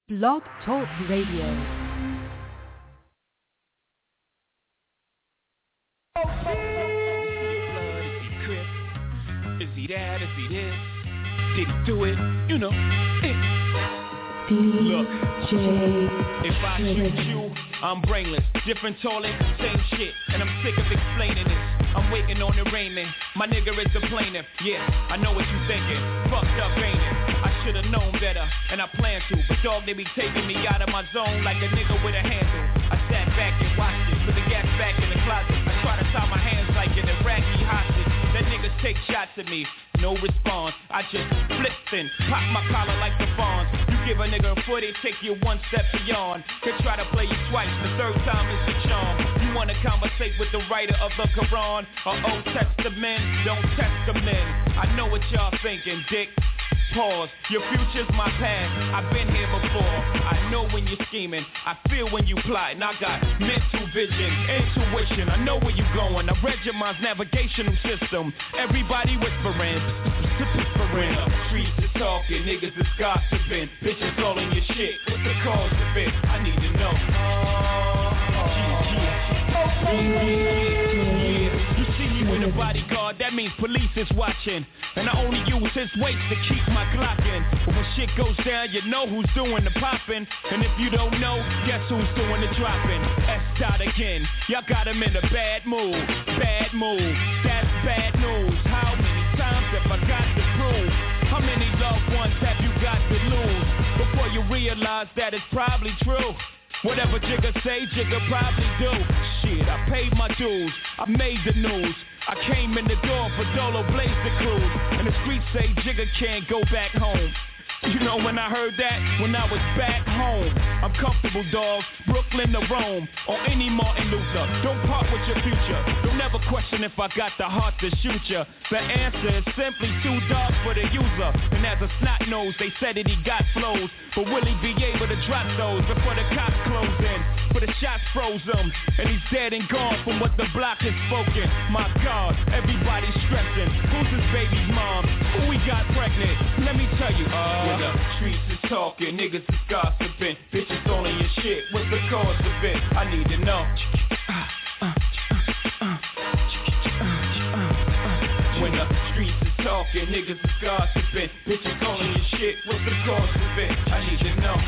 Blog Talk Radio. Is he that? Is he this? Did he do it? You know, Look, if I shoot you, I'm brainless. Different toilet, same shit. And I'm sick of explaining this. I'm waiting on the raiment. My nigga is the plaintiff. Yeah, I know what you thinking. Fucked up, ain't it? I should've known better, and I plan to. But dog, they be taking me out of my zone like a nigga with a handle. I sat back and watched it. Put the gas back in the closet. I try to tie my hands like an Iraqi hostage. That niggas take shots at me. No response, I just flipped and pop my collar like the fawns. You give a nigga a foot, it take you one step beyond. Could try to play you twice, the third time is the charm. You wanna conversate with the writer of the Quran or Old Testament, don't test the men. I know what y'all thinking, dick. Pause, your future's my past. I've been here before. I know when you're scheming, I feel when you plotting. I got mental vision, intuition. I know where you're going. I read your mind's navigational system. Everybody whispering, whispering. Streets is talking, niggas is gossiping. Bitches all in your shit. What's the cause of it? I need to know. You see me with a bodyguard, that means police is watching. And I only use his weight to keep my Glock in. But when shit goes down, you know who's doing the popping. And if you don't know, guess who's doing the dropping? S. again, y'all got him in a bad mood. Bad mood, that's bad news. How many times have I got to prove? How many loved ones have you got to lose before you realize that it's probably true? Whatever Jigga say, Jigga probably do. Shit, I paid my dues, I made the news. I came in the door for Dolo Blaze the Cruise. And the streets say Jigga can't go back home. You know when I heard that? When I was back home. I'm comfortable, dog. Brooklyn to Rome. Or any Martin Luther. Don't part with your future. Don't ever question if I got the heart to shoot ya. The answer is simply too dark for the user. And as a snot nose, they said that he got flows. But will he be able to drop those before the cops close in? For the shots froze him. And he's dead and gone from what the block has spoken. My God, everybody's stressing. Who's his baby's mom? Who we got pregnant? Let me tell you, when the streets is talking, niggas is gossiping. Bitches all in your shit, what's the cause of it? I need to know. When the streets is talking, niggas is gossiping. Bitches all in your shit, what's the cause of it? I need to know.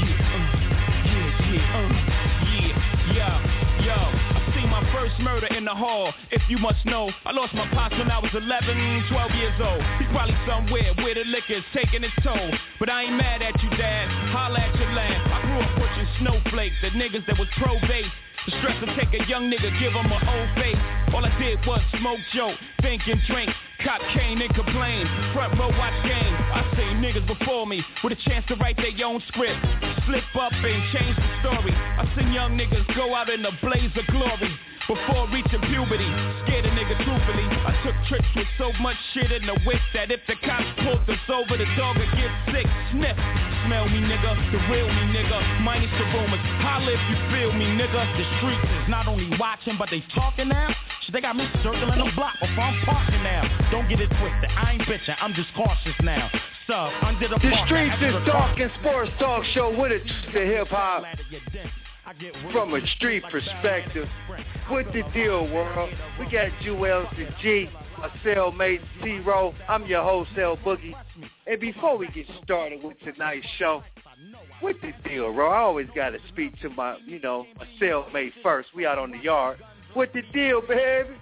Yo, I seen my first murder in the hall. If you must know, I lost my pops when I was 11, 12 years old. He's probably somewhere where the liquor's taking its toll. But I ain't mad at you, Dad. Holla at your land. I grew up pushing snowflakes, the niggas that was pro-base. The stress to take a young nigga, give him an old face. All I did was smoke, joke, think and drink. Cop came and complained. Front row watch game. I seen niggas before me with a chance to write their own script. Slip up and change the story. I seen young niggas go out in a blaze of glory. Before reaching puberty, scared a nigga truthfully. I took trips with so much shit in the whip that if the cops pulled us over, the dog would get sick. Sniff, smell me nigga, the real me nigga, minus the rumors. Holla if you feel me nigga. The streets is not only watching, but they talking now. Shit, they got me circling the block before I'm parking now. Don't get it twisted, I ain't bitching, I'm just cautious now. Sub, under the streets is talking sports talk show with a hip hop. From a street perspective, what the deal, world? We got Jewels and G, a cellmate Zero. I'm your host, L Boogie. And before we get started with tonight's show, what the deal, bro? I always got to speak to my, my cellmate first. We out on the yard. What the deal, baby?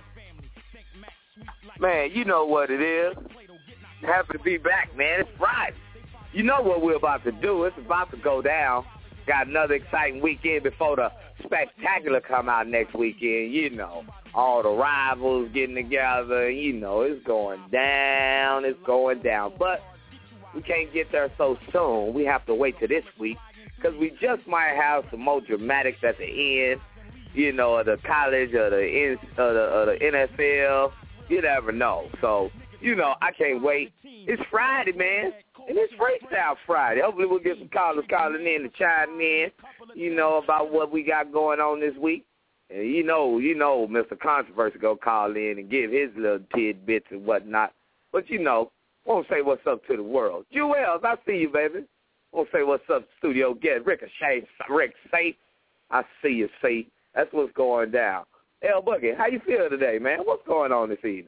Man, you know what it is. Happy to be back, man. It's Friday. You know what we're about to do. It's about to go down. Got another exciting weekend before the spectacular come out next weekend. All the rivals getting together. It's going down. It's going down. But we can't get there so soon. We have to wait till this week because we just might have some more dramatics at the end, of the college or the NFL. You never know. So, I can't wait. It's Friday, man. And it's Freestyle Friday. Hopefully we'll get some callers calling in to chime in, about what we got going on this week. And Mr. Controversy go call in and give his little tidbits and whatnot. But won't say what's up to the world. Jewels, I see you, baby. We'll say what's up, studio guest, Ricochet, Rick, say. I see you, see. That's what's going down. L Boogie, how you feel today, man? What's going on this evening?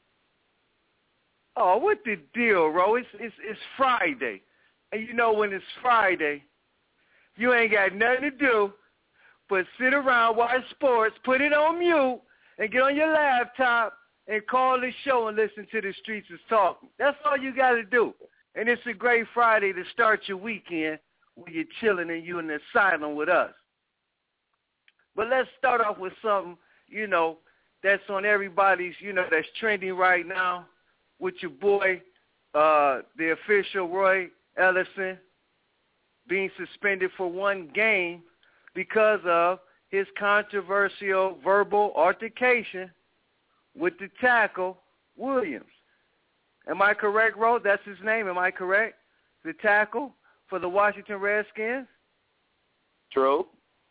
Oh, what the deal, Ro? It's Friday. And you know when it's Friday, you ain't got nothing to do but sit around, watch sports, put it on mute, and get on your laptop and call the show and listen to the Streets is Talking. That's all you got to do. And it's a great Friday to start your weekend when you're chilling and you're in the asylum with us. But let's start off with something, you know, that's on everybody's, you know, that's trending right now with your boy, the official Roy Ellison, being suspended for one game because of his controversial verbal altercation with the tackle, Williams. Am I correct, Ro? That's his name. Am I correct? The tackle for the Washington Redskins? True.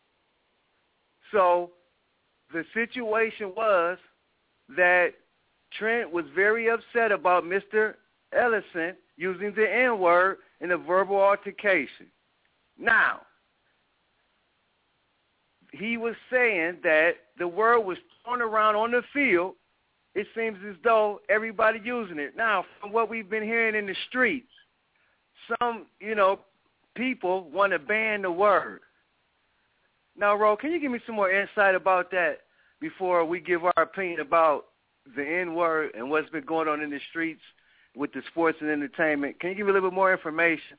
So the situation was that Trent was very upset about Mr. Ellison using the N-word in a verbal altercation. Now, he was saying that the word was thrown around on the field. It seems as though everybody using it. Now, from what we've been hearing in the streets, some, you know, people want to ban the word. Now, Ro, can you give me some more insight about that before we give our opinion about the N-word and what's been going on in the streets with the sports and entertainment? Can you give me a little bit more information?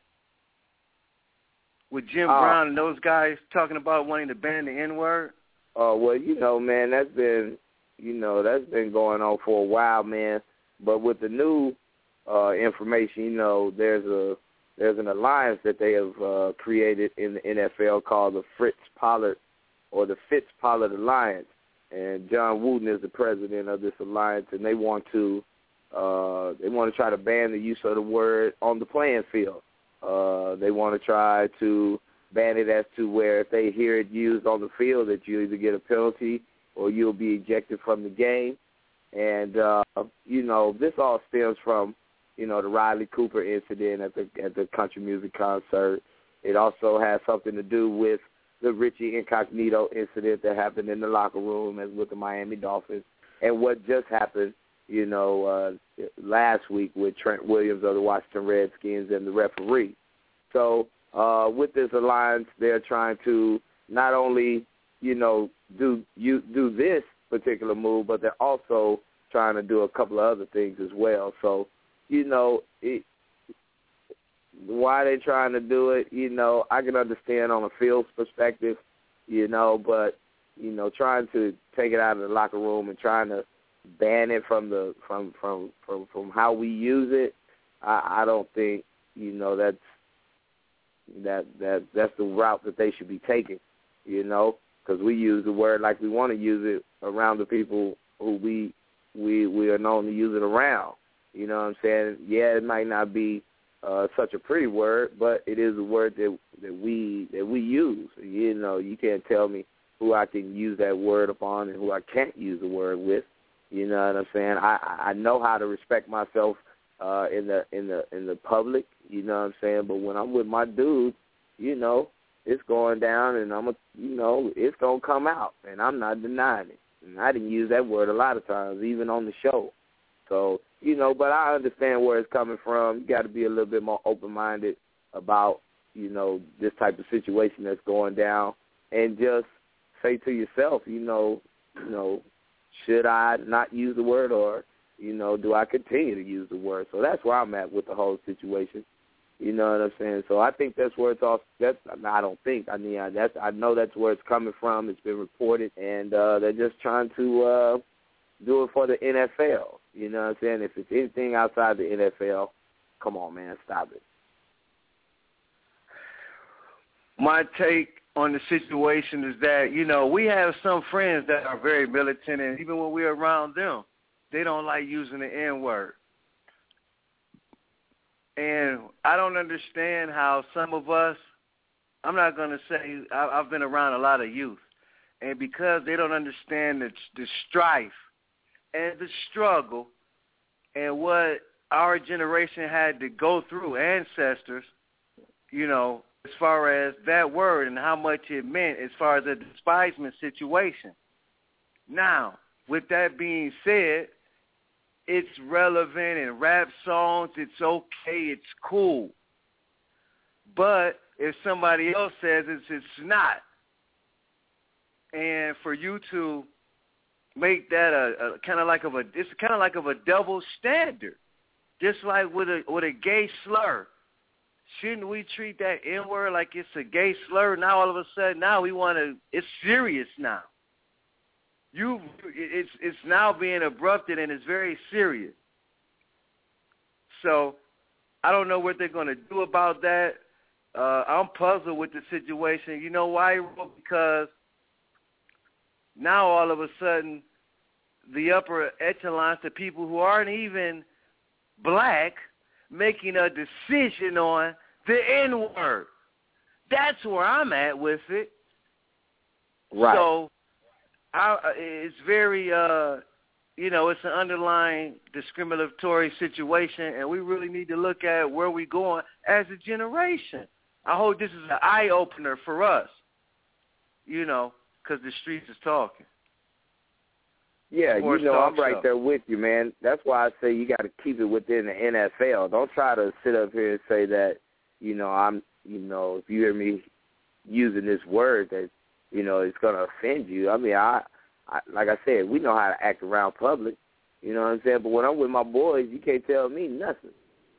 With Jim Brown and those guys talking about wanting to ban the N-word? Well, you know, man, that's been going on for a while, man. But with the new information, you know, there's an alliance that they have created in the NFL called the Fritz Pollard Alliance, and John Wooden is the president of this alliance, and they want to try to ban the use of the word on the playing field. They want to try to ban it as to where if they hear it used on the field, that you either get a penalty or you'll be ejected from the game. And you know, this all stems from, you know, the Riley Cooper incident at the country music concert. It also has something to do with the Richie Incognito incident that happened in the locker room as with the Miami Dolphins, and what just happened, you know, last week with Trent Williams of the Washington Redskins and the referee. So with this alliance, they're trying to not only, you know, do this particular move, but they're also trying to do a couple of other things as well. So, you know, why they're trying to do it, you know, I can understand on a field's perspective, you know, but, you know, trying to take it out of the locker room and trying to ban it from how we use it, I don't think, you know, that's the route that they should be taking, you know, because we use the word like we want to use it around the people who we are known to use it around. You know what I'm saying? Yeah, it might not be such a pretty word, but it is a word that we use. You know, you can't tell me who I can use that word upon and who I can't use the word with. You know what I'm saying? I know how to respect myself in the public. You know what I'm saying? But when I'm with my dude, you know, it's going down, and it's gonna come out, and I'm not denying it. And I didn't use that word a lot of times, even on the show. So, you know, but I understand where it's coming from. You got to be a little bit more open-minded about, you know, this type of situation that's going down, and just say to yourself, you know, should I not use the word, or, you know, do I continue to use the word? So that's where I'm at with the whole situation. You know what I'm saying? So I think that's where it's all. I don't think. I mean, I know that's where it's coming from. It's been reported, and they're just trying to do it for the NFL. You know what I'm saying? If it's anything outside the NFL, come on, man, stop it. My take on the situation is that, you know, we have some friends that are very militant, and even when we're around them, they don't like using the N-word. And I don't understand how some of us, I'm not going to say, I've been around a lot of youth, and because they don't understand the strife and the struggle and what our generation had to go through, ancestors, as far as that word and how much it meant as far as a despisement situation. Now, with that being said, it's relevant in rap songs. It's okay. It's cool. But if somebody else says it's not, and for you to make that a kind of like a double standard, just like with a gay slur. Shouldn't we treat that N-word like it's a gay slur? Now all of a sudden, it's serious now. It's now being abrupted and it's very serious. So I don't know what they're going to do about that. I'm puzzled with the situation. You know why? Because now all of a sudden, the upper echelons, the people who aren't even black, making a decision on the N-word. That's where I'm at with it. Right. So it's very, it's an underlying discriminatory situation, and we really need to look at where we're going as a generation. I hope this is an eye-opener for us, because the streets is talking. Yeah, I'm right there with you, man. That's why I say you got to keep it within the NFL. Don't try to sit up here and say that, if you hear me using this word that, it's going to offend you. I mean, I like I said, we know how to act around public. You know what I'm saying? But when I'm with my boys, you can't tell me nothing.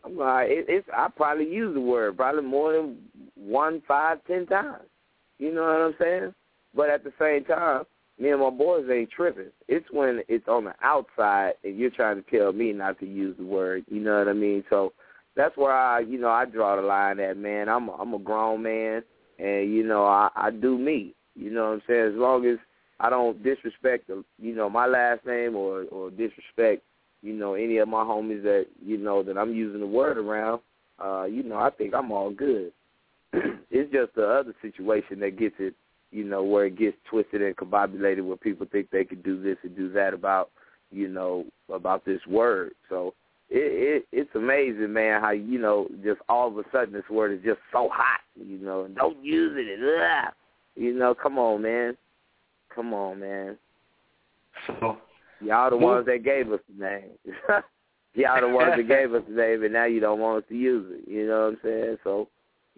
I probably use the word probably more than 1, 5, 10 times. You know what I'm saying? But at the same time, me and my boys ain't tripping. It's when it's on the outside and you're trying to tell me not to use the word. You know what I mean? So that's where I draw the line at, man. I'm a grown man, and I do me. You know what I'm saying? As long as I don't disrespect my last name or disrespect any of my homies that that I'm using the word around, I think I'm all good. It's just the other situation that gets it. Where it gets twisted and combobulated where people think they could do this and do that about this word. So it's amazing, man, how, just all of a sudden this word is just so hot, and don't use it. And, come on, man. Come on, man. So y'all the ones that gave us the name. Y'all the ones that gave us the name, and now you don't want us to use it. You know what I'm saying? So,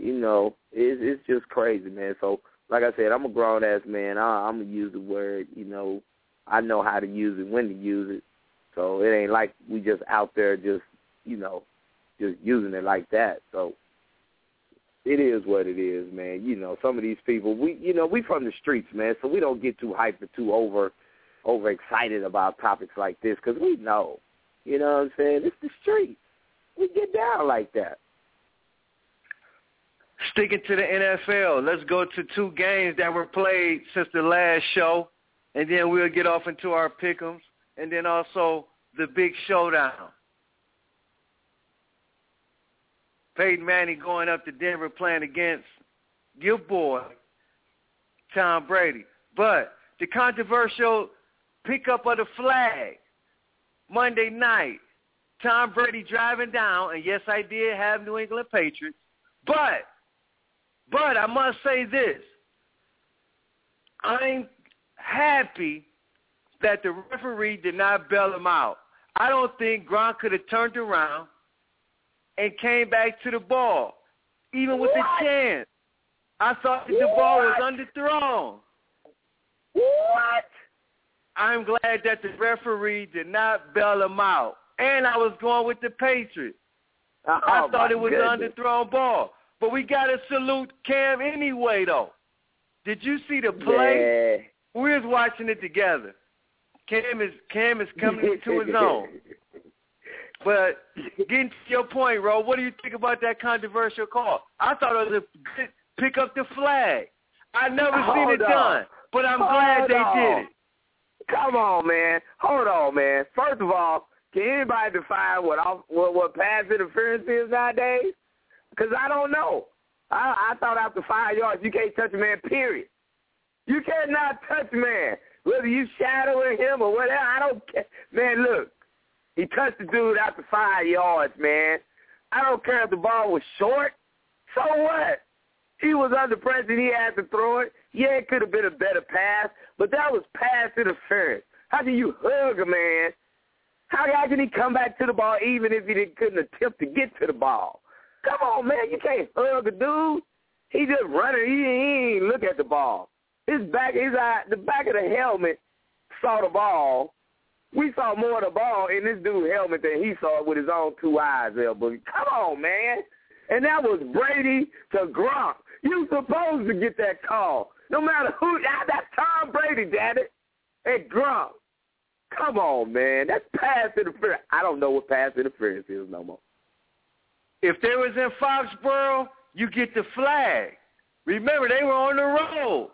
it's just crazy, man. So, like I said, I'm a grown-ass man. I'm going to use the word, I know how to use it, when to use it. So it ain't like we just out there just using it like that. So it is what it is, man. Some of these people, we from the streets, man, so we don't get too hyped or too over excited about topics like this because we know. You know what I'm saying? It's the streets. We get down like that. Sticking to the NFL, let's go to 2 games that were played since the last show, and then we'll get off into our pick'ems, and then also the big showdown. Peyton Manning going up to Denver playing against your boy, Tom Brady. But the controversial pickup of the flag, Monday night, Tom Brady driving down, and yes, I did have New England Patriots, but I must say this. I'm happy that the referee did not bail him out. I don't think Gronk could have turned around and came back to the ball, even with the chance. I thought that the ball was underthrown. What? I'm glad that the referee did not bail him out. And I was going with the Patriots. I thought it was an underthrown ball. But we got to salute Cam anyway, though. Did you see the play? Yeah. We was watching it together. Cam is coming into his own. But getting to your point, Ro, what do you think about that controversial call? I thought it was a good pick up the flag. I never seen it done, but I'm glad they did it. Come on, man. Hold on, man. First of all, can anybody define what pass interference is nowadays? Because I don't know. I thought after 5 yards, you can't touch a man, period. You cannot touch a man. Whether you shadowing him or whatever, I don't care. Man, look, he touched the dude after 5 yards, man. I don't care if the ball was short, So what? He was under pressure. He had to throw it. Yeah, it could have been a better pass, but that was pass interference. How can you hug a man? How can he come back to the ball even if he couldn't attempt to get to the ball? Come on, man. You can't hug a dude. He just running. He ain't look at the ball. The back of the helmet saw the ball. We saw more of the ball in this dude's helmet than he saw with his own 2 eyes there, Boogie. Come on, man. And that was Brady to Gronk. You supposed to get that call. No matter who. That's Tom Brady, damn it. And Gronk. Come on, man. That's pass interference. I don't know what pass interference is no more. If they was in Foxborough, you get the flag. Remember, they were on the road.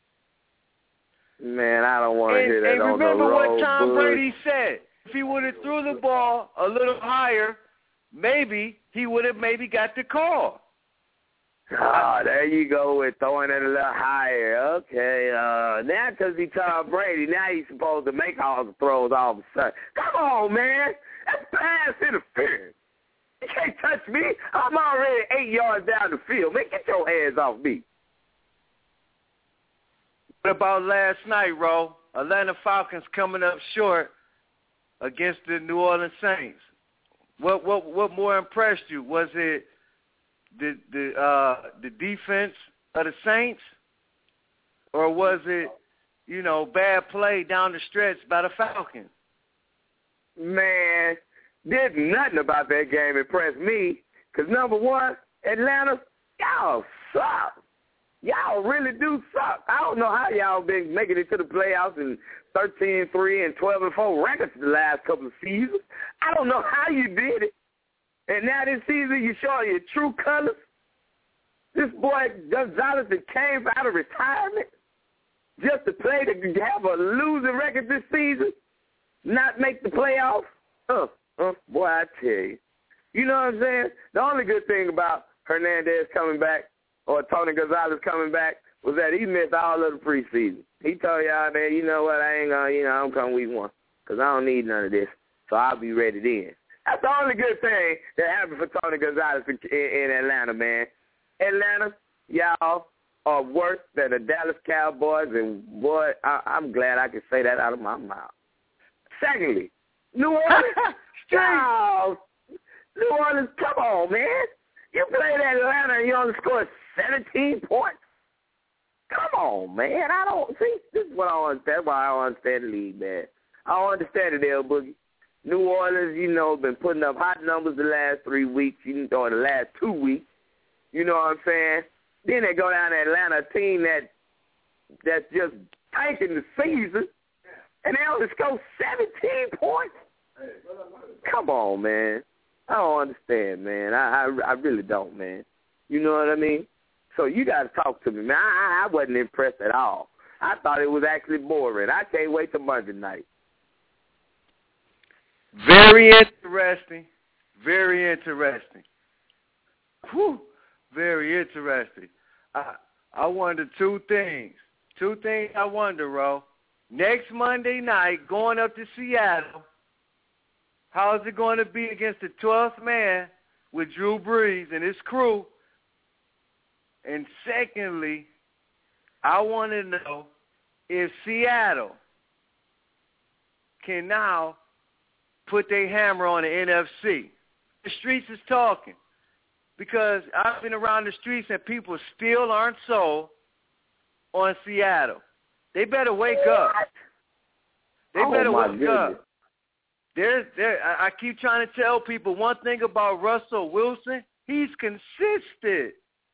Man, I don't want to hear that on the road. And remember what Tom Brady said. If he would have threw the ball a little higher, maybe he would have got the call. Oh, there you go with throwing it a little higher. Okay, now because he's Tom Brady, now he's supposed to make all the throws all of a sudden. Come on, man. That's pass interference. You can't touch me. I'm already 8 yards down the field. Man, get your hands off me. What about last night, Ro? Atlanta Falcons coming up short against the New Orleans Saints. What more impressed you? Was it the defense of the Saints, or was it, bad play down the stretch by the Falcons? Man, there's nothing about that game impressed me because, number one, Atlanta, y'all suck. Y'all really do suck. I don't know how y'all been making it to the playoffs and 13-3 and 12-4 records the last couple of seasons. I don't know how you did it. And now this season you show your true colors. This boy Gonzalez came out of retirement just to play to have a losing record this season, not make the playoffs. Boy, I tell you. You know what I'm saying? The only good thing about Hernandez coming back or Tony Gonzalez coming back was that he missed all of the preseason. He told y'all, man, you know what, I ain't going to, I'm coming week 1 because I don't need none of this, so I'll be ready then. That's the only good thing that happened for Tony Gonzalez in Atlanta, man. Atlanta, y'all are worse than the Dallas Cowboys, and, boy, I'm glad I can say that out of my mouth. Secondly, New Orleans, New Orleans, come on, man. You played Atlanta and you only scored 17 points. Come on, man. I don't see. This is what I don't understand. Why I don't understand the league, man. I don't understand it, L Boogie. New Orleans, been putting up hot numbers the last 3 weeks, or the last 2 weeks. You know what I'm saying? Then they go down to Atlanta, a team that's just tanking the season, and they only score 17 points. Come on, man. I don't understand, man. I really don't, man. You know what I mean? So you got to talk to me, man. I wasn't impressed at all. I thought it was actually boring. I can't wait till Monday night. Very interesting. Very interesting. Whew. Very interesting. I wonder 2 things. 2 things I wonder, Ro. Next Monday night, going up to Seattle, how is it going to be against the 12th man with Drew Brees and his crew? And secondly, I want to know if Seattle can now put their hammer on the NFC. The streets is talking. Because I've been around the streets and people still aren't sold on Seattle. They better wake up. They better wake up. I keep trying to tell people one thing about Russell Wilson. He's consistent.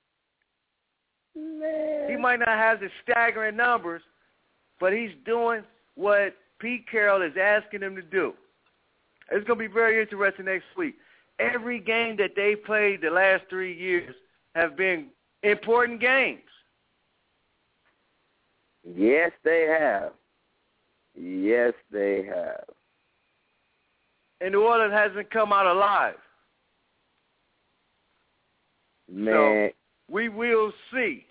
Man. He might not have the staggering numbers, but he's doing what Pete Carroll is asking him to do. It's going to be very interesting next week. Every game that they played the last 3 years have been important games. Yes, they have. Yes, they have. And New Orleans hasn't come out alive. Man. So we will see.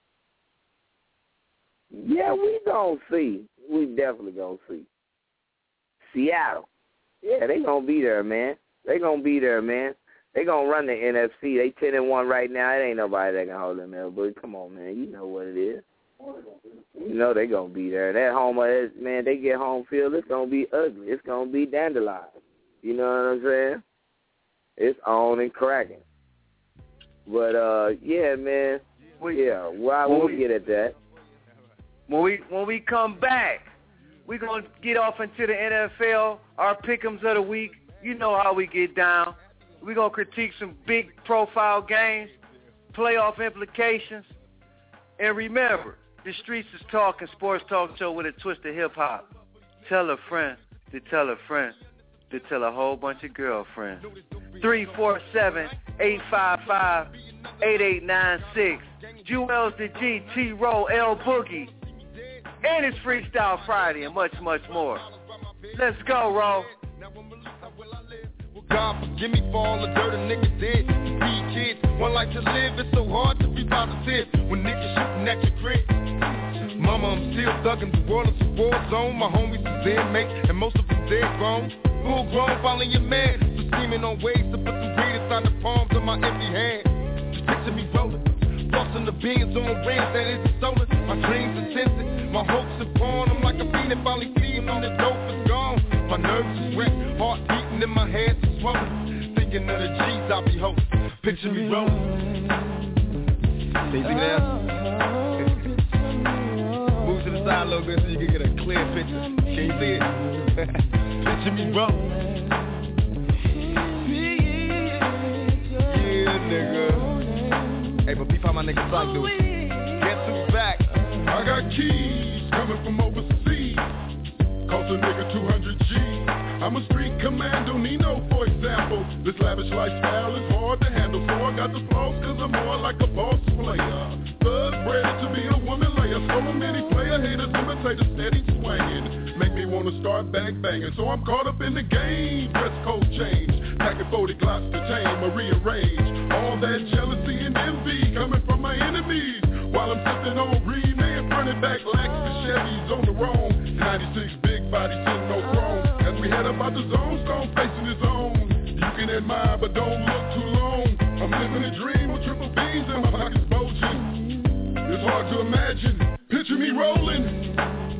Yeah, we going to see. We definitely going to see. Seattle. Yeah, they going to be there, man. They going to be there, man. They gonna run the NFC. They 10-1 right now. It ain't nobody that can hold them there. But come on, man. You know what it is. You know they gonna be there. That home, man. They get home field. It's gonna be ugly. It's gonna be dandelion. You know what I'm saying? It's on and cracking. But yeah, man. Yeah. We'll get at that. When we come back, we're gonna get off into the NFL. Our pick'ems of the week. You know how we get down. We're going to critique some big profile games, playoff implications. And remember, the Streets is Talking sports talk show with a twist of hip-hop. Tell a friend to tell a friend to tell a whole bunch of girlfriends. 347-855-8896. Jewels the G, T-Roll, L Boogie. And it's Freestyle Friday and much, much more. Let's go, Ro. God forgive me for all the dirt a nigga did. These kids, one life to live, it's so hard to be positive when niggas shooting at your crib. Mama, I'm still thugging, the world is a war zone. My homies is inmates, and most of them dead grown. Full grown, following your man, so scheming on ways to put the weight inside the palms of my empty hand. Just picture me rolling, flossing the beans on rings that isn't stolen. My dreams are tinted, my hopes are born. I'm like a fiend that finally feeds when the dope is gone. My nerves is wrecked, heart beating in my head is swollen. Thinking of the G's I'll be holding. Picture me rolling. Can you see that? Move to the side a little bit so you can get a clear picture. Can you see it? Picture me rolling. Yeah, nigga. Hey, but beef how my nigga Psych do it. Guess who's back? I got keys coming from overseas. Cost a nigga 200 G. I'm a street commando, Nino, for example. This lavish lifestyle is hard to handle, so I got the flaws, cause I'm more like a boss player. Thug bred to be a woman layer, so many player haters imitate a steady swinging. Make me wanna start bang banging, so I'm caught up in the game. Dress code change, packing 40 glocks to tame or rearrange. All that jealousy and envy coming from my enemies. While I'm sipping on Re-Man, running back lax the Chevys on the roam. 96 big body, sitting no chrome. As we head up out the zone, Stone facing his own. You can admire, but don't look too long. I'm living a dream with triple B's and my pockets bulging. It's hard to imagine. Picture me rolling.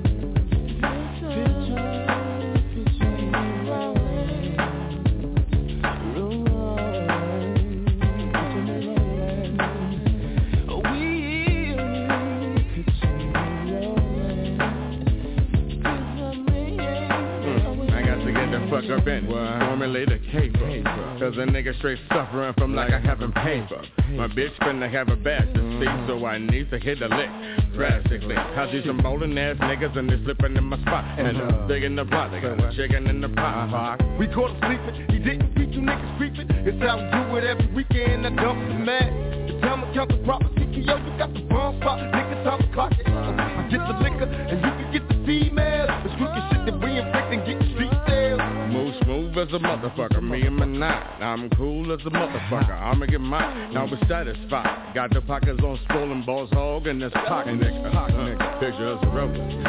Fuck up in formulate a caper. Cause a nigga straight suffering from like I haven't paper. My bitch finna have a bad to see, so I need to hit the lick drastically. I see some bowling ass niggas and they slipping in my spot. And digging the pot, they got a chicken in the pot. We caught him sleeping, he didn't beat you niggas creeping. It's how we do it every weekend, I dump the mad. The time I count the property, yo, you got the bomb spot. Nigga, time to clock it. I get the liquor and you can get the female. It's crooked shit that we inflict and get the street sales. Move smooth as a motherfucker, me and my nine. I'm cool as a motherfucker, I'ma get mine. Now we're satisfied. Got the pockets on swollen balls hog and this pocket nigga. Picture us rolling.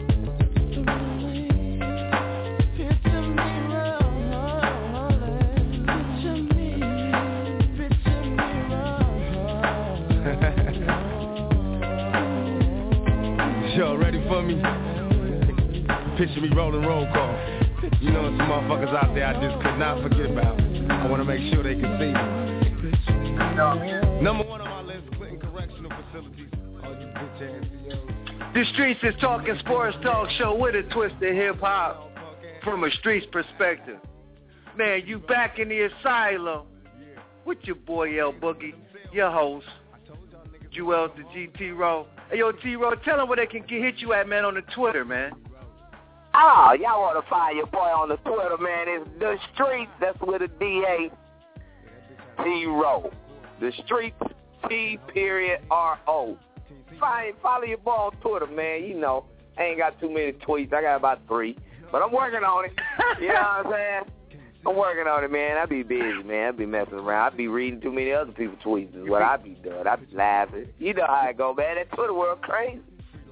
Y'all ready for me? Picture me rolling roll call. You know some motherfuckers out there I just could not forget about. I want to make sure they can see me. Number one on my list, Clinton Correctional Facilities. All you bitch ass CEOs. The Streets is Talking sports talk show with a twist of hip-hop from a streets perspective. Man, you back in the asylum with your boy L Boogie, your host, Jewels the G, T-Roll. Hey, yo, T-Roll, tell them where they can hit you at, man, on the Twitter, man. Oh, y'all want to find your boy on the Twitter, man. It's The Streets. That's with a D-A. T-Roll. The Streets, T-R-O. Follow your boy on Twitter, man. You know, I ain't got too many tweets. I got about 3. But I'm working on it. You know what I'm saying? I'm working on it, man. I be busy, man. I be messing around. I be reading too many other people's tweets is what I be doing. I be laughing. You know how it go, man. That Twitter world crazy.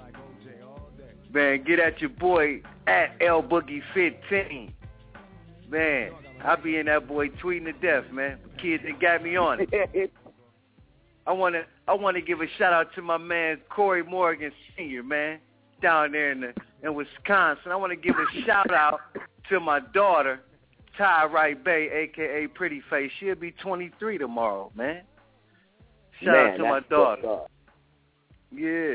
Man, get at your boy at LBoogie15. Man, I be in that boy tweeting to death, man. Kids that got me on it. I wanna give a shout out to my man Corey Morgan Sr., man, down there in Wisconsin. I want to give a shout out to my daughter, Ty Wright Bay, aka Pretty Face. She'll be 23 tomorrow, man. Shout out to my daughter. Yeah.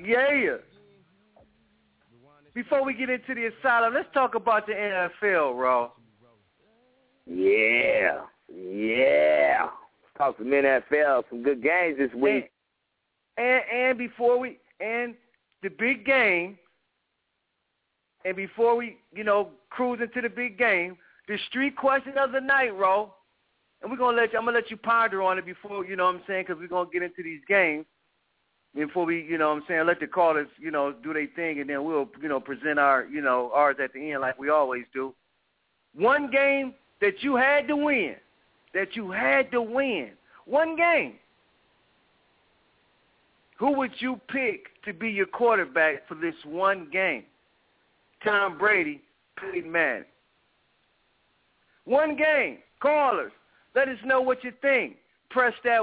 Before we get into the asylum, let's talk about the NFL, Raw. Yeah. Talk some NFL, some good games this week. And before the big game, and before we, cruise into the big game, the street question of the night, Ro, and I'm gonna let you ponder on it before, you know what I'm saying, because we're gonna get into these games. Before we, you know what I'm saying, let the callers, do their thing, and then we'll, present our, ours at the end like we always do. One game that you had to win. One game. Who would you pick to be your quarterback for this one game? Tom Brady, Peyton Manning. One game. Callers, let us know what you think. Press that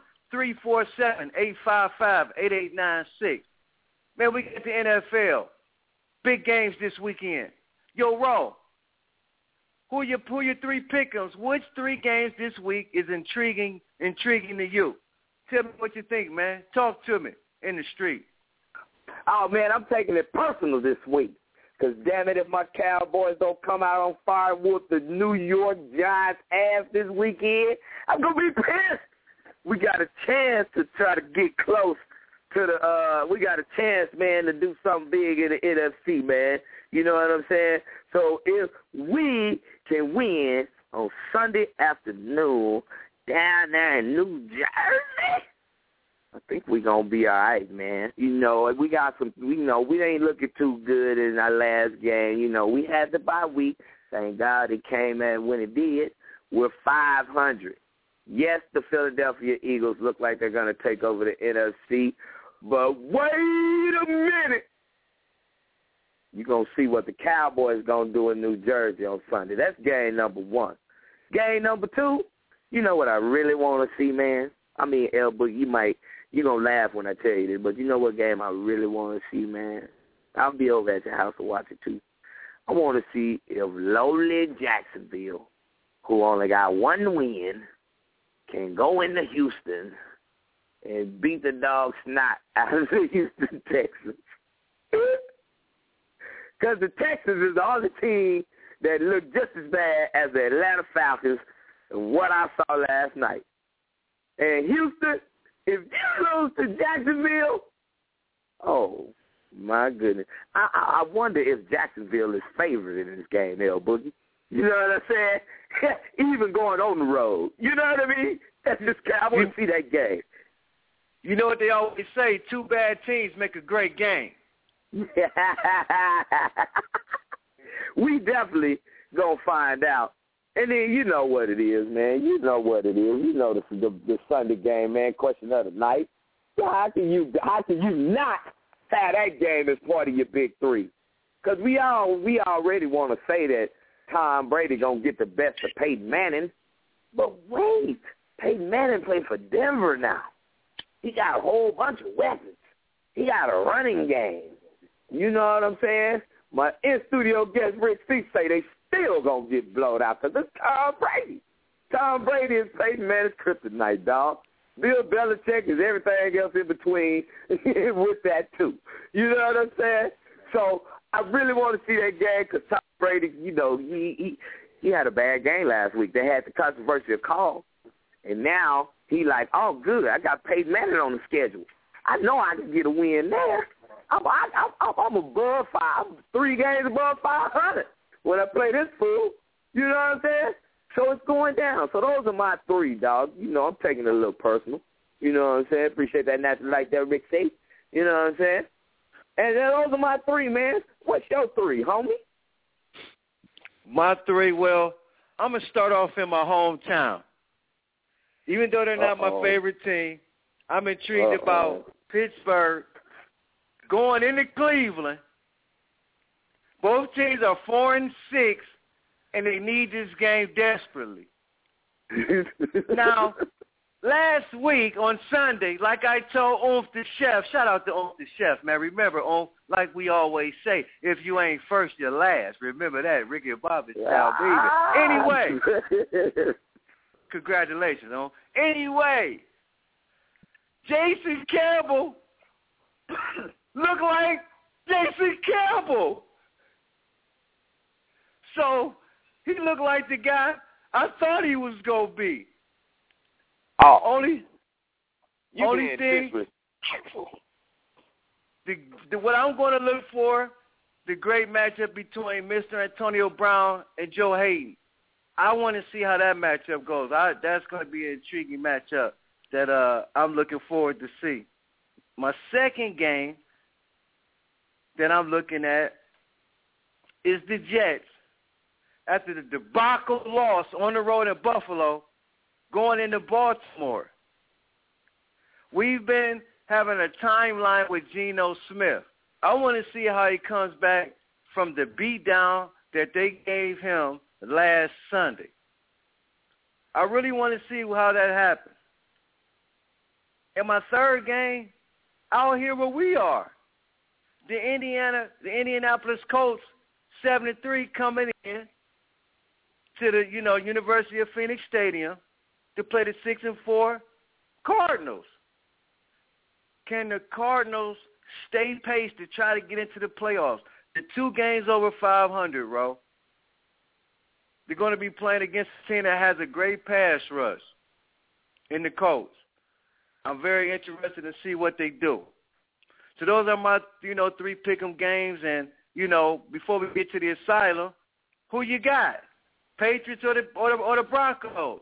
1-347-855-8896. Man, we get the NFL. Big games this weekend. Yo, Ro, who your three pick'ems? Which three games this week is intriguing to you? Tell me what you think, man. Talk to me in the street. Oh, man, I'm taking it personal this week. Because, damn it, if my Cowboys don't come out on fire with the New York Giants ass this weekend, I'm going to be pissed. We got a chance to try to get close to we got a chance, man, to do something big in the NFC, man. You know what I'm saying? So if we can win on Sunday afternoon down there in New Jersey, I think we're going to be all right, man. We got we ain't looking too good in our last game. We had the bye week. Thank God it came in when it did. We're 500. Yes, the Philadelphia Eagles look like they're going to take over the NFC, but wait a minute. You're going to see what the Cowboys going to do in New Jersey on Sunday. That's game number one. Game number two, you know what I really want to see, man? I mean, Elbow, you're going to laugh when I tell you this, but you know what game I really want to see, man? I'll be over at your house to watch it, too. I want to see if lowly Jacksonville, who only got one win, can go into Houston and beat the dog snot out of the Houston Texans. Because the Texans is the only team that look just as bad as the Atlanta Falcons and what I saw last night. And Houston, if you lose to Jacksonville, oh, my goodness. I wonder if Jacksonville is favored in this game, L. Boogie. You know what I'm saying? Even going on the road. You know what I mean? That's just, I want to see that game. You know what they always say, two bad teams make a great game. We definitely going to find out. And then you know what it is, man. You know what it is. You know the Sunday game, man, question of the night. How can you not have that game as part of your big three? Because we already want to say that Tom Brady going to get the best of Peyton Manning. But wait, Peyton Manning played for Denver now. He got a whole bunch of weapons. He got a running game. You know what I'm saying? My in-studio guest, Rick C, say they still going to get blown out because it's Tom Brady. Tom Brady is Peyton Manning's kryptonite, dog. Bill Belichick is everything else in between with that, too. You know what I'm saying? So I really want to see that game because Tom Brady, he had a bad game last week. They had the controversial call, and now he like, oh, good, I got Peyton Manning on the schedule. I know I can get a win there. I'm above 3 games above 500 when I play this fool. You know what I'm saying? So it's going down. So those are my 3, dog. I'm taking it a little personal. You know what I'm saying? Appreciate that natural like that, Rick C. You know what I'm saying? And those are my 3, man. What's your 3, homie? My 3, well, I'm going to start off in my hometown. Even though they're not my favorite team, I'm intrigued about Pittsburgh going into Cleveland. Both teams are 4-6, and they need this game desperately. Now, last week on Sunday, like I told Oomph the Chef, shout out to Oomph the Chef, man. Remember, Oomph, like we always say, if you ain't first, you're last. Remember that, Ricky and Bobby style, baby. Anyway, congratulations, Oomph. Anyway, Jason Campbell look like Jason Campbell. So he looked like the guy I thought he was going to be. Oh. Only thing, what I'm going to look for, the great matchup between Mr. Antonio Brown and Joe Hayden. I want to see how that matchup goes. That's going to be an intriguing matchup that I'm looking forward to see. My second game that I'm looking at is the Jets. After the debacle loss on the road in Buffalo, going into Baltimore. We've been having a timeline with Geno Smith. I want to see how he comes back from the beatdown that they gave him last Sunday. I really want to see how that happens. In my third game, out here where we are, the Indianapolis Colts, 7-3 coming in to the, University of Phoenix Stadium to play the 6-4 Cardinals. Can the Cardinals stay pace to try to get into the playoffs? The 2 games over 500, Ro. They're going to be playing against a team that has a great pass rush in the Colts. I'm very interested to see what they do. So those are my, 3 pick'em games. And, before we get to the asylum, who you got? Patriots or the Broncos?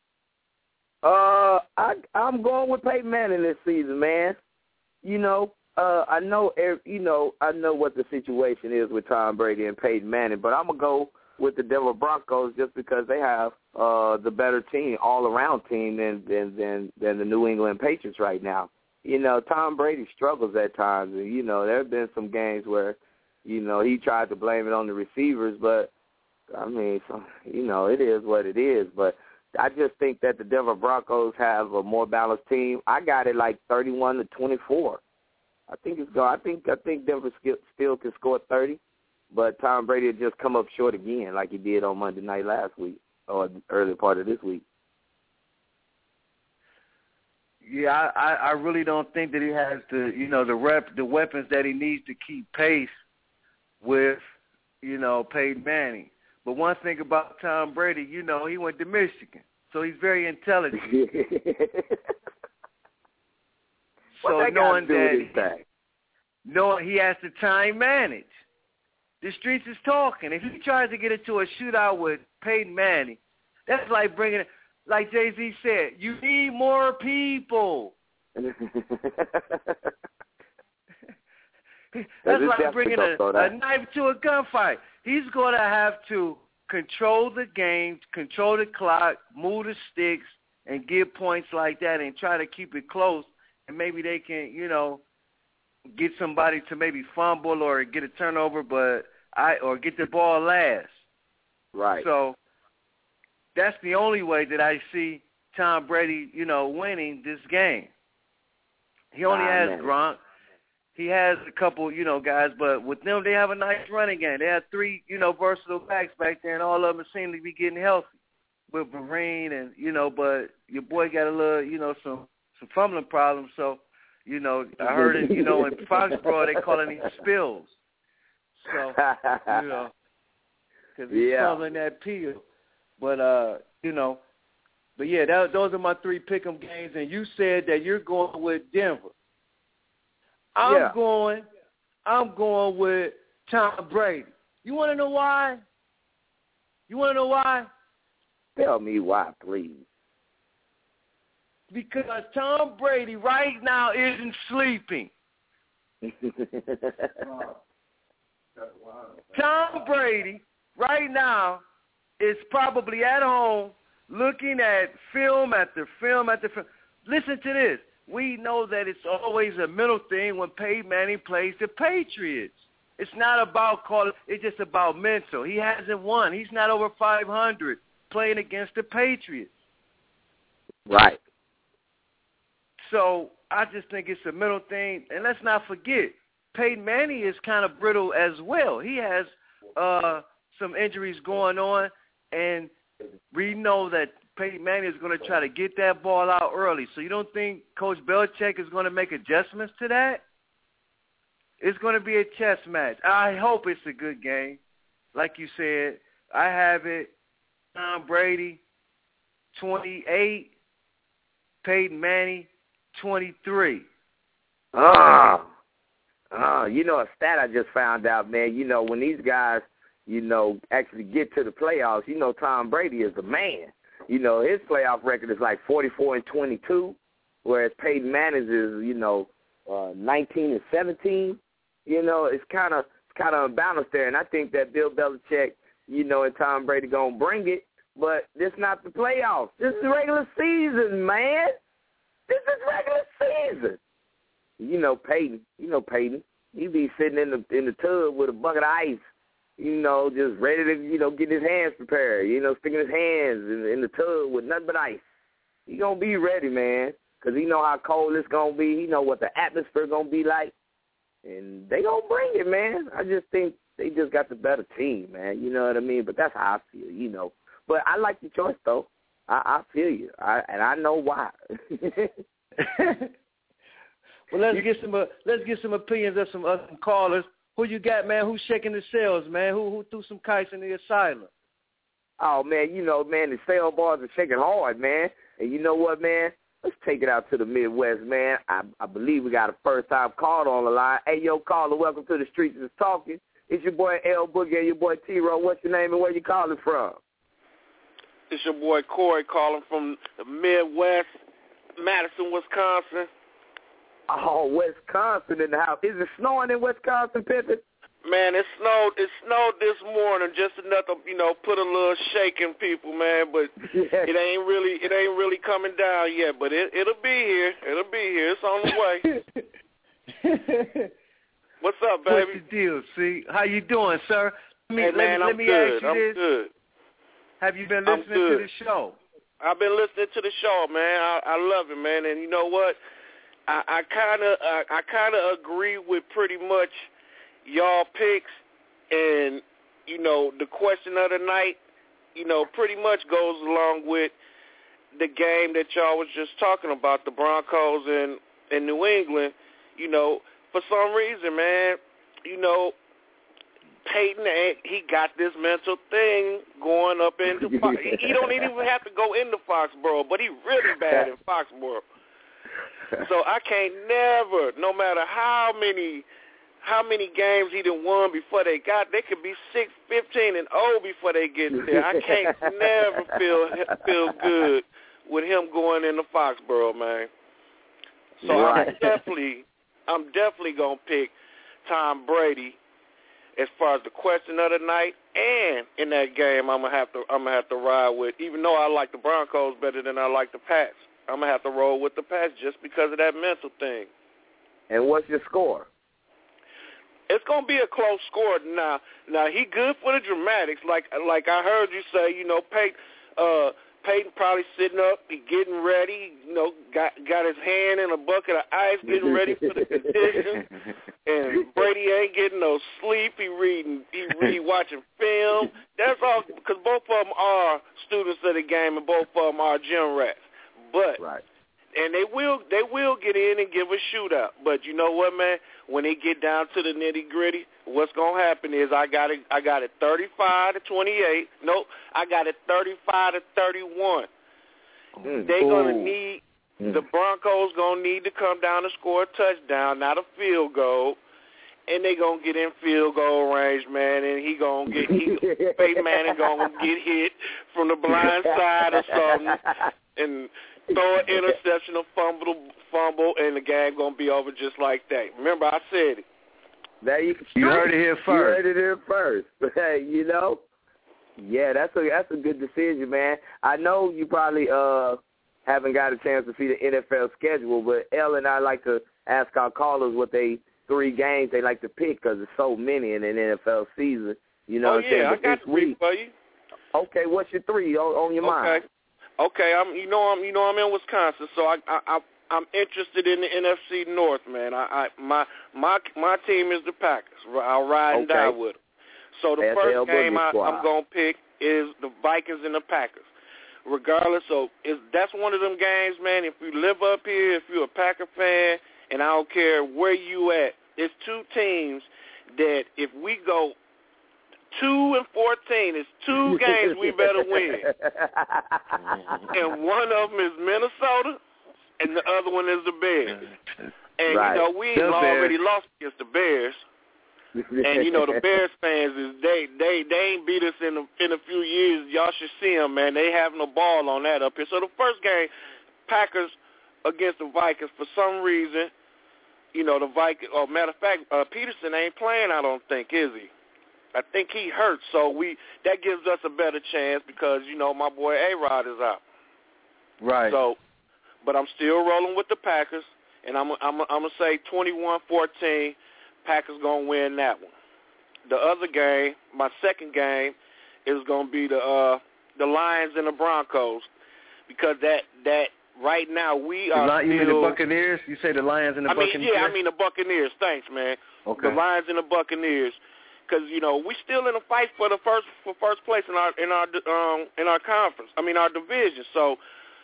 I'm going with Peyton Manning this season, man. I know what the situation is with Tom Brady and Peyton Manning, but I'm gonna go with the Denver Broncos just because they have the better team, all-around team than the New England Patriots right now. Tom Brady struggles at times, and there have been some games where he tried to blame it on the receivers, but I mean, it is what it is. But I just think that the Denver Broncos have a more balanced team. I got it like 31-24. I think Denver still can score 30, but Tom Brady will just come up short again like he did on Monday night last week or the early part of this week. Yeah, I really don't think that he has the weapons that he needs to keep pace with, Peyton Manning. But one thing about Tom Brady, he went to Michigan, so he's very intelligent. So knowing he has to time manage. The streets is talking. If he tries to get into a shootout with Peyton Manning, that's like bringing, like Jay-Z said, you need more people. That's like bringing a knife to a gunfight. He's going to have to control the game, control the clock, move the sticks, and get points like that and try to keep it close. And maybe they can, get somebody to maybe fumble or get a turnover, or get the ball last. Right. So that's the only way that I see Tom Brady, winning this game. He only has Gronk. He has a couple, guys, but with them, they have a nice running game. They have 3, versatile backs back there, and all of them seem to be getting healthy with Vereen and, but your boy got a little, some fumbling problems. So, I heard it, in Foxborough, they call it these spills. So, because he's fumbling that peel. But, but yeah, those are my 3 pick'em games, and you said that you're going with Denver. I'm going with Tom Brady. You want to know why? Tell me why, please. Because Tom Brady right now isn't sleeping. Tom Brady right now is probably at home looking at film after film after film. Listen to this. We know that it's always a mental thing when Peyton Manning plays the Patriots. It's not about calling. It's just about mental. He hasn't won. He's not over 500 playing against the Patriots. Right. So I just think it's a mental thing. And let's not forget, Peyton Manning is kind of brittle as well. He has some injuries going on, and we know that Peyton Manning is going to try to get that ball out early. So you don't think Coach Belichick is going to make adjustments to that? It's going to be a chess match. I hope it's a good game. Like you said, I have it, Tom Brady, 28, Peyton Manning, 23. You know, a stat I just found out, man, you know, when these guys, you know, actually get to the playoffs, you know, Tom Brady is the man. You know, his playoff record is like 44-22, whereas Peyton Manning's is, you know, 19-17. You know, it's kind of unbalanced there, and I think that Bill Belichick, you know, and Tom Brady gonna bring it, but this not the playoffs. This is regular season, man. This is regular season. You know Peyton. He be sitting in the tub with a bucket of ice, you know, just ready to, you know, get his hands prepared, you know, sticking his hands in the tub with nothing but ice. He gonna be ready, man, because he know how cold it's gonna be. He know what the atmosphere gonna be like, and they gonna bring it, man. I just think they just got the better team, man. You know what I mean? But that's how I feel, you know. But I like the choice, though. I feel you, and I know why. Well, let's get some opinions of some callers. Who you got, man? Who's shaking the sales, man? Who threw some kites in the asylum? Oh, man, you know, man, the sale bars are shaking hard, man. And you know what, man? Let's take it out to the Midwest, man. I believe we got a first-time caller on the line. Hey, yo, caller, welcome to the Streets is Talking. It's your boy L Boogie and your boy T-Ro. What's your name and where you calling from? It's your boy Corey calling from the Midwest, Madison, Wisconsin. Oh, Wisconsin in the house. Is it snowing in Wisconsin, Pippin? Man, it snowed this morning, just enough to, you know, put a little shake in people, man, but it ain't really coming down yet, but it'll be here. It'll be here. It's on the way. What's up, baby? What's the deal, see? How you doing, sir? Let me I'm ask you this. Good. Have you been listening to the show? I've been listening to the show, man. I love it, man. And you know what? I kind of agree with pretty much y'all picks, and you know the question of the night, you know, pretty much goes along with the game that y'all was just talking about, the Broncos and New England. You know, for some reason, man, you know, Peyton, he got this mental thing going up into he don't even have to go into Foxborough, but he really bad in Foxborough. So I can't never, no matter how many games he done won before they could be 6-15-0 before they get there. I can't never feel good with him going into Foxborough, man. So right. I'm definitely gonna pick Tom Brady as far as the question of the night, and in that game I'm gonna have to ride with, even though I like the Broncos better than I like the Pats, I'm gonna have to roll with the Pats just because of that mental thing. And what's your score? It's gonna be a close score. Now he good for the dramatics, like I heard you say. You know, Peyton probably sitting up, he getting ready. You know, got his hand in a bucket of ice, getting ready for the conditions. And Brady ain't getting no sleep. He watching film. That's all because both of them are students of the game, and both of them are gym rats. But right. And they will get in and give a shootout. But you know what, man? When they get down to the nitty gritty, what's gonna happen is I got it 35-28. Nope, I got it 35-31. They're gonna need the Broncos gonna need to come down and score a touchdown, not a field goal. And they gonna get in field goal range, man, and Peyton Manning gonna get hit from the blind side or something, and throw an interception or fumble, and the game gonna be over just like that. Remember, I said it. There you heard it here first. You heard it here first. You know, yeah, that's a good decision, man. I know you probably haven't got a chance to see the NFL schedule, but Elle and I like to ask our callers what they 3 games they like to pick because there's so many in an NFL season. You know what I'm saying? I got 3 for you. Okay, what's your 3 on your mind? Okay, I'm in Wisconsin, so I'm interested in the NFC North, man. My team is the Packers. I'll ride and die with them. So the first game I'm gonna pick is the Vikings and the Packers. Regardless, that's one of them games, man. If you live up here, if you're a Packer fan, and I don't care where you at, it's 2 teams that if we go 2-14, it's 2 games we better win. And one of them is Minnesota, and the other one is the Bears. And, you know, we already lost against the Bears. And, you know, the Bears fans, they ain't beat us in a few years. Y'all should see them, man. They having a ball on that up here. So the first game, Packers against the Vikings, for some reason, you know, the Vikings, matter of fact, Peterson ain't playing, I don't think, is he? I think he hurt, so that gives us a better chance because, you know, my boy A-Rod is out. Right. So, but I'm still rolling with the Packers, and I'm gonna say 21-14, Packers gonna win that one. The other game, my second game, is gonna be the Lions and the Broncos because that right now we are You mean the Buccaneers? You say the Lions and the Buccaneers? Yeah, I mean the Buccaneers. Thanks, man. Okay. The Lions and the Buccaneers. Because, you know, we still in a fight for first place in our conference. I mean, our division. So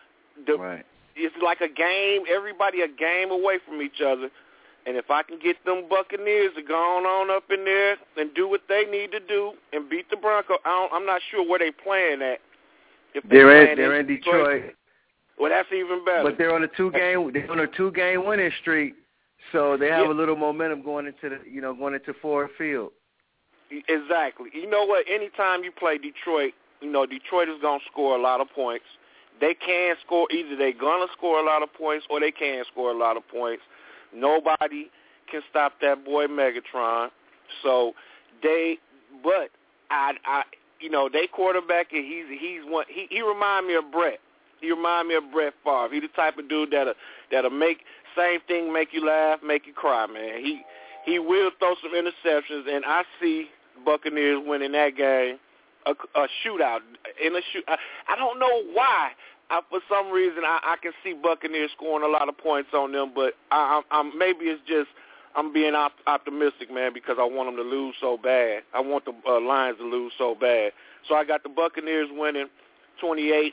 it's like a game. Everybody a game away from each other. And if I can get them Buccaneers to go on up in there and do what they need to do and beat the Broncos, I'm not sure where they playing at. If they're in Detroit. Well, that's even better. But they're on a 2-game winning streak, so they have a little momentum going into Ford Field. Exactly. You know what? Anytime you play Detroit, you know, Detroit is going to score a lot of points. They can score. Either they're going to score a lot of points or they can score a lot of points. Nobody can stop that boy Megatron. So but you know, they quarterback, and he's one. He remind me of Brett. He remind me of Brett Favre. He's the type of dude that'll make same thing, make you laugh, make you cry, man. He will throw some interceptions, and I see Buccaneers winning that game, a shootout. I don't know why. For some reason, I can see Buccaneers scoring a lot of points on them, but maybe it's just I'm being optimistic, man, because I want them to lose so bad. I want the Lions to lose so bad. So I got the Buccaneers winning 28-21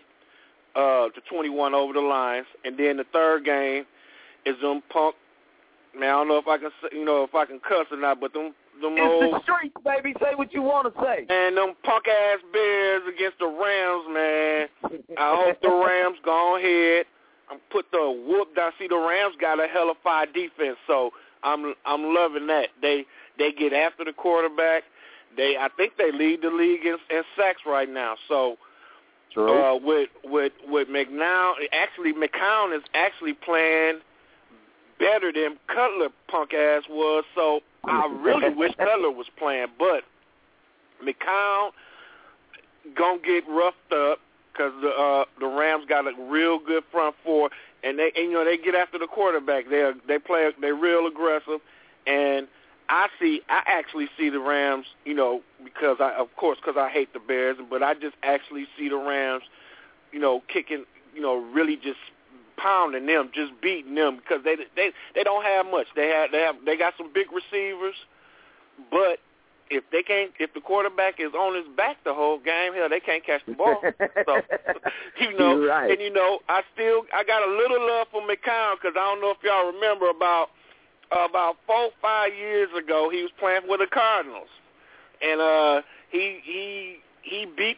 over the Lions, and then the third game is them punk. Man, I don't know if I can, if I can cuss or not, but them it's the streets, baby. Say what you want to say. And them punk-ass Bears against the Rams, man. I hope the Rams go ahead and put the whoop down. See, the Rams got a hellified defense, so I'm loving that. They get after the quarterback. I think they lead the league in sacks right now. So with McCown is actually playing better than Cutler punk ass was, so I really wish Cutler was playing, but McCown gonna get roughed up because the Rams got a real good front four, and they get after the quarterback. They're real aggressive, and I actually see the Rams, because I hate the Bears, but I just actually see the Rams, kicking, really just pounding them, just beating them because they don't have much. They got some big receivers, but if the quarterback is on his back the whole game, hell, they can't catch the ball. So right. And I got a little love for McCown because I don't know if y'all remember about 4-5 years ago he was playing with the Cardinals, and he beats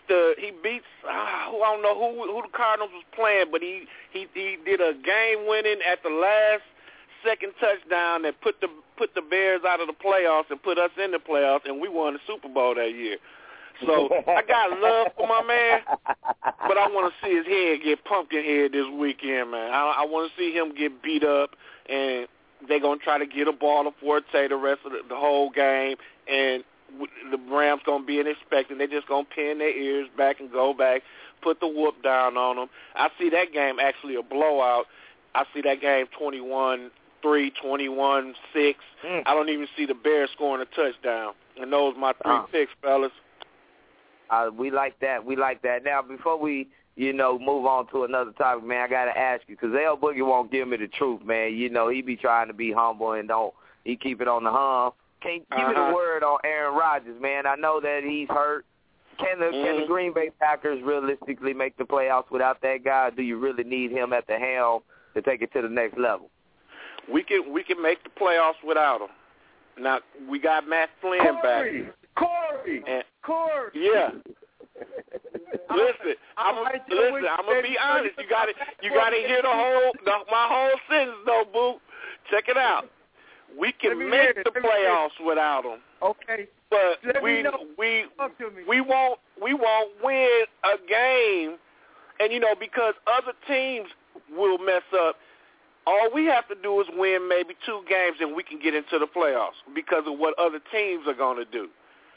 I don't know who the Cardinals was playing, but he did a game winning at the last second touchdown that put the Bears out of the playoffs and put us in the playoffs, and we won the Super Bowl that year. So I got love for my man, but I want to see his head get pumpkin head this weekend, man. I want to see him get beat up, and they're gonna try to get a ball to Forte the rest of the whole game, and the Rams going to be expecting. They're just going to pin their ears back and go back, put the whoop down on them. I see that game actually a blowout. I see that game 21-3 23, 21, 6. I don't even see the Bears scoring a touchdown. And those are my 3 picks, fellas. We like that. We like that. Now, before we, move on to another topic, man, I got to ask you, because L Boogie won't give me the truth, man. He be trying to be humble and he keep it on the hum. Can you give me the word on Aaron Rodgers, man? I know that he's hurt. Can the Green Bay Packers realistically make the playoffs without that guy? Do you really need him at the helm to take it to the next level? We can make the playoffs without him. Now, we got Matt Flynn back. Corey! Yeah. Listen, I'm gonna be honest. You gotta hear my whole sentence though, boo. Check it out. We can make the playoffs without him. Okay. But we won't win a game, and because other teams will mess up. All we have to do is win maybe 2 games, and we can get into the playoffs because of what other teams are going to do.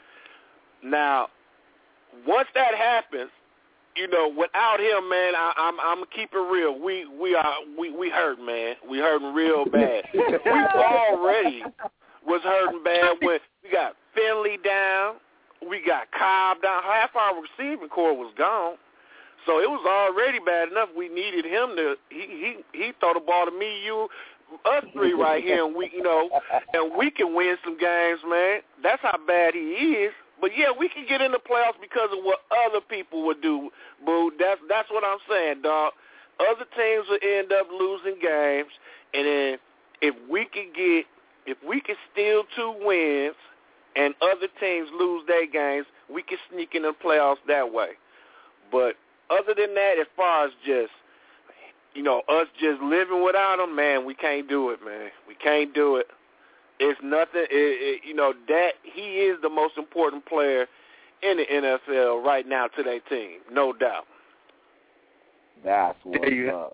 Now, once that happens, without him, man, I'm gonna keep it real. We hurt, man. We hurting real bad. We already was hurting bad when we got Finley down, we got Cobb down. Half our receiving core was gone. So it was already bad enough. We needed him to. He throw the ball to me, you, us 3 right here, and and we can win some games, man. That's how bad he is. But yeah, we can get in the playoffs because of what other people would do, boo. That's what I'm saying, dog. Other teams will end up losing games, and then if we can steal 2 wins, and other teams lose their games, we can sneak in the playoffs that way. But other than that, as far as just, us just living without him, man, we can't do it, man. We can't do it. It's nothing, that he is the most important player in the NFL right now to their team, no doubt. That's what's up.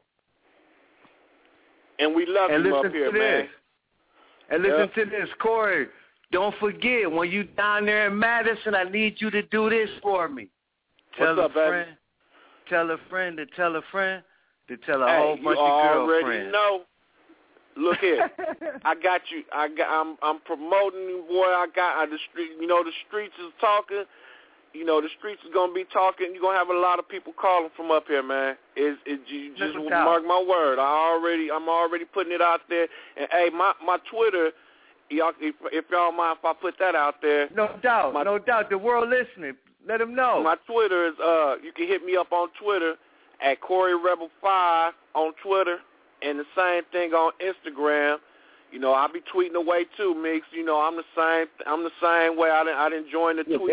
And we love him up here, man. And listen to this, Corey. Don't forget, when you down there in Madison, I need you to do this for me. Tell a friend to tell a friend to tell a friend to tell a whole bunch of girlfriends. You already know. Look here, I got you. I'm promoting, boy. The street. The streets is talking. The streets is gonna be talking. You're gonna have a lot of people calling from up here, man. You just mark my word. I'm already putting it out there. And hey, my Twitter. Y'all, if y'all mind if I put that out there. No doubt. The world listening. Let them know. My Twitter is, you can hit me up on Twitter at CoreyRebel5 on Twitter, and the same thing on Instagram. I'll be tweeting away too, Mix. I'm the same way. I didn't join the tweet,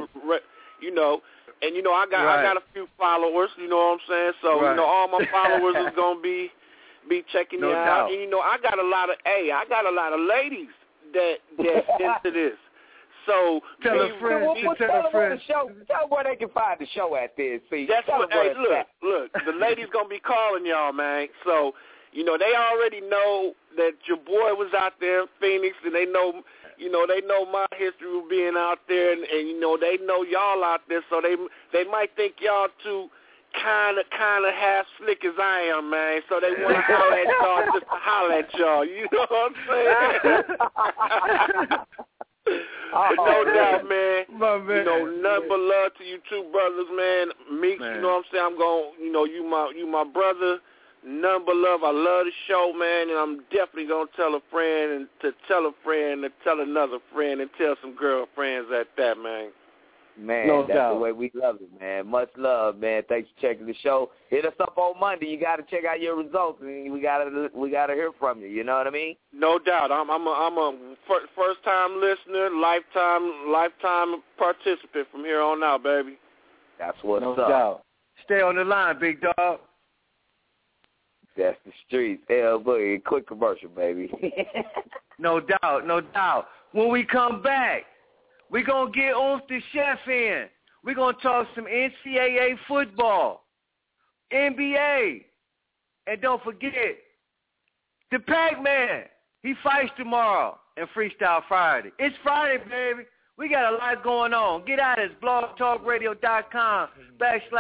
and I got a few followers. You know what I'm saying? So all my followers is gonna be checking me out. And I got a lot of ladies that into this. So tell a friend Tell them where they can find the show at this. See, that's what. Hey, look, the ladies gonna be calling y'all, man. So they already know that your boy was out there in Phoenix, and they know my history of being out there, and they know y'all out there. So they might think y'all too kind of half slick as I am, man. So they want to holler at y'all just to holler at y'all. You know what I'm saying? But no doubt, man. Nothing but love to you two brothers, man. Meeks, you know what I'm saying? I'm going, you my brother. Nothing but love. I love the show, man, and I'm definitely going to tell a friend and to tell a friend and tell another friend and tell some girlfriends at that, man. Man, that's the way we love it, man. Much love, man. Thanks for checking the show. Hit us up on Monday. You got to check out your results, and we got to hear from you. You know what I mean? No doubt. I'm a first time listener, lifetime participant from here on out, baby. That's what's up. No doubt. Stay on the line, big dog. That's the streets. L Boogie, quick commercial, baby. No doubt. When we come back, we're going to get on the chef in. We're going to talk some NCAA football, NBA, and don't forget, the Pac-Man. He fights tomorrow and Freestyle Friday. It's Friday, baby. We got a lot going on. Get out of this,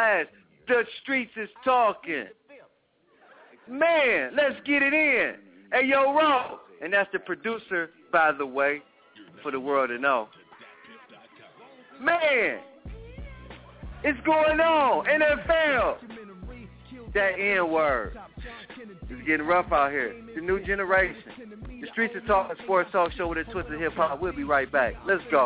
blogtalkradio.com/The Streets is Talking. Man, let's get it in. Hey, yo, Ro. And that's the producer, by the way, for the world to know. Man, it's going on. NFL. That N-word. It's getting rough out here. The new generation. The Streets of Talk Sports Talk Show with a twist of hip-hop. We'll be right back. Let's go.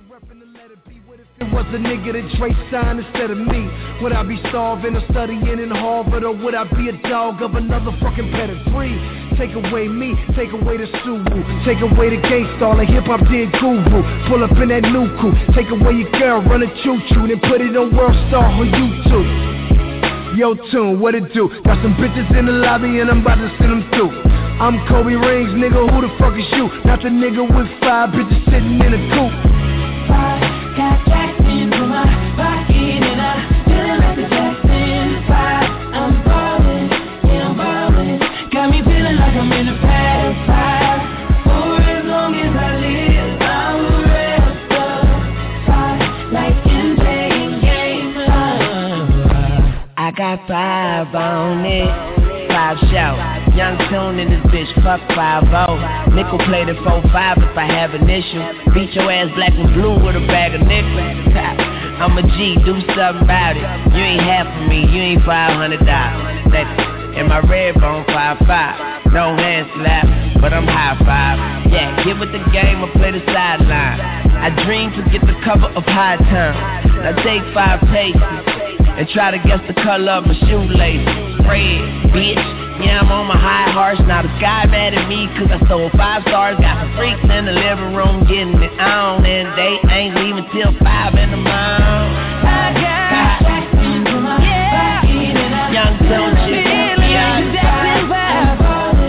It was a nigga that Drake signed instead of me. Would I be starving or studying in Harvard, or would I be a dog of another fucking pedigree? Take away me, take away the Subaru, take away the gangsta, all the hip-hop did guru. Pull up in that new coupe, take away your girl, run a choo-choo, then put it on World Star on YouTube. Yo, Tune, what it do? Got some bitches in the lobby and I'm about to send them through. I'm Kobe Rings, nigga, who the fuck is you? Not the nigga with 5 bitches sitting in a coupe. Got Jackson in my pocket and I'm feeling like the Jackson 5. I'm ballin', yeah I'm ballin'. Got me feeling like I'm in the past 5. For as long as I live, I'm a real star. 5 like MJ in Game 5. I got 5 on it. 5 shout. Young Tune in this bitch, fuck 5-0. Nickel plated 4-5 if I have an issue. Beat your ass black and blue with a bag of nickels. I'm a G, do something about it. You ain't half of me, you ain't $500. And my red bone 5-5. No hand slap, but I'm high five. Yeah, get with the game or play the sideline. I dream to get the cover of High Time. Now take 5 paces and try to guess the color of my shoelace. Red, bitch. Yeah, I'm on my high horse. Now the sky mad at me cause I stole 5 stars. Got some freaks in the living room getting it on. And they ain't leaving till 5 in the morning. I got Jackson in my pocket and I'm Young Tune shit. Young Jackson vibe.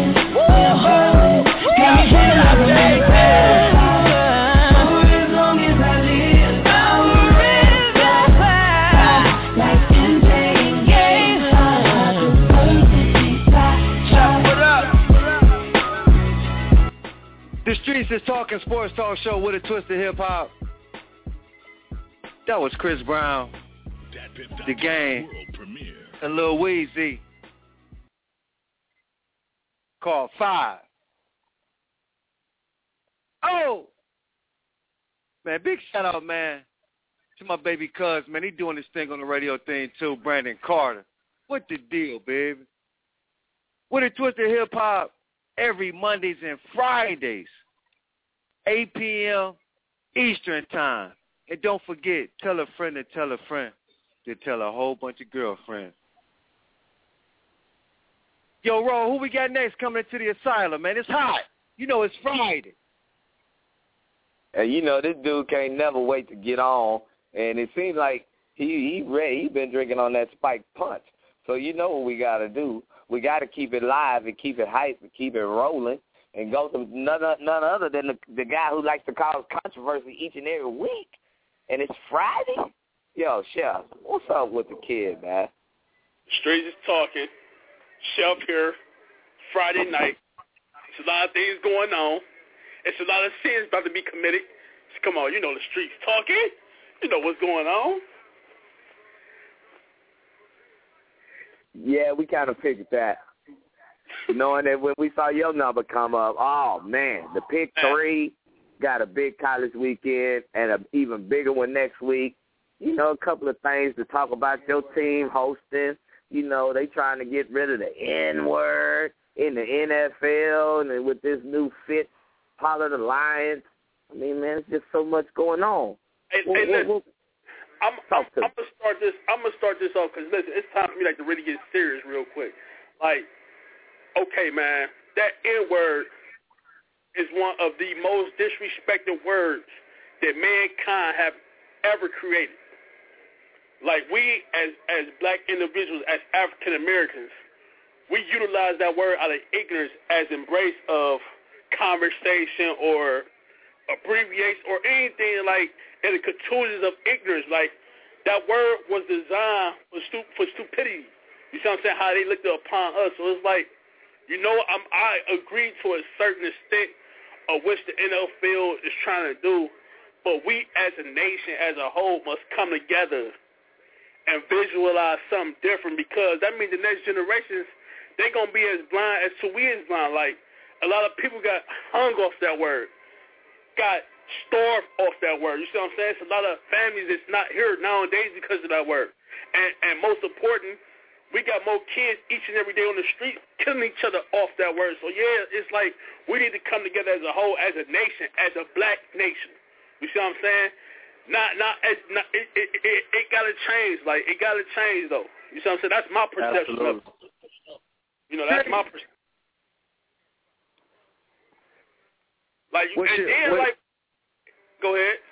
Got me feeling like I'm in the past. For as long as I live, I'm a real star. Like MJ in Game 5. The Streets is Talking Sports Talk Show with a twist of hip-hop. That was Chris Brown, The Game, and Lil Weezy. Called 5. Oh! Man, big shout out, man, to my baby cuz, man. He doing this thing on the radio thing, too, Brandon Carter. What the deal, baby? With a twist of hip-hop every Mondays and Fridays, 8 p.m. Eastern Time. And don't forget, tell a friend to tell a friend to tell a whole bunch of girlfriends. Yo, Ro, who we got next coming into the asylum, man? It's hot. You know it's Friday. And you know, this dude can't never wait to get on. And it seems like he been drinking on that spiked punch. So you know what we got to do. We got to keep it live and keep it hype and keep it rolling and go to none other than the guy who likes to cause controversy each and every week. And it's Friday? Yo, Chef, what's up with the kid, man? Streets is Talking. Chef here. Friday night. There's a lot of things going on. It's a lot of sins about to be committed. So come on, you know the Streets Talking. You know what's going on. Yeah, we kind of figured that. Knowing that when we saw your number come up, oh, man, the pick 3 got a big college weekend and an even bigger one next week. You know, a couple of things to talk about your team hosting. You know, they trying to get rid of the N-word in the NFL and with this new fit, Pollard Alliance. I mean, man, it's just so much going on. I'm gonna start this. I'm gonna start this off because listen, it's time for me to really get serious real quick. Like, okay, man, that N-word is one of the most disrespected words that mankind have ever created. Like, we as black individuals, as African Americans, we utilize that word out of ignorance as embrace of conversation or abbreviation or anything like in the contusions of ignorance. Like, that word was designed for stupidity. You see what I'm saying? How they looked upon us. So it's like, you know, I agree to a certain extent of which the NFL is trying to do, but we as a nation, as a whole, must come together and visualize something different, because that means the next generations, they're going to be as blind as to we is blind. Like, A lot of people got hung off that word, got starved off that word. You see what I'm saying? It's a lot of families that's not here nowadays because of that word. And most important, we got more kids each and every day on the street killing each other off that word. So, yeah, it's like we need to come together as a whole, as a nation, as a black nation. You see what I'm saying? It got to change. Like, it got to change, though. You see what I'm saying? That's my perception of it. You know, that's my perception. Like, go ahead.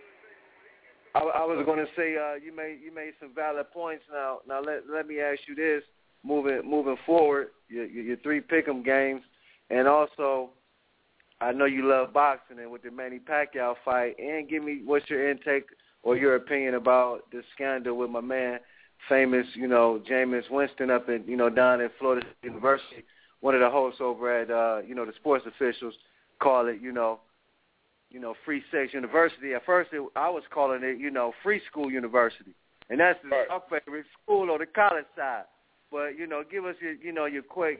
I was going to say you made some valid points. Now let me ask you this: moving forward, your 3 pick'em games, and also I know you love boxing, and with the Manny Pacquiao fight, and give me what's your intake or your opinion about the scandal with my man, famous Jameis Winston up in down at Florida State University. One of the hosts over at the sports officials call it free sex university. At first I was calling it free school university, and that's our favorite school on the college side. But give us your quick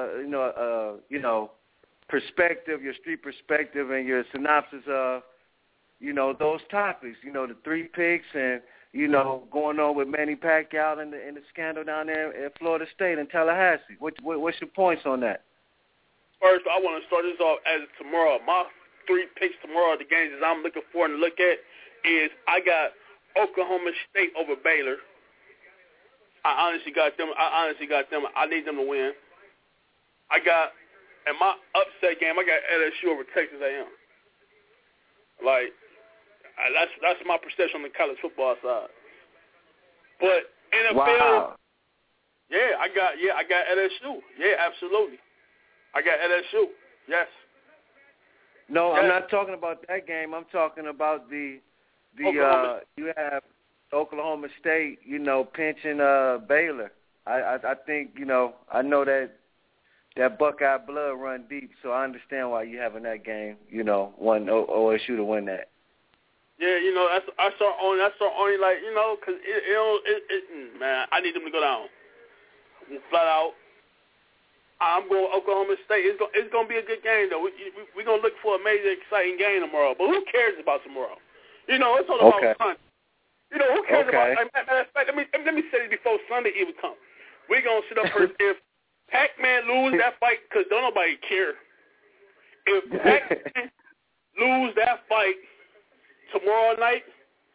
perspective, your street perspective, and your synopsis of those topics. The 3 picks and going on with Manny Pacquiao and the scandal down there at Florida State and Tallahassee. What's your points on that? First, I want to start this off as tomorrow. My 3 picks tomorrow, the games that I'm looking for and look at is I got Oklahoma State over Baylor. I honestly got them. I need them to win. I got, in my upset game, I got LSU over Texas A&M. Like, that's my perception on the college football side. But NFL, wow. I got LSU. Yeah, absolutely. I got LSU. Yes. No, I'm not talking about that game. I'm talking about the you have Oklahoma State, pinching Baylor. I think, I know that Buckeye blood run deep, so I understand why you having that game, want OSU to win that. Yeah, that's our only, like, because man, I need them to go down. Flat out. I'm going Oklahoma State. It's going to be a good game, though. We're going to look for a major, exciting game tomorrow. But who cares about tomorrow? It's all about Sunday. Who cares about – matter of fact, let me say this before Sunday even comes. We're going to sit up here. If Pac-Man lose that fight, because don't nobody care. If Pac-Man lose that fight tomorrow night,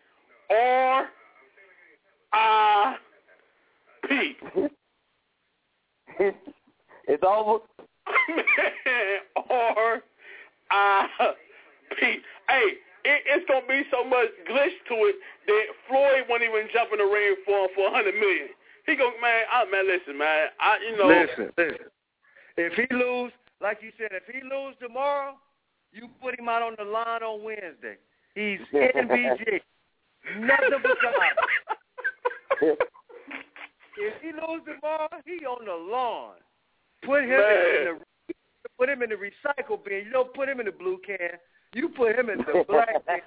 R.I.P. It's over. R.I.P. Hey, it's gonna be so much glitch to it that Floyd won't even jump in the ring for $100 million. He go, listen, man. Listen. If he lose, like you said, if he lose tomorrow, you put him out on the line on Wednesday. He's NBG. Nothing but God. If he lose tomorrow, he on the lawn. Put him in the recycle bin. You don't put him in the blue can. You put him in the black can.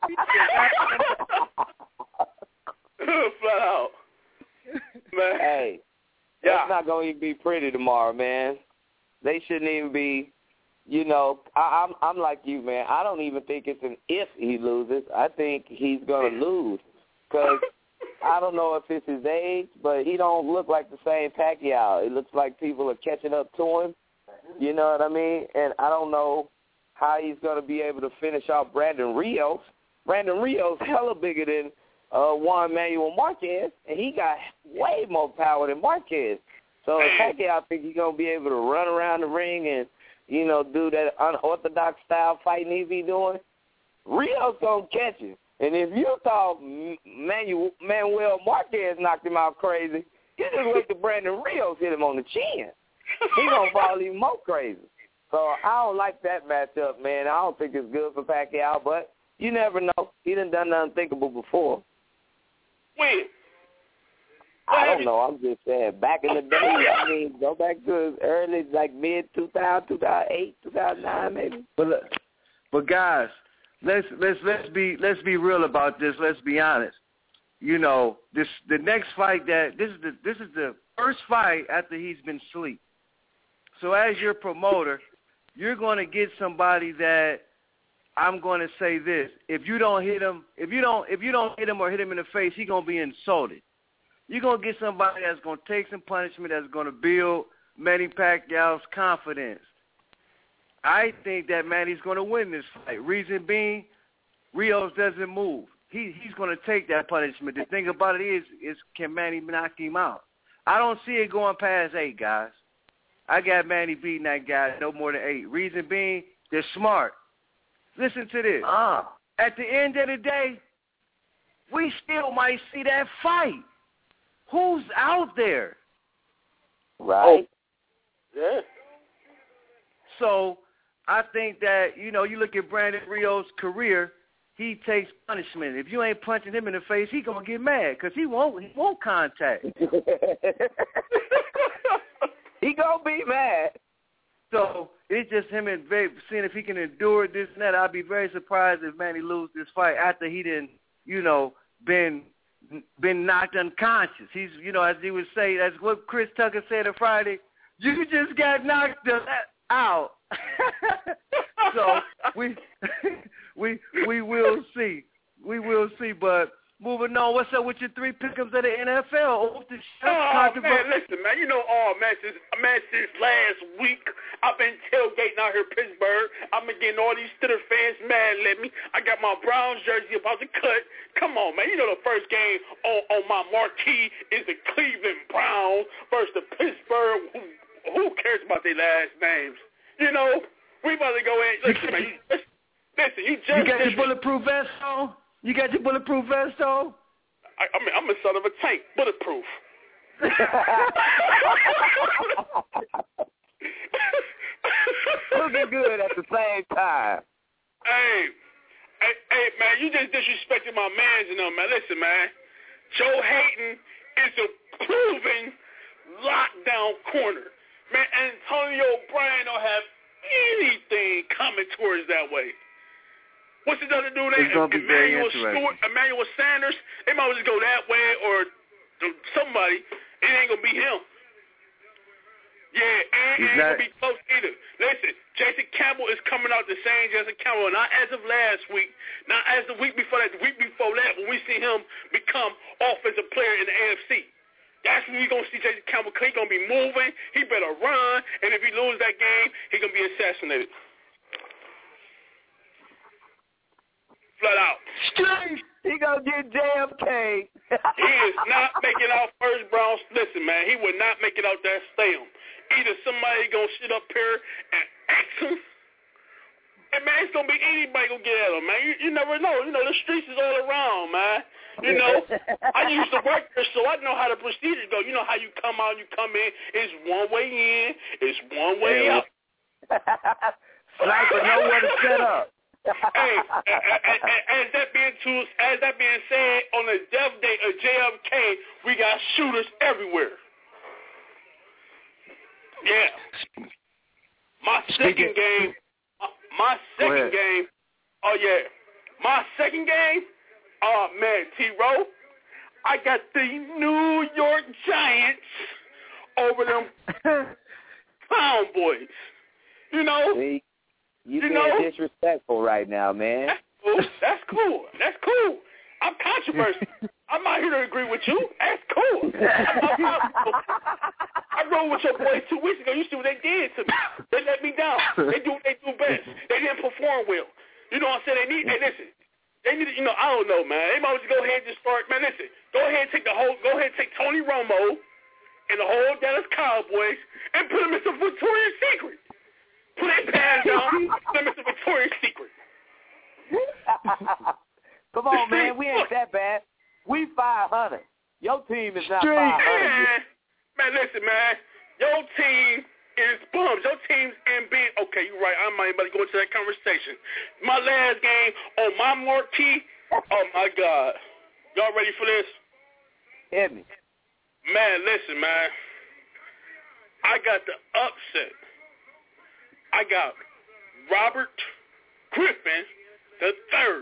Flat out. Man. Hey, that's not going to be pretty tomorrow, man. They shouldn't even be, I'm like you, man. I don't even think it's an if he loses. I think he's going to lose because I don't know if it's his age, but he don't look like the same Pacquiao. It looks like people are catching up to him. You know what I mean? And I don't know how he's going to be able to finish off Brandon Rios. Brandon Rios hella bigger than Juan Manuel Marquez, and he got way more power than Marquez. So Pacquiao, I think he's going to be able to run around the ring and, do that unorthodox style fighting he be doing. Rios going to catch him. And if you thought Manuel Marquez knocked him out crazy, you just wait till Brandon Rios hit him on the chin. He's going to fall even more crazy. So I don't like that matchup, man. I don't think it's good for Pacquiao, but you never know. He done the unthinkable before. When? I don't know. I'm just saying, back in the day, go back to early, like mid-2000, 2008, 2009 maybe. But guys, let's be real about this. Let's be honest. The next fight this is the first fight after he's been asleep. So as your promoter, you're going to get somebody that I'm going to say this: if you don't hit him, if you don't hit him or hit him in the face, he's going to be insulted. You're going to get somebody that's going to take some punishment, that's going to build Manny Pacquiao's confidence. I think that Manny's going to win this fight. Reason being, Rios doesn't move. He's going to take that punishment. The thing about it is can Manny knock him out? I don't see it going past 8, guys. I got Manny beating that guy no more than 8. Reason being, they're smart. Listen to this. At the end of the day, we still might see that fight. Who's out there? Right. Yeah. So I think that, you look at Brandon Rios' career, he takes punishment. If you ain't punching him in the face, he going to get mad because he won't contact. He going to be mad. So it's just him and seeing if he can endure this and that. I'd be very surprised if Manny loses this fight after he didn't, been knocked unconscious. He's, as he would say, that's what Chris Tucker said on Friday. You just got knocked out. So we will see. We will see. But moving on, what's up with your 3 pick'ems of the NFL? Man, listen, man. Since last week, I've been tailgating out here in Pittsburgh. I've been getting all these Steelers fans mad at me. I got my Browns jersey about to cut. Come on, man. The first game on my marquee is the Cleveland Browns versus the Pittsburgh. Who cares about their last names? We about to go in. Listen, man. You got your bulletproof vest on? You got your bulletproof vest on? I'm a son of a tank. Bulletproof. Looking good at the same time. Hey, man, you just disrespected my mans and them, man. Listen, man. Joe Hayden is a proven lockdown corner. Man, Antonio Brown don't have anything coming towards that way. What's the other dude name? Emmanuel Sanders. They might just go that way or somebody. It ain't going to be him. Yeah, and it ain't going to be close either. Listen, Jason Campbell is coming out the same Jason Campbell, not as of last week, not as the week before that, the week before that, when we see him become offensive player in the AFC. That's when we're going to see Jason Campbell. He's going to be moving. He better run. And if he loses that game, he's going to be assassinated. Flat out. He going to get JFK. He is not making out first Browns. Listen, man, he would not make it out that stadium. Either somebody going to sit up here and ask him. And, man, it's going to be anybody going to get at him, man. You never know. The streets is all around, man. I used to work there, so I know how the procedures go. You know how you come out, you come in. It's one way in, it's one way out. Sniper know where to set up. Hey, as that being said, on the death day of JFK, we got shooters everywhere. Yeah. My second game. Oh, man, T-Row, I got the New York Giants over them Clown Boys. See, you being disrespectful right now, man. That's cool. I'm controversial. I'm not here to agree with you. That's cool. I rode with your boys 2 weeks ago. You see what they did to me. They let me down. They do what they do best. They didn't perform well. You know what I'm saying? They need, I don't know, man. They might just go ahead and just start, man, listen, go ahead and take Tony Romo and the whole Dallas Cowboys and put them in some Victoria's Secret. Put their pants down, put them in some Victoria's Secret. Come on, man, we ain't that bad. We 500. Your team is not 500. Man, listen, man, your team is bums. Your team's in big. Okay, you're right. I'm not about to go into that conversation. My last game on my marquee. Oh my God, y'all ready for this? Hit me. Man, listen, man. I got the upset. I got Robert Griffin III.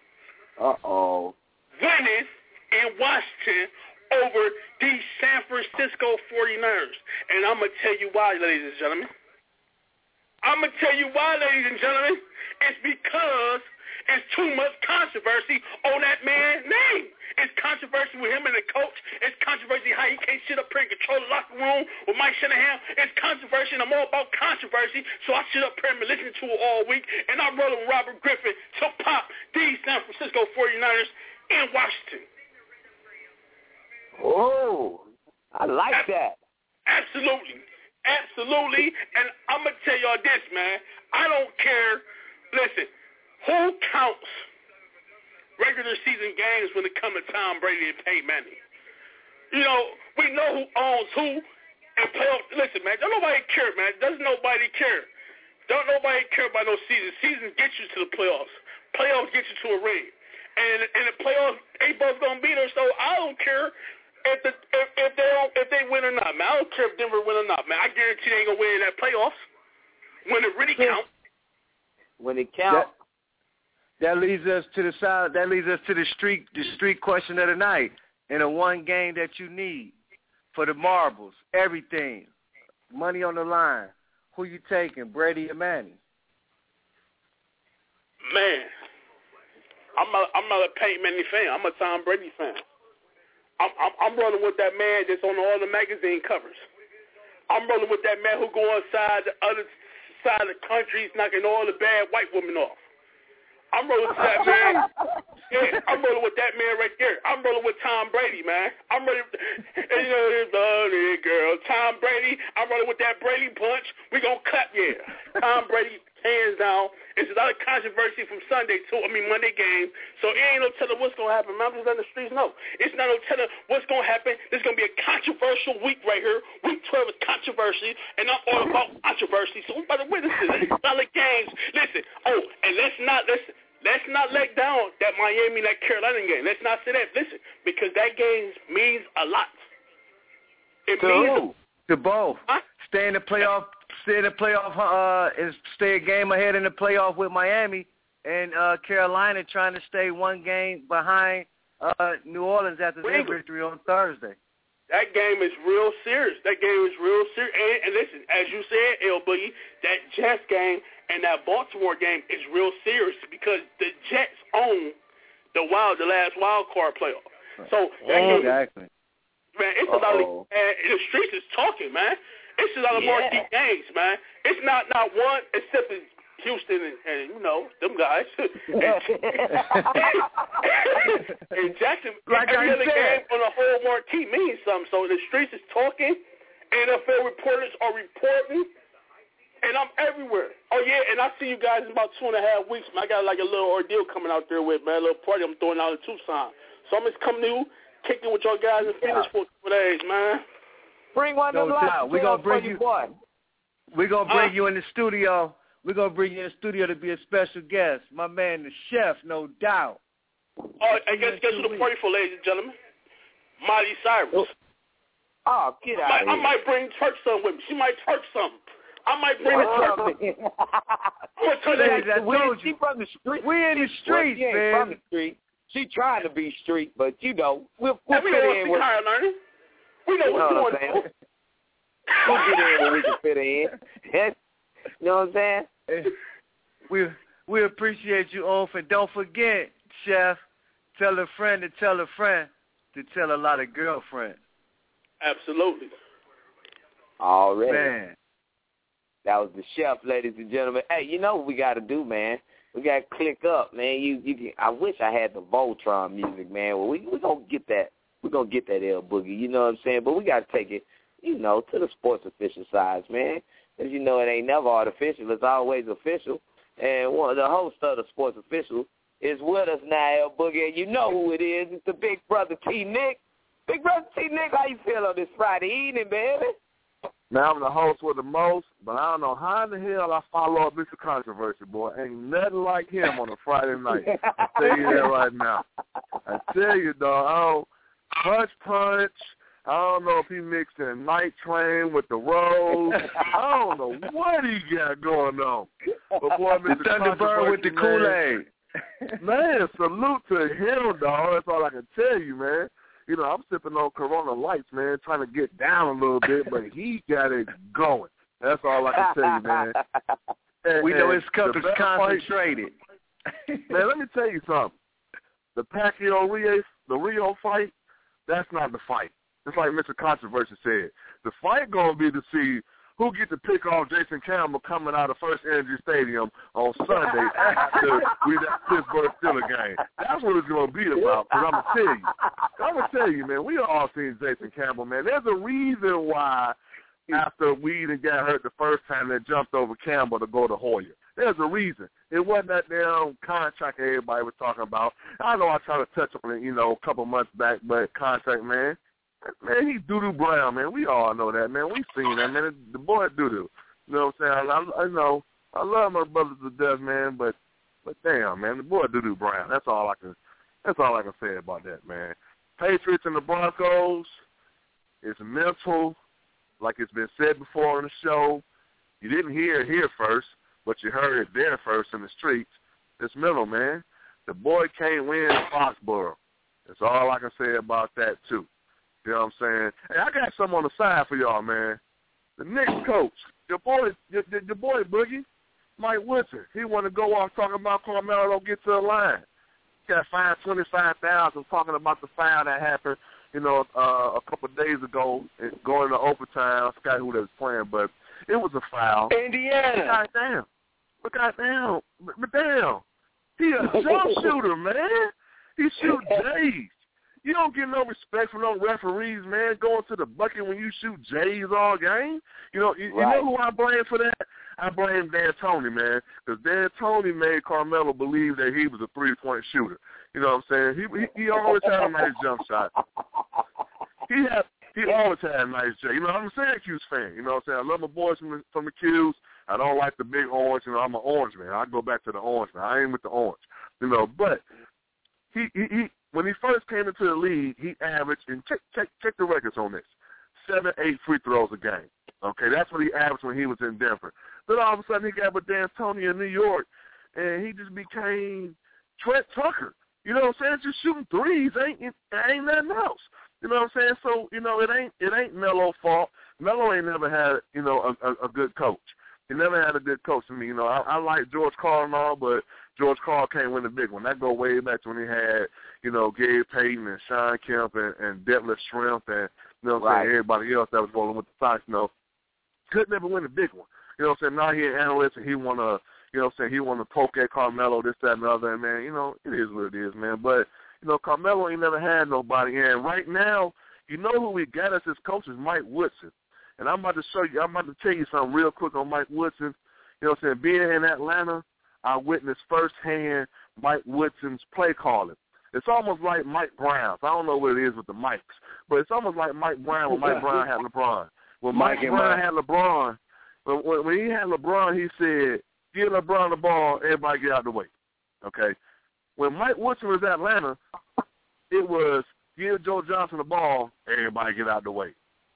Winning in Washington over the San Francisco 49ers. And I'm going to tell you why, ladies and gentlemen. I'm I'm going to tell you why, ladies and gentlemen. It's because it's too much controversy on that man's name. It's controversy with him and the coach. It's controversy how he can't sit up here and control the locker room with Mike Shanahan. It's controversy, and I'm all about controversy, so I sit up here and listen to it all week, and I roll with Robert Griffin to pop these San Francisco 49ers in Washington. Oh, I like that. Absolutely. Absolutely. And I'm going to tell y'all this, man. I don't care. Listen, who counts regular season games when it comes to Tom Brady and Peyton Manning? You know, we know who owns who and playoff. Listen, man, don't nobody care, man. Doesn't nobody care. Don't nobody care about no season. Season gets you to the playoffs. Playoffs get you to a ring. And the playoffs, they both going to be there, so I don't care if they win or not, man. I don't care if Denver win or not, man. I guarantee they ain't going to win in that playoffs when it really counts. When it counts. That leads us to the side. That leads us to the street question of the night. In a one game that you need for the marbles, everything, money on the line. Who you taking, Brady or Manning? Man, I'm not a Peyton Manning fan. I'm a Tom Brady fan. I'm rolling with that man that's on all the magazine covers. I'm rolling with that man who go outside the other side of the country, knocking all the bad white women off. I'm rolling with that man. Yeah, I'm rolling with that man right there. I'm rolling with Tom Brady, man. I'm rolling with, girl. Tom Brady. I'm rolling with that Brady bunch. We gonna cut, yeah. Tom Brady, hands down. It's a lot of controversy from Monday game. So it ain't no telling what's gonna happen. Man, I'm just letting the streets know. It's not no telling what's gonna happen. There's gonna be a controversial week right here. Week 12 is controversy, and I'm all about controversy. So we about to witness this. Solid games. Listen. Oh, and let's not let down that Miami, that Carolina game. Let's not say that. Listen, because that game means a lot. It means to both. Huh? Stay in the playoff, and stay a game ahead in the playoff with Miami, and Carolina trying to stay one game behind New Orleans after their victory on Thursday. That game is real serious. And listen, as you said, L Boogie, that Jets game and that Baltimore game is real serious because the Jets own the last wild card playoff. So that game, man, it's a lot of the streets is talking, man. It's a lot of more deep games, man. It's not one except in Houston and you know them guys and Jackson. Like every I other said, game on a whole marquee means something. So the streets is talking. NFL reporters are reporting. And I'm everywhere. Oh, yeah, and I'll see you guys in about 2.5 weeks, man. I got like a little ordeal coming out there with, man, a little party I'm throwing out in Tucson. So I'm just coming to you, kicking with y'all guys in Phoenix for 2 days, man. Bring one of them lights. We're going to bring you. We're going to bring you in the studio. We're going to bring you in the studio to be a special guest. My man, the chef, no doubt. Oh, I guess who the party for, ladies and gentlemen? Miley Cyrus. Oh, get out of here. I might bring Turk some with me. She might Turk something. I might bring it to She from the street. We in the streets, man. From the street. She trying to be street, but you know, we'll fit in with her. We know what's going on. We'll get in when we can fit in. You know what I'm saying? We appreciate you, Onf, and don't forget, Chef, tell a friend to tell a friend to tell a lot of girlfriends. Absolutely. Already. Man. That was the chef, ladies and gentlemen. Hey, you know what we got to do, man? We got to click up, man. I wish I had the Voltron music, man. Well, we're going to get that. We're going to get that L Boogie, you know what I'm saying? But we got to take it, you know, to the sports official sides, man. As you know, it ain't never artificial. It's always official. And one of the hosts of the sports official is with us now, L Boogie. And you know who it is. It's the big brother T-Nick. Big brother T-Nick, how you feel on this Friday evening, baby? Man, I'm the host with the most, but I don't know how in the hell I follow up Mr. Controversy, boy. Ain't nothing like him on a Friday night. I tell you that right now. I tell you, dog, punch. I don't know if he mixed in Night Train with the Rose. I don't know what he got going on. But boy, Mr. Thunderbird with the Kool-Aid. Man, salute to him, dog. That's all I can tell you, man. You know, I'm sipping on Corona Lights, man, trying to get down a little bit, but he got it going. That's all I can tell you, man. We know his cup is concentrated. Man, let me tell you something. The Rio fight, that's not the fight. It's like Mr. Controversy said. The fight going to be to see who get to pick off Jason Campbell coming out of First Energy Stadium on Sunday after that Pittsburgh Steelers game. That's what it's going to be about, because I'm going to tell you, man, we all seen Jason Campbell, man. There's a reason why after Weeden got hurt the first time, they jumped over Campbell to go to Hoyer. There's a reason. It wasn't that damn contract everybody was talking about. I know I tried to touch on it, a couple months back, but contract, man, he's doo-doo brown, man. We all know that, man. We seen that, man. The boy doo-doo. You know what I'm saying? I know. I love my brothers to death, man, but damn, man, the boy doo-doo brown. That's all I can say about that, man. Patriots and the Broncos, it's mental, like it's been said before on the show. You didn't hear it here first, but you heard it there first in the streets. It's mental, man. The boy can't win in Foxborough. That's all I can say about that, too. You know what I'm saying? Hey, I got something on the side for y'all, man. The Knicks coach, your boy Boogie, Mike Woodson, he want to go off talking about Carmelo don't get to the line. He got fined $25,000 talking about the foul that happened, a couple of days ago, going to overtime. I forgot who they was playing, but it was a foul. Indiana. Goddamn. He a jump shooter, man. He shoot J's. You don't get no respect from no referees, man, going to the bucket when you shoot J's all game. You know who I blame for that? I blame D'Antoni, man, because D'Antoni made Carmelo believe that he was a three-point shooter. You know what I'm saying? He always had a nice jump shot. He always had a nice jump. I'm a Syracuse fan. You know what I'm saying? I love my boys from the Qs. I don't like the big orange. I'm an orange man. I go back to the orange man. I ain't with the orange. But he when he first came into the league, he averaged, and check the records on this, 7-8 free throws a game. Okay, that's what he averaged when he was in Denver. Then all of a sudden he got with D'Antoni in New York, and he just became Trent Tucker. You know what I'm saying? Just shooting threes ain't nothing else. You know what I'm saying? So, it ain't Melo's fault. Melo ain't never had, a good coach. He never had a good coach to me. I like George Karl and all, but George Karl can't win the big one. That go way back to when he had, Gary Payton and Sean Kemp and Detlef Schrempf and, everybody else that was rolling with the Sox. Could never win the big one. You know what I'm saying? Now he's an analyst and he want to, he want to poke at Carmelo, this, that, and the other. And, man, it is what it is, man. But, Carmelo ain't never had nobody. And right now, who we got as his coach is Mike Woodson. And I'm about to tell you something real quick on Mike Woodson. You know what I'm saying? Being in Atlanta, I witnessed firsthand Mike Woodson's play calling. It's almost like Mike Brown's. I don't know what it is with the mics, but it's almost like Mike Brown when Mike Brown had LeBron. When Mike Brown had LeBron, when he had LeBron, he said, give LeBron the ball, everybody get out of the way. Okay? When Mike Woodson was at Atlanta, it was give Joe Johnson the ball, everybody get out of the way.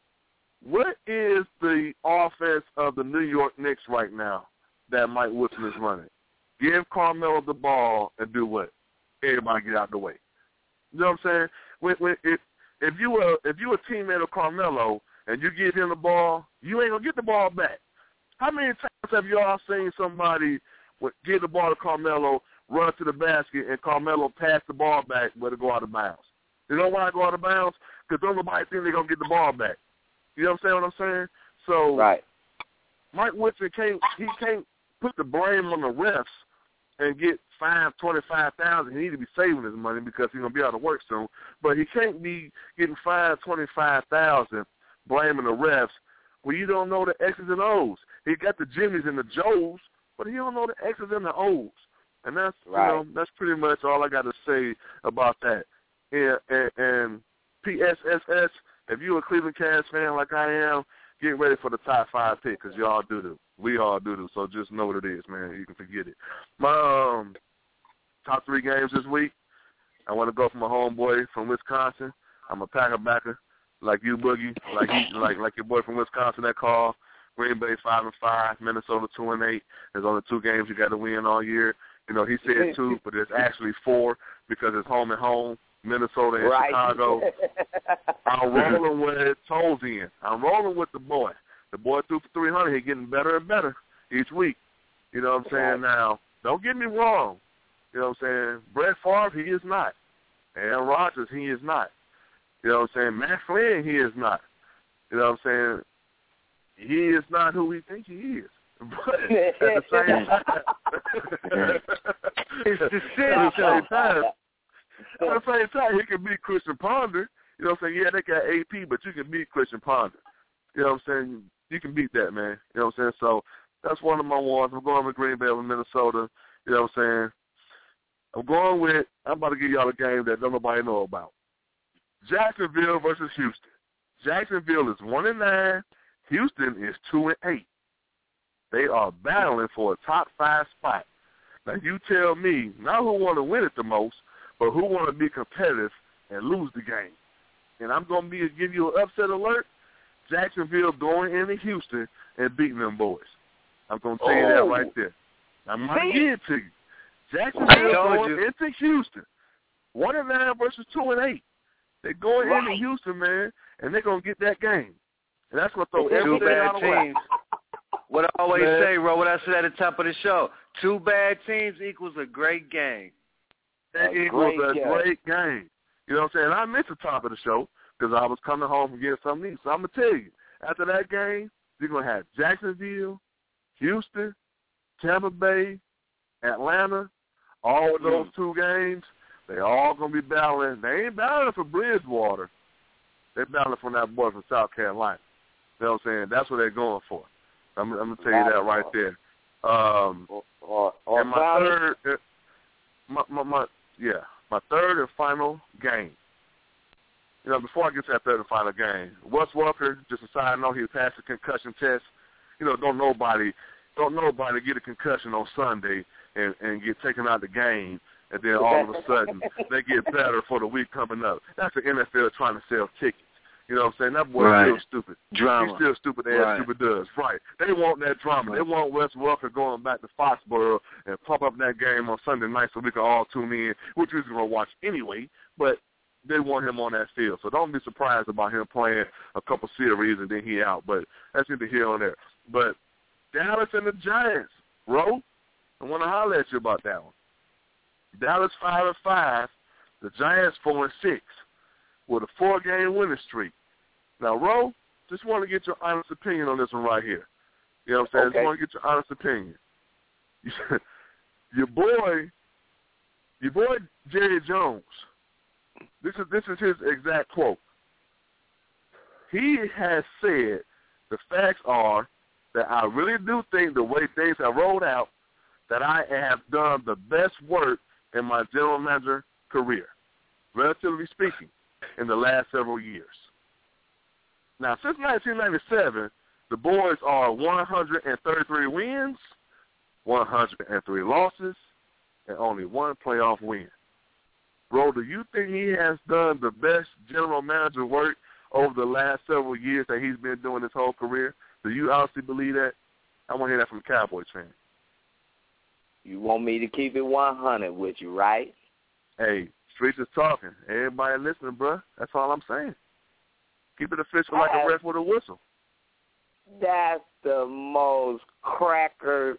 What is the offense of the New York Knicks right now that Mike Woodson is running? Give Carmelo the ball and do what? Everybody get out the way. You know what I'm saying? If you a teammate of Carmelo and you give him the ball, you ain't gonna get the ball back. How many times have you all seen somebody give the ball to Carmelo, run to the basket, and Carmelo pass the ball back but it go out of bounds? You know why it go out of bounds? Because don't nobody think they're gonna get the ball back. You know what I'm saying? So Mike Woodson can't put the blame on the refs and get fined $25,000. He need to be saving his money because he's gonna be out of work soon. But he can't be getting fined $25,000 blaming the refs when you don't know the X's and O's. He got the Jimmys and the Joes, but he don't know the X's and the O's. And that's that's pretty much all I got to say about that. And PSSS. If you're a Cleveland Cavs fan like I am, get ready for the top 5 pick because y'all do. We all do. So just know what it is, man. You can forget it. My top 3 games this week, I want to go for my homeboy from Wisconsin. I'm a Packer backer like you, Boogie, like your boy from Wisconsin that called. Green Bay 5-5, Minnesota 2-8. There's only 2 games you got to win all year. He said 2, but it's actually 4 because it's home and home. Minnesota and Chicago. I'm rolling with Tolzien. I'm rolling with the boy. The boy threw for 300. He's getting better and better each week. You know what I'm saying? Now, don't get me wrong. You know what I'm saying? Brett Favre, he is not. Aaron Rodgers, he is not. You know what I'm saying? Matt Flynn, he is not. You know what I'm saying? He is not who we think he is. But at the same time, it's the same time, he can beat Christian Ponder. You know what I'm saying? Yeah, they got AP, but you can beat Christian Ponder. You know what I'm saying? You can beat that, man. You know what I'm saying? So that's one of my ones. I'm going with Green Bay over Minnesota. You know what I'm saying? I'm about to give y'all a game that don't nobody know about. Jacksonville versus Houston. Jacksonville is 1-9. Houston is 2-8. They are battling for a top 5 spot. Now you tell me not who want to win it the most, but who want to be competitive and lose the game. And I'm going to give you an upset alert. Jacksonville going into Houston and beating them boys. I'm going to tell you that right there. I'm going to give it to you. Jacksonville going into Houston. 1-9 versus 2-8. They're going into Houston, man, and they're going to get that game. And that's what throw everything out of whack. What I always say, Ro, what I said at the top of the show, 2 bad teams equals a great game. That equals a great game. You know what I'm saying? I missed the top of the show because I was coming home from getting something to eat. So I'm going to tell you, after that game, you're going to have Jacksonville, Houston, Tampa Bay, Atlanta, all of those 2 games. They all going to be battling. They ain't battling for Bridgewater. They're battling for that boy from South Carolina. You know what I'm saying? That's what they're going for. I'm going to tell you that right there. And my third and final game. You know, before I get to that third and final game, Wes Welker, just a side note, he passed the concussion test. You know, don't nobody get a concussion on Sunday and get taken out of the game, and then all of a sudden they get better for the week coming up. That's the NFL trying to sell tickets. You know what I'm saying? That boy's still stupid. Drama. He's still stupid as stupid does. Right. They want that drama. They want Wes Welker going back to Foxborough and pump up that game on Sunday night so we can all tune in, which we're going to watch anyway, but they want him on that field. So don't be surprised about him playing a couple series and then he out. But that's neither here nor there. But Dallas and the Giants, Ro, I want to holler at you about that one. Dallas 5-5, the Giants 4-6. With a 4-game winning streak. Now, Ro, just want to get your honest opinion on this one right here. You know what I'm saying? Just want to get your honest opinion. Your boy Jerry Jones. This is his exact quote. He has said the facts are that I really do think the way things have rolled out that I have done the best work in my general manager career, relatively speaking, in the last several years. Now, since 1997, the boys are 133 wins, 103 losses, and only 1 playoff win. Bro, do you think he has done the best general manager work over the last several years that he's been doing his whole career? Do you honestly believe that? I want to hear that from the Cowboys fan. You want me to keep it 100 with you, right? Hey, streets is talking. Everybody listening, bro. That's all I'm saying. Keep it official like a ref with a whistle. That's the most cracker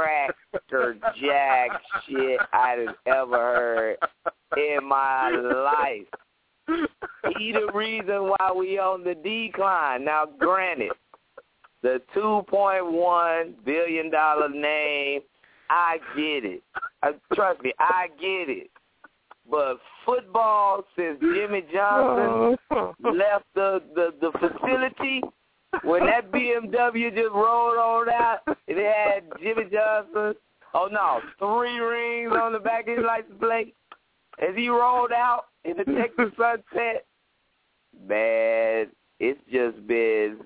jack shit I've ever heard in my life. He the reason why we on the decline. Now, granted, the $2.1 billion name, I get it. Trust me, I get it. But football, since Jimmy Johnson left the facility, when that BMW just rolled on out, it had Jimmy Johnson, 3 rings on the back of his license plate. As he rolled out in the Texas sunset, man, it's just been,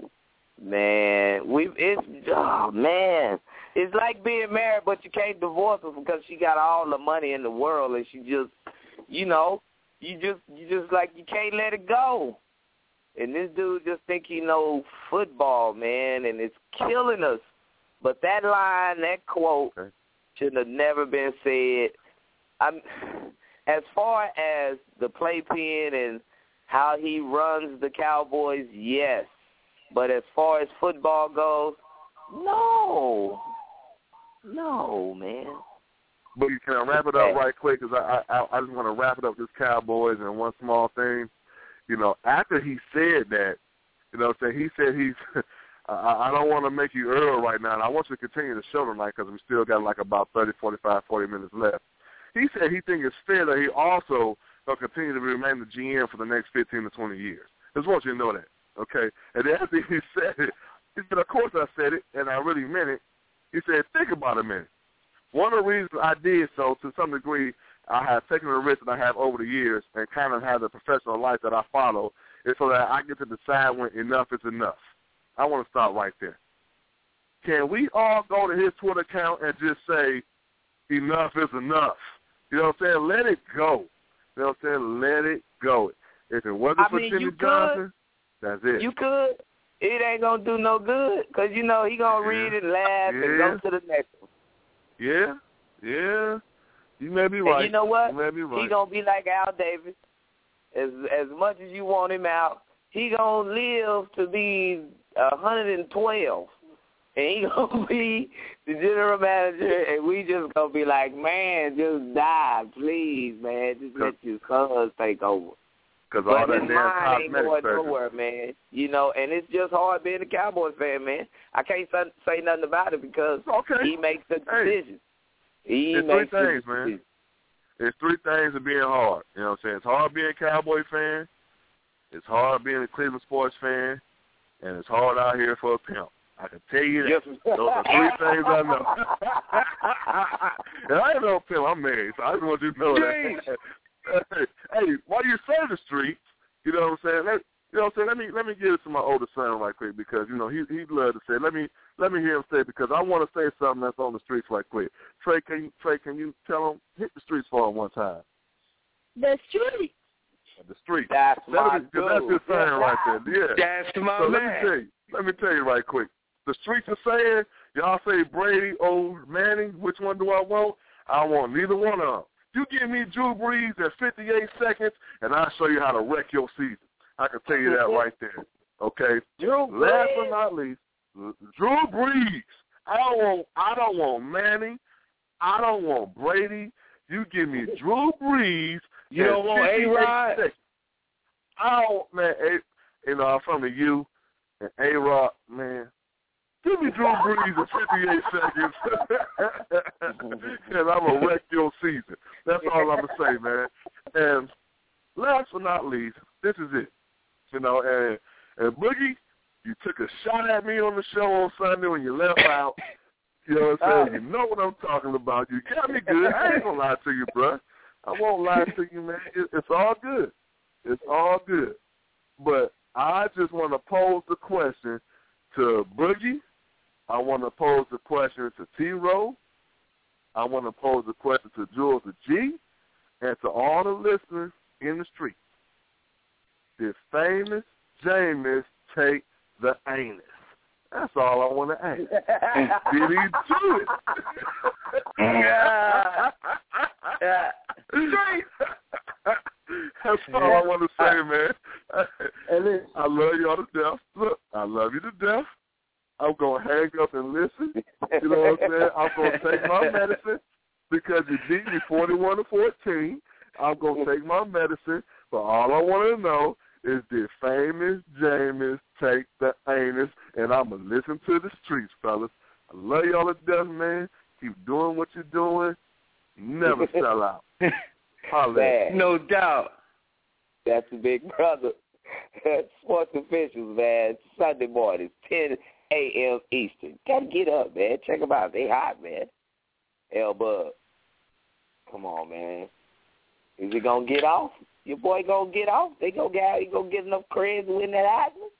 it's like being married, but you can't divorce her because she got all the money in the world, and she just, you just like, you can't let it go. And this dude just think he knows football, man, and it's killing us. But that line, that quote, should have never been said. As far as the playpen and how he runs the Cowboys, yes. But as far as football goes, no. No, man. But can I wrap it up right quick? Because I just want to wrap it up with this Cowboys and one small thing. You know, after he said that, you know what I'm saying, he said he's I don't want to make you Earl right now, and I want you to continue the show tonight because we still got like about 30, 45, 40 minutes left. He said he thinks it's fair that he also will continue to remain the GM for the next 15 to 20 years. I just want you to know that, okay? And then after he said it, he said, of course I said it, and I really meant it. He said, think about it a minute. One of the reasons I did so, to some degree, I have taken the risk that I have over the years and kind of have the professional life that I follow, is so that I get to decide when enough is enough. I want to stop right there. Can we all go to his Twitter account and just say, enough is enough? You know what I'm saying? Let it go. You know what I'm saying? Let it go. If it wasn't for Jimmy Johnson, that's it. You could. It ain't going to do no good because, you know, he going to read it, laugh, and go to the next one. Yeah. You may be right. And you know what? You may be right. He going to be like Al Davis. As much as you want him out, he going to live to be 112. And he going to be the general manager, and we just going to be like, man, just die, please, man. Just let your sons take over. Because all that damn ain't going nowhere, man. You know, and it's just hard being a Cowboys fan, man. I can't say nothing about it because he makes the decisions. It's three things, man. It's three things of being hard. You know what I'm saying? It's hard being a Cowboy fan. It's hard being a Cleveland sports fan. And it's hard out here for a pimp. I can tell you that. Those are three things I know. And I ain't no pimp. I'm married, so I just want you to know that. Hey, while you're saying the streets, you know what I'm saying? Let me give it to my older son right quick because you know he'd love to say. Let me hear him say it because I want to say something that's on the streets right quick. Trey, can you tell him hit the streets for him one time? The streets. The streets. That's his son right there. Yeah. That's my man. Let me tell you right quick. The streets are saying y'all say Brady, old Manning. Which one do I want? I want neither one of them. You give me Drew Brees at 58 seconds, and I'll show you how to wreck your season. I can tell you that right there. Okay? Last but not least, Drew Brees. I don't want Manning. I don't want Brady. You give me Drew Brees. You don't want A-Rod? I don't, man. I'm from the U, and A-Rod, man. Give me Drew Brees in 58 seconds, and I'm going to wreck your season. That's all I'm going to say, man. And last but not least, this is it. You know, and Boogie, you took a shot at me on the show on Sunday when you left out. You know what I'm saying? You know what I'm talking about. You got me good. I ain't going to lie to you, bro. I won't lie to you, man. It's all good. It's all good. But I just want to pose the question to Boogie. I want to pose the question to T-Row. I want to pose the question to Jules the G, and to all the listeners in the street. Did famous Jameis take the anus? That's all I want to ask. Did he do it? Straight. That's all I want to say, man. I love y'all to death. Look, I love you to death. I'm going to hang up and listen. You know what I'm saying? I'm going to take my medicine because you beat me 41-14. I'm going to take my medicine. But all I want to know is did famous Jameis take the anus? And I'm going to listen to the streets, fellas. I love y'all to death, man. Keep doing what you're doing. Never sell out. No doubt. That's the big brother. Sports officials, man. Sunday mornings, 10 a.m. Eastern. Gotta get up, man. Check them out. They hot, man. L-Bub. Come on, man. Is he gonna get off? Your boy gonna get off? He gonna get enough credit to win that Heisman?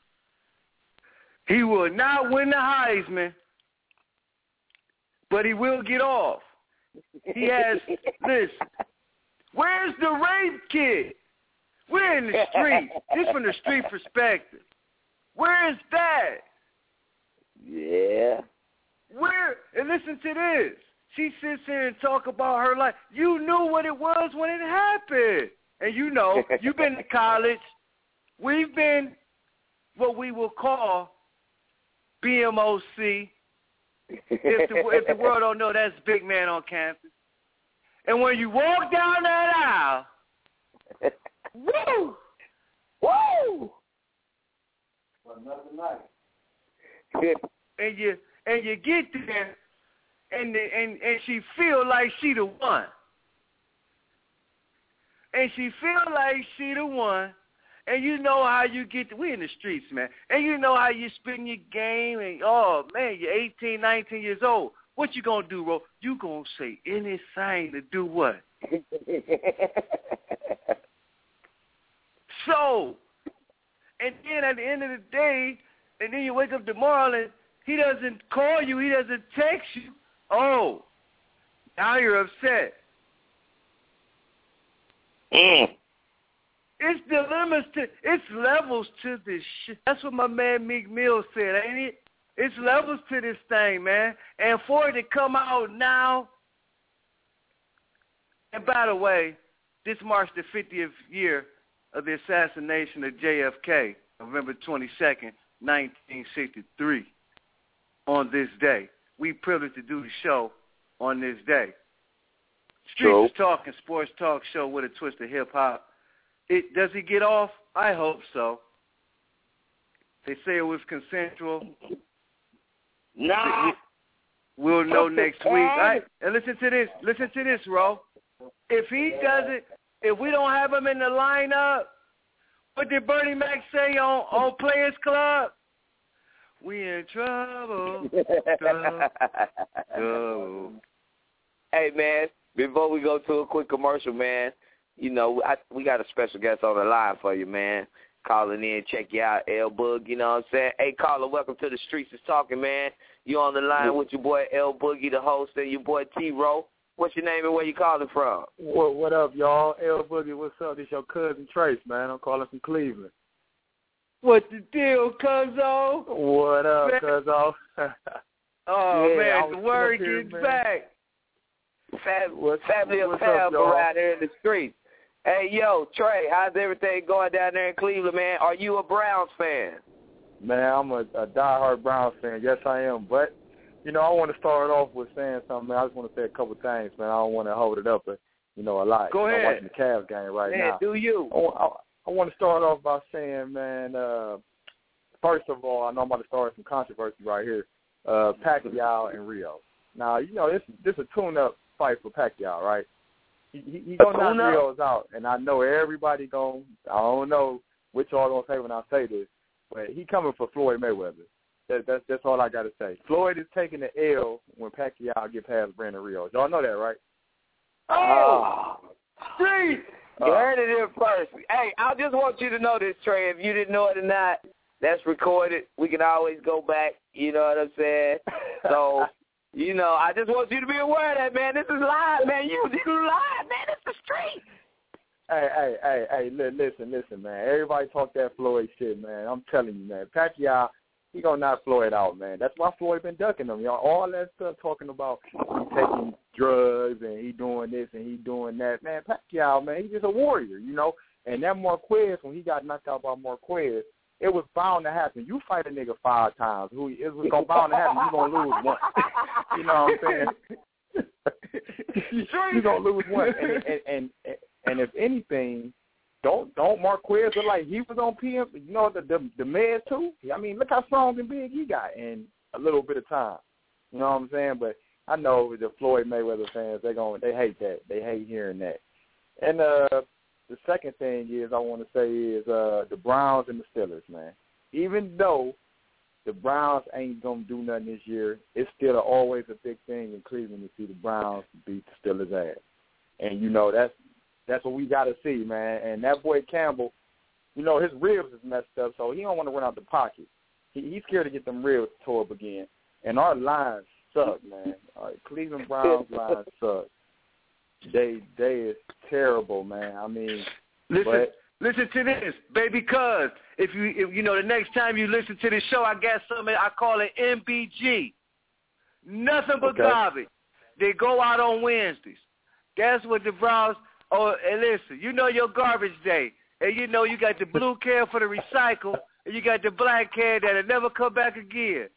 He will not win the Heisman, but he will get off. He has this. Where's the rape kid? We're in the street. This from the street perspective. Where is that? Yeah. And listen to this. She sits here and talk about her life. You knew what it was when it happened. And you know, you've been to college. We've been what we will call BMOC, If the world don't know, that's Big Man on Campus. And when you walk down that aisle, woo, woo, another night. and you get there, and she feel like she the one. And she feel like she the one. And you know how you get we in the streets, man. And you know how you spin your game. And, oh, man, you're 18, 19 years old. What you going to do, bro? You going to say anything to do what? So, and then at the end of the day, and then you wake up tomorrow and he doesn't call you. He doesn't text you. Oh, now you're upset. It's it's levels to this shit. That's what my man Meek Mill said, ain't it? It's levels to this thing, man. And for it to come out now, and by the way, this marks the 50th year of the assassination of JFK, November 22nd, 1963. On this day. We privileged to do the show on this day. Streets Talking, sports talk show with a twist of hip-hop. Does he get off? I hope so. They say it was consensual. Nah. We'll know next week. All right, and listen to this, Ro. If he doesn't, if we don't have him in the lineup, what did Bernie Mac say on Players Club? We in trouble. Trouble. Hey, man, before we go to a quick commercial, man, you know, we got a special guest on the line for you, man. Calling in, check you out, L Boog, you know what I'm saying? Hey, caller, welcome to the Streets is Talking, man. You on the line with your boy L Boogie, the host, and your boy T-Ro. What's your name and where you calling from? What up, y'all? L Boogie, what's up? This your cousin Trace, man. I'm calling from Cleveland. What the deal, cuzzo? What up, cuzzo? Oh, yeah, man, the word gets back. Family affair around here in the streets. Hey, yo, Trey, how's everything going down there in Cleveland, man? Are you a Browns fan? Man, I'm a diehard Browns fan. Yes, I am. But, you know, I want to start off with saying something, man. I just want to say a couple of things, man. I don't want to hold it up, but, you know, a lot. Go ahead. I'm watching the Cavs game right now. Do you? I want to start off by saying, man, first of all, I know I'm about to start some controversy right here. Pacquiao and Rio. Now, you know, this is a tune-up fight for Pacquiao, right? He gonna knock Rios out, and I know everybody I don't know which y'all gonna say when I say this, but he coming for Floyd Mayweather. That's all I gotta say. Floyd is taking the L when Pacquiao get past Brandon Rios. Y'all know that, right? Oh, Street! You heard it here first. Hey, I just want you to know this, Trey. If you didn't know it or not, that's recorded. We can always go back. You know what I'm saying? So, you know, I just want you to be aware of that, man. This is live, man. You live, man. It's the street. Hey, listen, man. Everybody talk that Floyd shit, man. I'm telling you, man. Pacquiao, he gonna knock Floyd out, man. That's why Floyd been ducking him, y'all. All that stuff talking about he taking drugs and he doing this and he doing that. Man, Pacquiao, man, he's just a warrior, you know. And that Marquez, when he got knocked out by Marquez, it was bound to happen. You fight a nigga 5 times, it was bound to happen. You're going to lose one. You know what I'm saying? You're going to lose one. And if anything, don't Marquez look like he was on PM, you know, the meds too? I mean, look how strong and big he got in a little bit of time. You know what I'm saying? But I know the Floyd Mayweather fans, they hate that. They hate hearing that. And the second thing is I want to say is the Browns and the Steelers, man. Even though the Browns ain't going to do nothing this year, it's still always a big thing in Cleveland to see the Browns beat the Steelers' ass. And, you know, that's what we got to see, man. And that boy Campbell, you know, his ribs is messed up, so he don't want to run out the pocket. He's scared to get them ribs tore up again. And our lines suck, man. Cleveland Browns lines suck. They is terrible, man. I mean, listen to this, baby. Cuz if you know the next time you listen to this show, I got something I call it MBG. Nothing but garbage. They go out on Wednesdays. That's what the Browns. Oh, and listen, you know your garbage day, and you know you got the blue can for the recycle, and you got the black can that'll never come back again.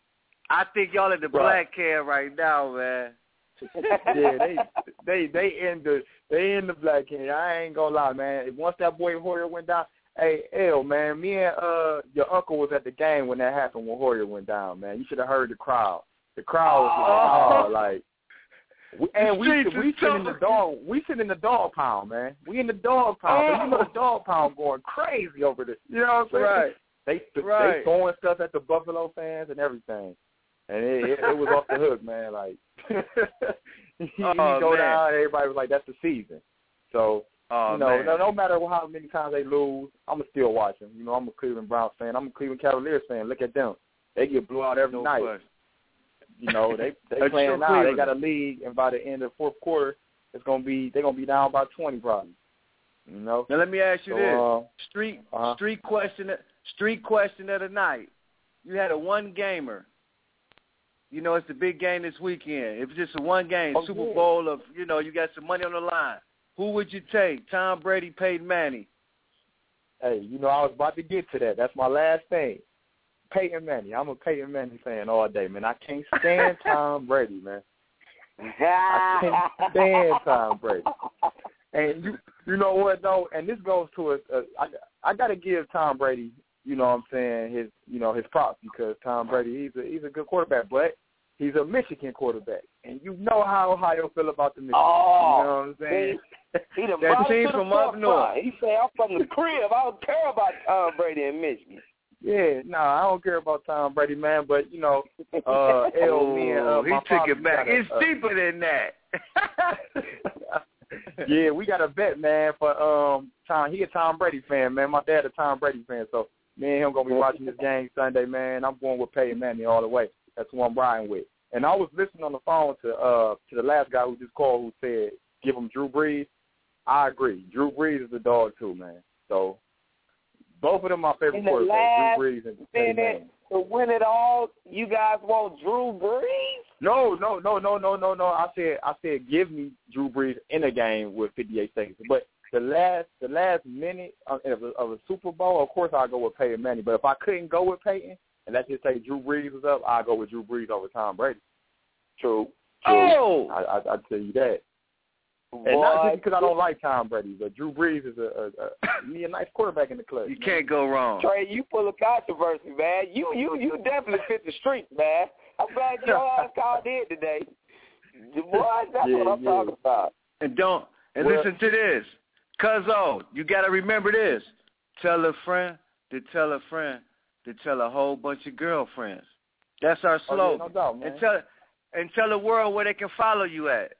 I think y'all in the black can right now, man. Yeah, they in the black can. I ain't gonna lie, man. Once that boy Hoyer went down, hey, L, man, me and your uncle was at the game when that happened when Hoyer went down, man. You should have heard the crowd. The crowd was like, we sit in the dog. We sit in the dog pound, man. We in the dog pound. So you know the dog pound going crazy over this. You know what I'm saying? They throwing stuff at the Buffalo fans and everything, and it was off the hook, man. Like you go down, everybody was like, "That's the season." So no matter how many times they lose, I'ma still watch them. You know, I'm a Cleveland Browns fan. I'm a Cleveland Cavaliers fan. Look at them; they get blew out every night. Question. You know, they playing now. They got a lead, and by the end of the fourth quarter, they're gonna be down by 20 probably. You know. Now let me ask you this: street question of the night. You had a one gamer. You know, it's the big game this weekend. If it's just a one game Super Bowl of, you know, you got some money on the line. Who would you take? Tom Brady, Peyton Manning? Hey, you know, I was about to get to that. That's my last thing. Peyton Manning. I'm a Peyton Manning fan all day, man. I can't stand Tom Brady, man. I can't stand Tom Brady. And you know what though? And this goes to I got to give Tom Brady, you know what I'm saying, his props, because Tom Brady he's a good quarterback, but he's a Michigan quarterback, and you know how Ohio feel about the Michigan. You know what I'm saying? He the that team from up north. He say, I'm from the crib. I don't care about Tom Brady in Michigan. Yeah, no, I don't care about Tom Brady, man. But you know, me and he took it back. It's deeper than that. Yeah, we got a bet, man, for Tom. He a Tom Brady fan, man. My dad a Tom Brady fan, so me and him gonna be watching this game Sunday, man. I'm going with Peyton Manning all the way. That's who I'm riding with. And I was listening on the phone to the last guy who just called, who said give him Drew Brees. I agree. Drew Brees is the dog too, man. So both of them my favorite quarterbacks, Drew Brees and Peyton Manning. To win it all, you guys want Drew Brees? No. I said give me Drew Brees in a game with 58 seconds. But the last minute of a Super Bowl, of course I'll go with Peyton Manning. But if I couldn't go with Peyton, and let's just say Drew Brees was up, I'll go with Drew Brees over Tom Brady. True. Oh! I'd tell you that. And not just because I don't like Tom Brady, but Drew Brees is a nice quarterback in the club. You can't go wrong. Trey, you full of controversy, man. You definitely fit the street, man. I'm glad your ass called in today. Boy, that's what I'm talking about. And listen to this. Cuzzo, you got to remember this. Tell a friend to tell a friend to tell a whole bunch of girlfriends. That's our slogan. No doubt, man. And tell the world where they can follow you at.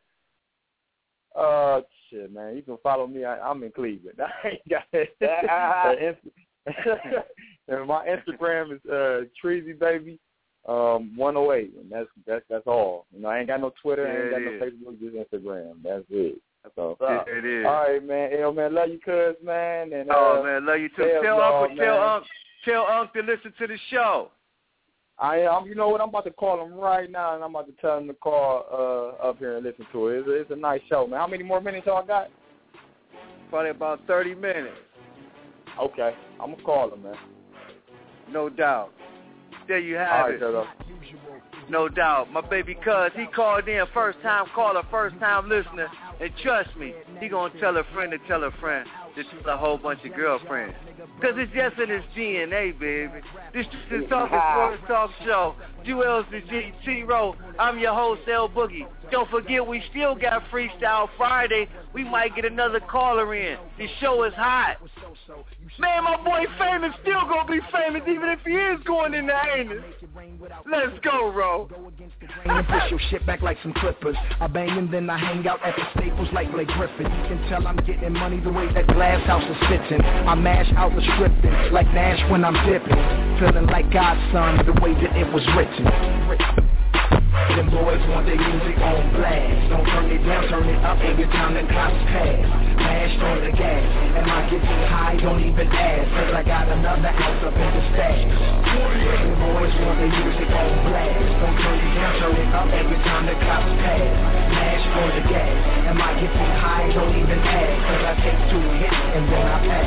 Shit, man. You can follow me. I'm in Cleveland. I ain't got it. And my Instagram is Treasy Baby 108, and that's all. You know, I ain't got no Twitter, I ain't got no Facebook, just Instagram. That's it. So, it is. All right, man. Hey, man, love you, cuz, man. And man, love you too. Tell Unc to listen to the show. I'm. You know what? I'm about to call him right now, and I'm about to tell him to call up here and listen to it. It's a nice show, man. How many more minutes y'all got? Probably about 30 minutes. Okay, I'm gonna call him, man. No doubt. There you have it. No doubt. My baby cuz, he called in, first-time caller, first-time listener, and trust me, he gonna tell a friend to tell a friend to tell a whole bunch of girlfriends. Because it's just in his DNA, baby. This is Talking Sports Talk Show. Jewels the G-T-Row. I'm your host, L Boogie. Don't forget, we still got Freestyle Friday. We might get another caller in. The show is hot. Man, my boy Famous still going to be famous even if he is going in the anus. Let's go, Ro. And push your shit back like some clippers. I bang and then I hang out at the Staples like Blake Griffin. You can tell I'm getting money the way that glass house is fitting. I mash out the stripping like Nash when I'm dipping. Feeling like God's son the way that it was written. Them boys want their music on blast. Don't turn it down, turn it up every time the cops pass. Mash on the gas, and I get too high, don't even ask. Cause I got another ounce up in the stash. Them boys want their music on blast. Don't turn it down, turn it up every time the cops pass. Mash on the gas, and I get too high, don't even ask. Cause I take 2 hits and then I pass.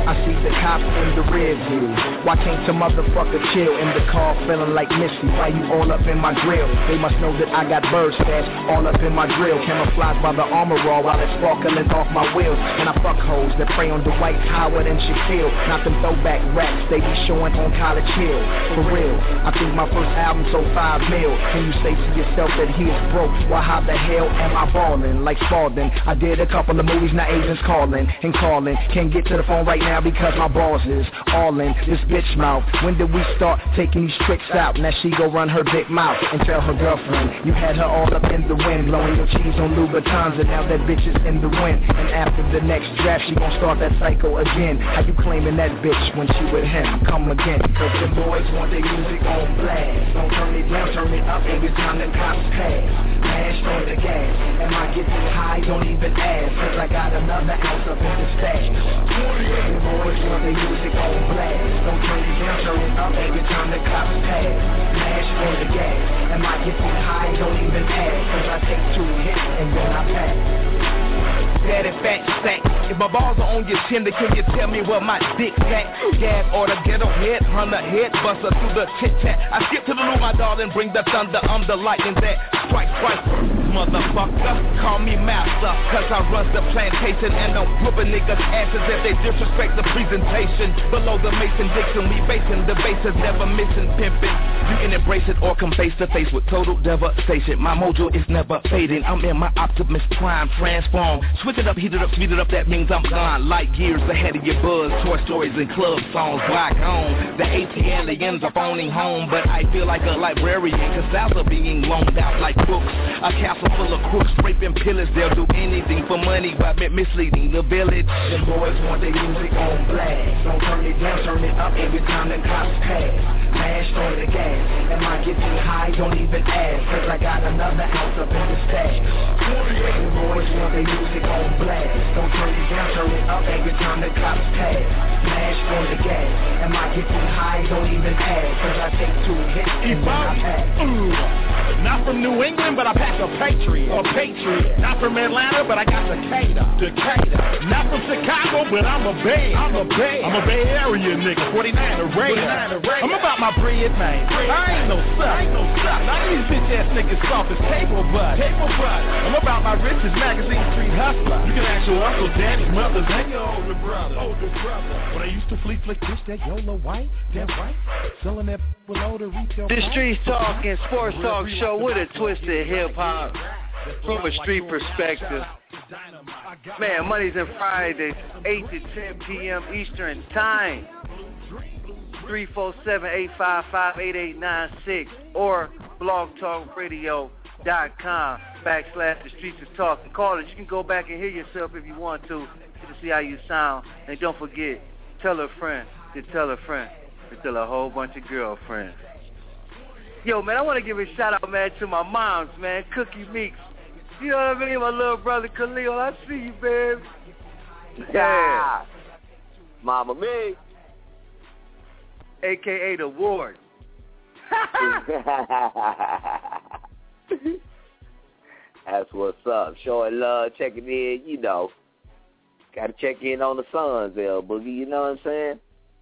I see the cops in the rear view. Why can't some motherfucker chill in the car feeling like Missy? Why you all up in my grill? They must know that I got bird stats all up in my grill. Camouflaged by the armor raw while it's sparkling off my wheels. And I fuck hoes that prey on Dwight Howard and Shaquille. Not them throwback raps they be showing on College Hill. For real, I think my first album sold 5 mil. Can you say to yourself that he is broke? Well, how the hell am I ballin'? Like Spalding, I did a couple of movies, now agents calling and calling. Can't get to the phone right now because my boss is all in this bitch mouth. When did we start taking these tricks out? Now she go run her big mouth and tell her girlfriend, you had her all up in the wind, blowing your cheese on Louboutins, and now that bitch is in the wind. And after the next draft, she gon' start that cycle again. How you claiming that bitch when she with him? Come again, cause the boys want their music on blast. Don't turn it down, turn it up every time the cops pass. Mash on the gas, am I getting high? Don't even ask, cause I got another ounce up in the stash. The boys want their music on blast. Don't turn it down, turn it up every time the cops pass. Mash on the gas, am I getting high? Don't even ask, cause I take 2 hits and then I pass. Daddy fat sack. If my balls are on your tender, can you tell me where my dick's at? Gab or the ghetto head, hunter head, buster through the chit-chat. I skip to the loo, my darling, bring the thunder, I'm the lightning that strike twice. Motherfucker, call me master, cause I run the plantation and I'm whooping niggas' asses if they disrespect the presentation. Below the Mason-Dixon, we basing the bases, never missing pimping. You can embrace it or come face to face with total devastation. My mojo is never fading, I'm in my Optimus Prime, transform. Switch it up, heat it up, speed it up, that means I'm gone. Light years ahead of your buzz, Toy Stories and club songs, rock on. The ATLians are phoning home, but I feel like a librarian, cause styles are being loaned out like books. A castle full of crooks, raping pillars, they'll do anything for money by misleading the village. The boys want their music on blast. Don't turn it down, turn it up every time the cops pass. Mashed on the gas, am I getting high? Don't even ask, cause I got another ounce up in the stash. The boys want their music on blast. Don't turn it down, turn it up every time the cops pass. Mashed on the gas, am I getting high? Don't even ask, cause I take 2 hits and then I pass. Not from New England, but I pack a Patriot. A Patriot. Not from Atlanta, but I got Decatur. Not from Chicago, but I'm a Bay. I'm a Bay Area nigga. 49er Raider. I'm about my bread, man. I ain't no suck. Now these bitch ass niggas soft as table butt. I'm about my riches, magazine street hustler. You can ask your uncle, daddy, mothers, and your older brother. When I used to flick this, that YOLO white, that white, selling that below the retail. The Street Talk and Sports Talk Show with a twist of hip-hop from a street perspective. Man, Mondays and Fridays, 8 to 10 p.m. Eastern Time. 347-855-8896 or blogtalkradio.com/The Streets of Talk. And call it. You can go back and hear yourself if you want to see how you sound. And don't forget, tell a friend to tell a friend to tell a whole bunch of girlfriends. Yo, man, I want to give a shout-out, man, to my moms, man, Cookie Meeks. You know what I mean? My little brother Khalil. I see you, babe. Yeah. Mama me. A.K.A. the Ward. That's what's up. Showing love, checking in, you know. Got to check in on the sons, L Boogie, you know what I'm saying?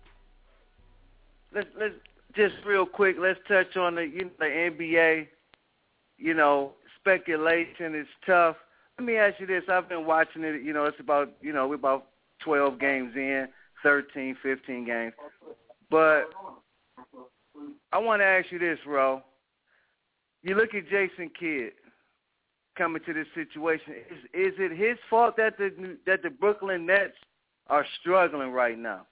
Let's just real quick, let's touch on the NBA. You know, speculation is tough. Let me ask you this. I've been watching it, you know, it's about, you know, we're about 12 games in, 13, 15 games. But I want to ask you this, Ro. You look at Jason Kidd coming to this situation. Is it his fault that the Brooklyn Nets are struggling right now?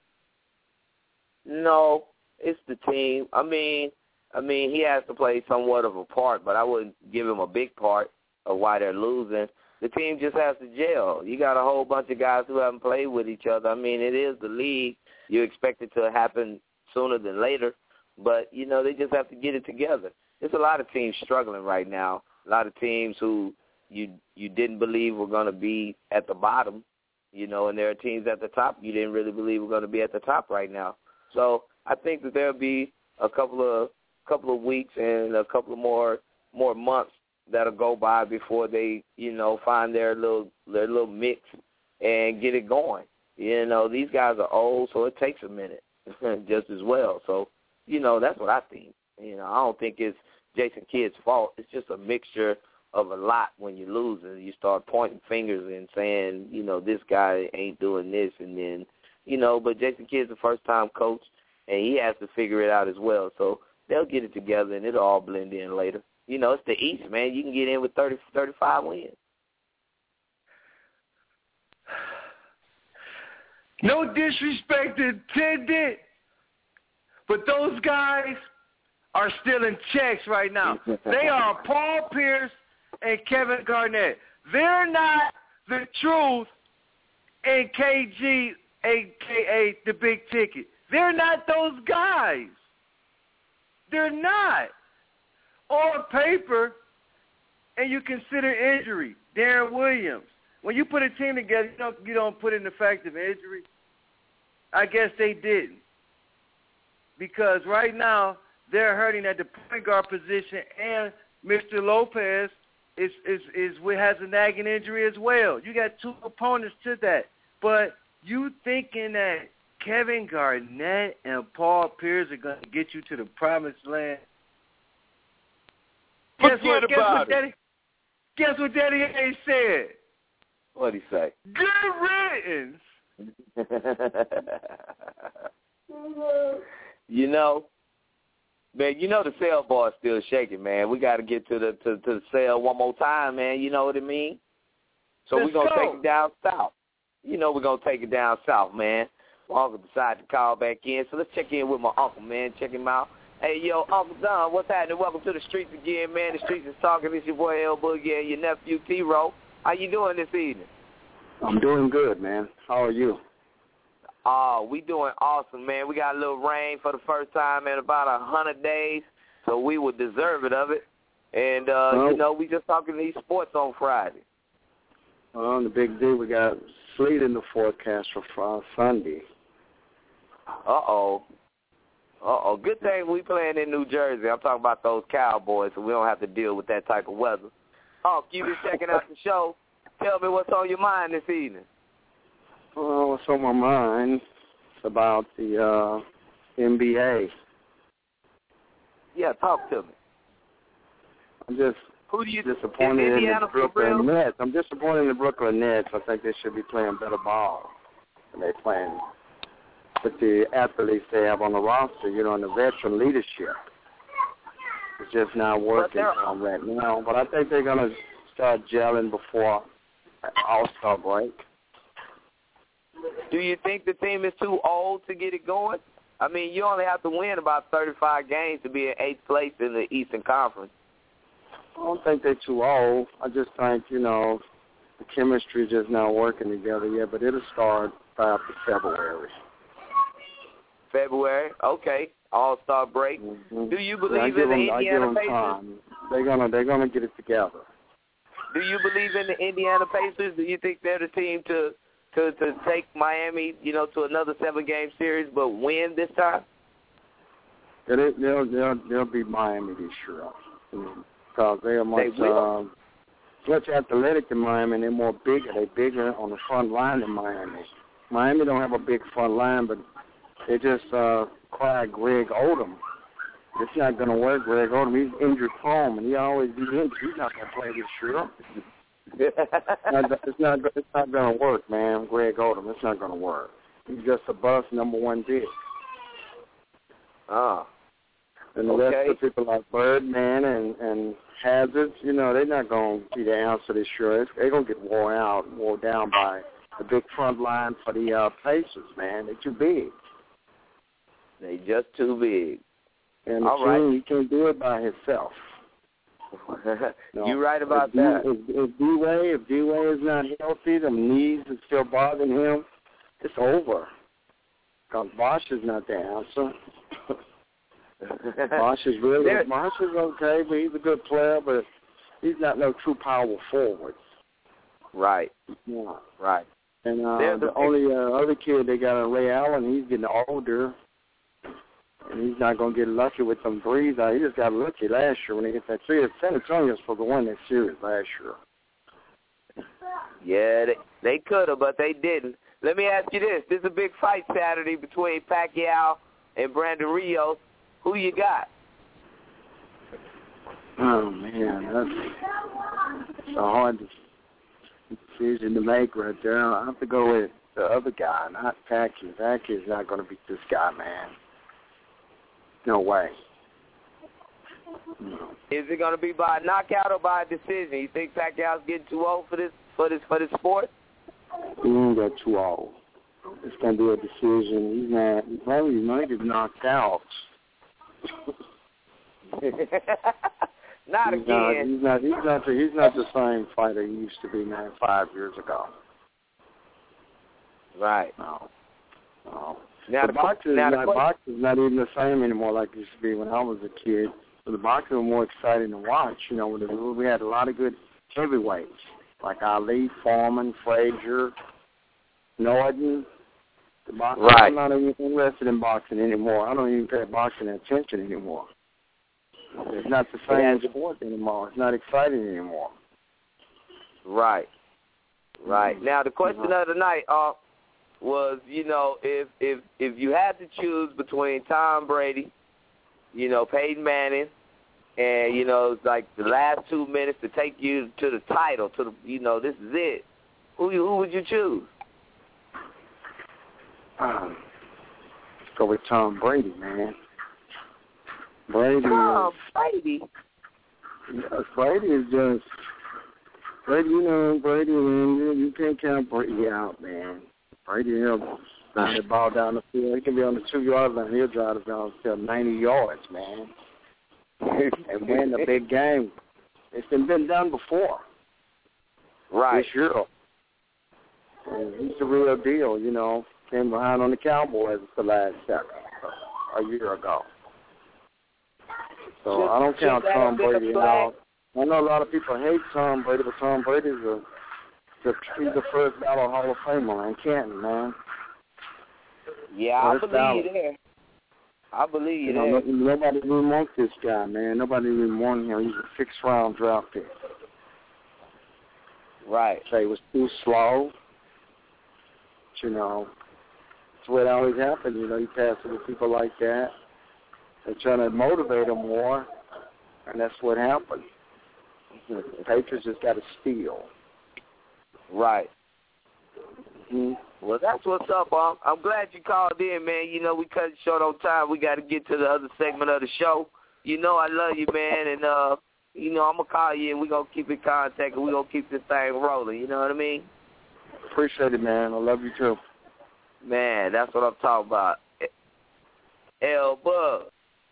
No, it's the team. I mean, he has to play somewhat of a part, but I wouldn't give him a big part of why they're losing. The team just has to gel. You got a whole bunch of guys who haven't played with each other. I mean, it is the league. You expect it to happen sooner than later, but, you know, they just have to get it together. There's a lot of teams struggling right now, a lot of teams who you didn't believe were going to be at the bottom, you know, and there are teams at the top you didn't really believe were going to be at the top right now. So I think that there'll be a couple of weeks and a couple of more months that'll go by before they, you know, find their little mix and get it going. You know, these guys are old, so it takes a minute just as well. So, you know, that's what I think. You know, I don't think it's Jason Kidd's fault. It's just a mixture of a lot when you lose and you start pointing fingers and saying, you know, this guy ain't doing this. And then, you know, but Jason Kidd's a first-time coach, and he has to figure it out as well. So they'll get it together, and it'll all blend in later. You know, it's the East, man. You can get in with 30, 35 wins. No disrespect intended, but those guys are still in checks right now. They are Paul Pierce and Kevin Garnett. They're not the truth and KG, a.k.a. the big ticket. They're not those guys. They're not. On paper, and you consider injury, Darren Williams. When you put a team together, you don't put in the fact of injury. I guess they didn't. Because right now, they're hurting at the point guard position, and Mr. Lopez has a nagging injury as well. You got two opponents to that. But you thinking that Kevin Garnett and Paul Pierce are going to get you to the promised land? Guess what Daddy A said? What'd he say? Good riddance. You know, man, you know the sale bar is still shaking, man. We got to get to the sale one more time, man. You know what I mean? So we're going to take it down south. You know we're going to take it down south, man. My uncle decided to call back in, so let's check in with my uncle, man. Check him out. Hey, yo, Uncle Don, what's happening? Welcome to the streets again, man. The streets is talking. It's your boy L Boogie and your nephew T-Ro. How you doing this evening? I'm doing good, man. How are you? Oh, we doing awesome, man. We got a little rain for the first time in about 100 days, so we would deserve it of it. And, you know, we just talking these sports on Friday. On the big day, we got sleet in the forecast for Sunday. Uh-oh. Good thing we playing in New Jersey. I'm talking about those Cowboys, so we don't have to deal with that type of weather. Oh, you been checking out the show. Tell me what's on your mind this evening. Well, what's on my mind is about the NBA. Yeah, talk to me. I'm just disappointed in the Brooklyn Nets. I'm disappointed in the Brooklyn Nets. I think they should be playing better ball than they're playing with the athletes they have on the roster, you know, and the veteran leadership. It's just not working right now. But I think they're going to start gelling before All-Star break. Do you think the team is too old to get it going? I mean, you only have to win about 35 games to be in 8th place in the Eastern Conference. I don't think they're too old. I just think, you know, the chemistry is just not working together yet, but it'll start after February. February, okay. All-Star break. Mm-hmm. Do you believe in the Indiana Pacers? They're gonna get it together. Do you believe in the Indiana Pacers? Do you think they're the team to take Miami, you know, to another 7-game series, but win this time? They'll beat Miami this year because they are much athletic than Miami, and they're more bigger. They're bigger on the front line than Miami. Miami don't have a big front line, but they just acquired Greg Odom. It's not going to work, Greg Odom. He's injury prone, and he always be injured. He's not going to play this year. It's not going to work, man. Greg Odom, it's not going to work. He's just a bust number 1 pick. And the rest of the people like Birdman and Hazards, you know, they're not going to be the answer this year. They're going to get wore down by the big front line for the Pacers, man. They're too big. They just too big. And the team, he can't do it by himself. No. You're right about that. If D-Way is not healthy, the knees are still bothering him, it's over. Because Bosh is not the answer. Bosh is okay, but he's a good player, but he's not no true power forward. Right. Yeah. Right. And the only other kid they got on Ray Allen, he's getting older. And he's not going to get lucky with some threes. He just got lucky last year when he hit that three. San Antonio was supposed to win that series last year. Yeah, they could have, but they didn't. let me ask you this. There's a big fight Saturday between Pacquiao and Brandon Rios. Who you got? Oh, man, that's a hard decision to make right there. I have to go with the other guy, not Pacquiao. Pacquiao's not going to beat this guy, man. No way. No. Is it going to be by a knockout or by a decision? You think Pacquiao's getting too old for this sport? He ain't got too old. It's going to be a decision. He might get knocked out. Not again. He's not the same fighter he used to be, man, 5 years ago. Right. No. Now the boxing's not even the same anymore like it used to be when I was a kid. So the boxing was more exciting to watch. You know, we had a lot of good heavyweights like Ali, Foreman, Frazier, Norton. The boxing, right. I'm not even interested in boxing anymore. I don't even pay boxing attention anymore. It's not the same sport anymore. It's not exciting anymore. Right. Now, the question of the night was, you know, if you had to choose between Tom Brady, you know, Peyton Manning, and, you know, it's like the last 2 minutes to take you to the title, to the, you know, this is it, who would you choose? Let's go with Tom Brady, man. Brady is just Brady. You know, Brady. You can't count Brady out, man. Brady, he'll drive the ball down the field. He can be on the 2-yard line. He'll drive the ball 90 yards, man, and win a big game. It's been done before. Right. This year. And he's the real deal. You know, came behind on the Cowboys the last second a year ago. So I don't count Tom Brady out. I know a lot of people hate Tom Brady, but Tom Brady's he's the first ballot Hall of Famer in Canton, man. Yeah, I believe you there. I believe you there. Nobody even wants this guy, man. Nobody even wants him. He's a 6th-round draft pick. Right. So he was too slow. But, you know, that's what always happens. You know, you pass it with people like that. They're trying to motivate them more, and that's what happened. The Patriots just got to steal. Right. Mm-hmm. Well, that's what's up, I'm glad you called in, man. You know, we cut it short on time. We got to get to the other segment of the show. You know I love you, man, and, you know, I'm going to call you, and we're going to keep in contact, and we're going to keep this thing rolling. You know what I mean? Appreciate it, man. I love you, too. Man, that's what I'm talking about. L-Bug.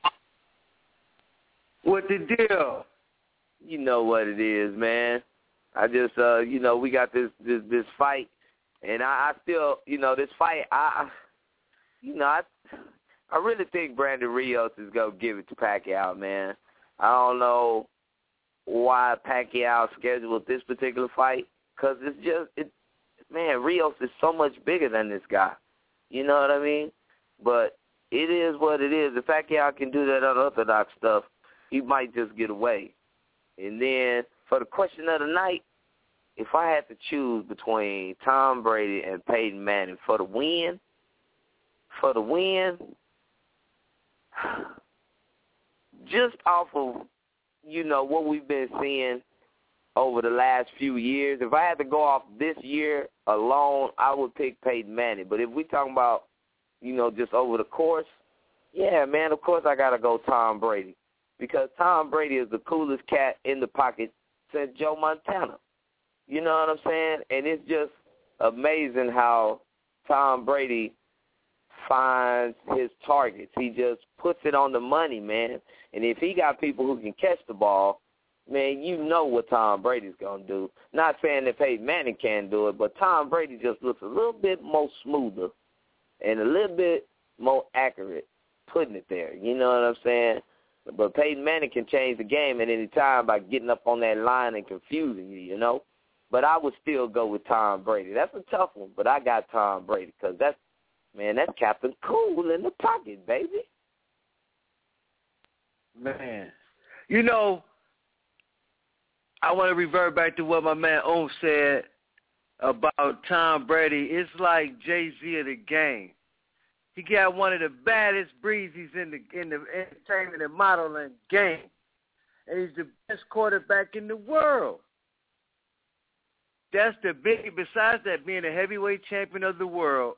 What the deal? You know what it is, man. I just, you know, we got this fight, and I still, you know, this fight, I really think Brandon Rios is going to give it to Pacquiao, man. I don't know why Pacquiao scheduled this particular fight, because it's just, man, Rios is so much bigger than this guy. You know what I mean? But it is what it is. If Pacquiao can do that unorthodox stuff, he might just get away. And then for the question of the night, if I had to choose between Tom Brady and Peyton Manning for the win, just off of, you know, what we've been seeing over the last few years, if I had to go off this year alone, I would pick Peyton Manning. But if we're talking about, you know, just over the course, yeah, man, of course I got to go Tom Brady. Because Tom Brady is the coolest cat in the pocket since Joe Montana. You know what I'm saying? And it's just amazing how Tom Brady finds his targets. He just puts it on the money, man. And if he got people who can catch the ball, man, you know what Tom Brady's going to do. Not saying that Peyton Manning can't do it, but Tom Brady just looks a little bit more smoother and a little bit more accurate putting it there. You know what I'm saying? But Peyton Manning can change the game at any time by getting up on that line and confusing you, you know. But I would still go with Tom Brady. That's a tough one, but I got Tom Brady because that's Captain Cool in the pocket, baby. Man, you know, I want to revert back to what my man Ohm said about Tom Brady, it's like Jay-Z of the game. He got one of the baddest breezes in the entertainment and modeling game. And he's the best quarterback in the world. That's the big, besides that being a heavyweight champion of the world,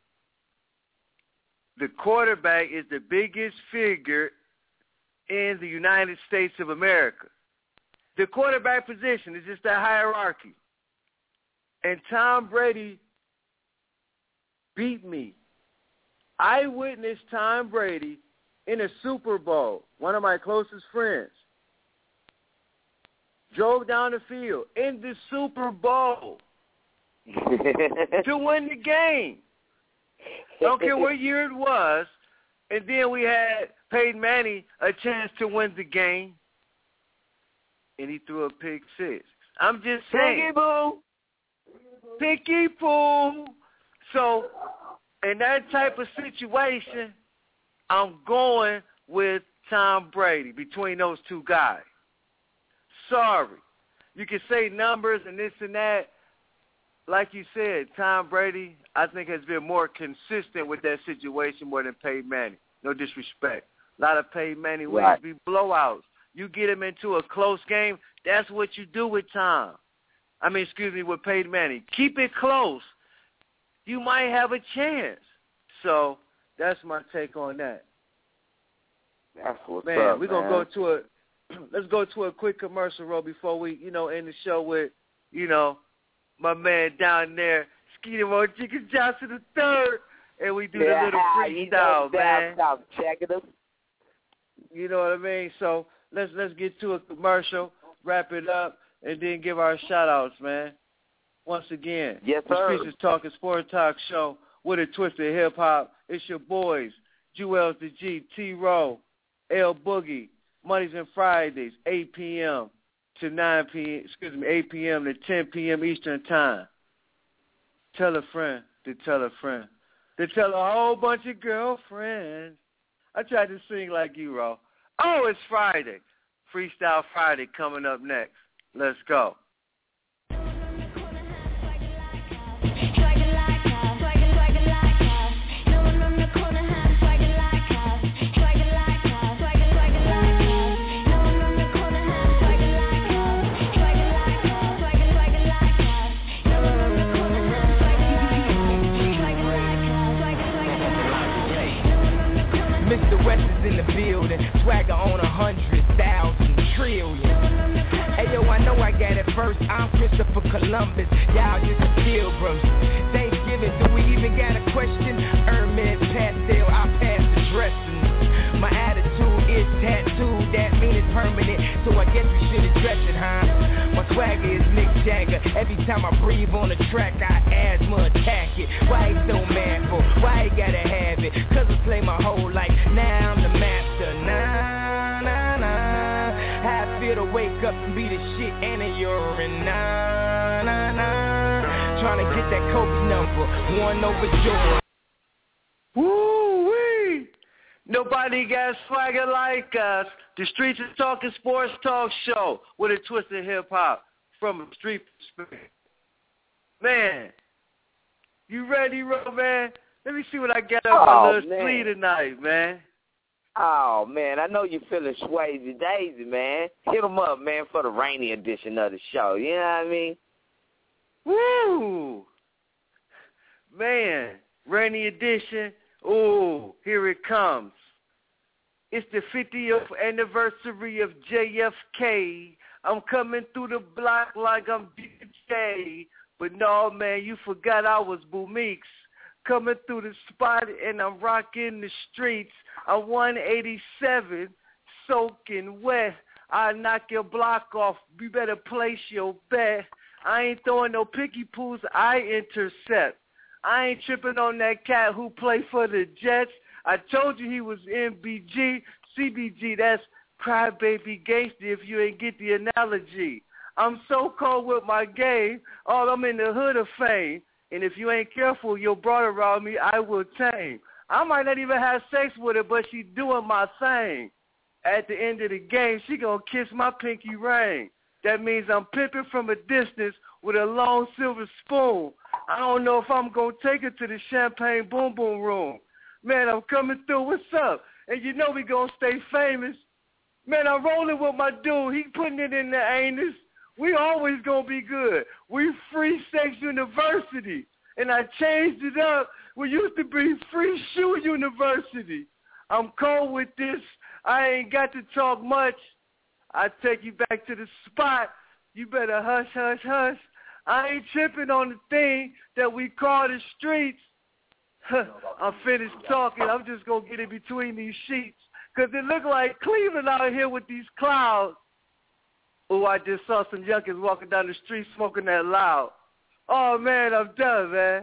the quarterback is the biggest figure in the United States of America. The quarterback position is just a hierarchy. And Tom Brady beat me. I witnessed Tom Brady in a Super Bowl, one of my closest friends. Drove down the field in the Super Bowl to win the game. Don't care what year it was. And then we had Peyton Manning a chance to win the game, and he threw a pick six. I'm just saying. Picky poo. So, in that type of situation, I'm going with Tom Brady between those two guys. Sorry. You can say numbers and this and that. Like you said, Tom Brady, I think, has been more consistent with that situation more than Peyton Manning. No disrespect. A lot of Peyton Manning wins be blowouts. You get him into a close game, that's what you do with Tom. With Peyton Manning. Keep it close. You might have a chance. So that's my take on that. That's what's man, up, we're going to go to let's go to a quick commercial roll before we, end the show with, my man down there, Skeeter Mo Chicken Johnson III, and we do the little freestyle, man. Check it out. You know what I mean? So let's get to a commercial, wrap it up, and then give our shout-outs, man. Once again, yes, sir. The Streets is Talking Sport Talk Show with a twist of hip-hop. It's your boys, Jewels the G, T-Row, L Boogie, Mondays and Fridays, 8 p.m. to 8 p.m. to 10 p.m. Eastern Time. Tell a friend to tell a friend to tell a whole bunch of girlfriends. I tried to sing like you, Ro. Oh, it's Friday. Freestyle Friday coming up next. Let's go. Mr. West is in the building, swagger on 100,000 trillion. Hey yo, I know I got it first. I'm Christopher Columbus. Y'all just the pilgrims. Thanksgiving, do we even got a question? Hermes pastel, I pass the dressing. My attitude is tattooed, that mean it's permanent. So I guess we should address it, huh? My swagger is Mick Jagger. Every time I breathe on the track, I asthma attack it. Why he so mad for? Why he gotta have it? Cause I play my whole life. Now I'm the master. Nah, nah, nah. How I feel to wake up and be the shit and a urine. Nah, nah, nah. Trying to get that Kobe number. 1 over Jordan. Woo-wee! Nobody got swagger like us. The Streets is Talking Sports Talk Show with a twist of hip-hop from a street perspective. Man, you ready, Ro, man? Let me see what I got up my little sleeve tonight, man. Oh, man, I know you feeling Swayze Daisy, man. Hit them up, man, for the rainy edition of the show. You know what I mean? Woo! Man, rainy edition. Ooh, here it comes. It's the 50th anniversary of JFK. I'm coming through the block like I'm DJ. But no, man, you forgot I was Boo Meeks. Coming through the spot and I'm rocking the streets. I'm 187, soaking wet. I knock your block off. You better place your bet. I ain't throwing no picky poos. I intercept. I ain't tripping on that cat who played for the Jets. I told you he was MBG. CBG, that's crybaby gangster if you ain't get the analogy. I'm so cold with my game. Oh, I'm in the hood of fame. And if you ain't careful, your brother around me, I will tame. I might not even have sex with her, but she doing my thing. At the end of the game, she gonna kiss my pinky ring. That means I'm pimping from a distance with a long silver spoon. I don't know if I'm going to take it to the Champagne Boom Boom Room. Man, I'm coming through. What's up? And you know we going to stay famous. Man, I'm rolling with my dude. He putting it in the anus. We always going to be good. We Free Sex University. And I changed it up. We used to be Free Shoe University. I'm cold with this. I ain't got to talk much. I take you back to the spot. You better hush, hush, hush. I ain't tripping on the thing that we call the streets. I'm finished talking. I'm just going to get in between these sheets. Because it look like Cleveland out here with these clouds. Oh, I just saw some youngins walking down the street smoking that loud. Oh, man, I'm done, man.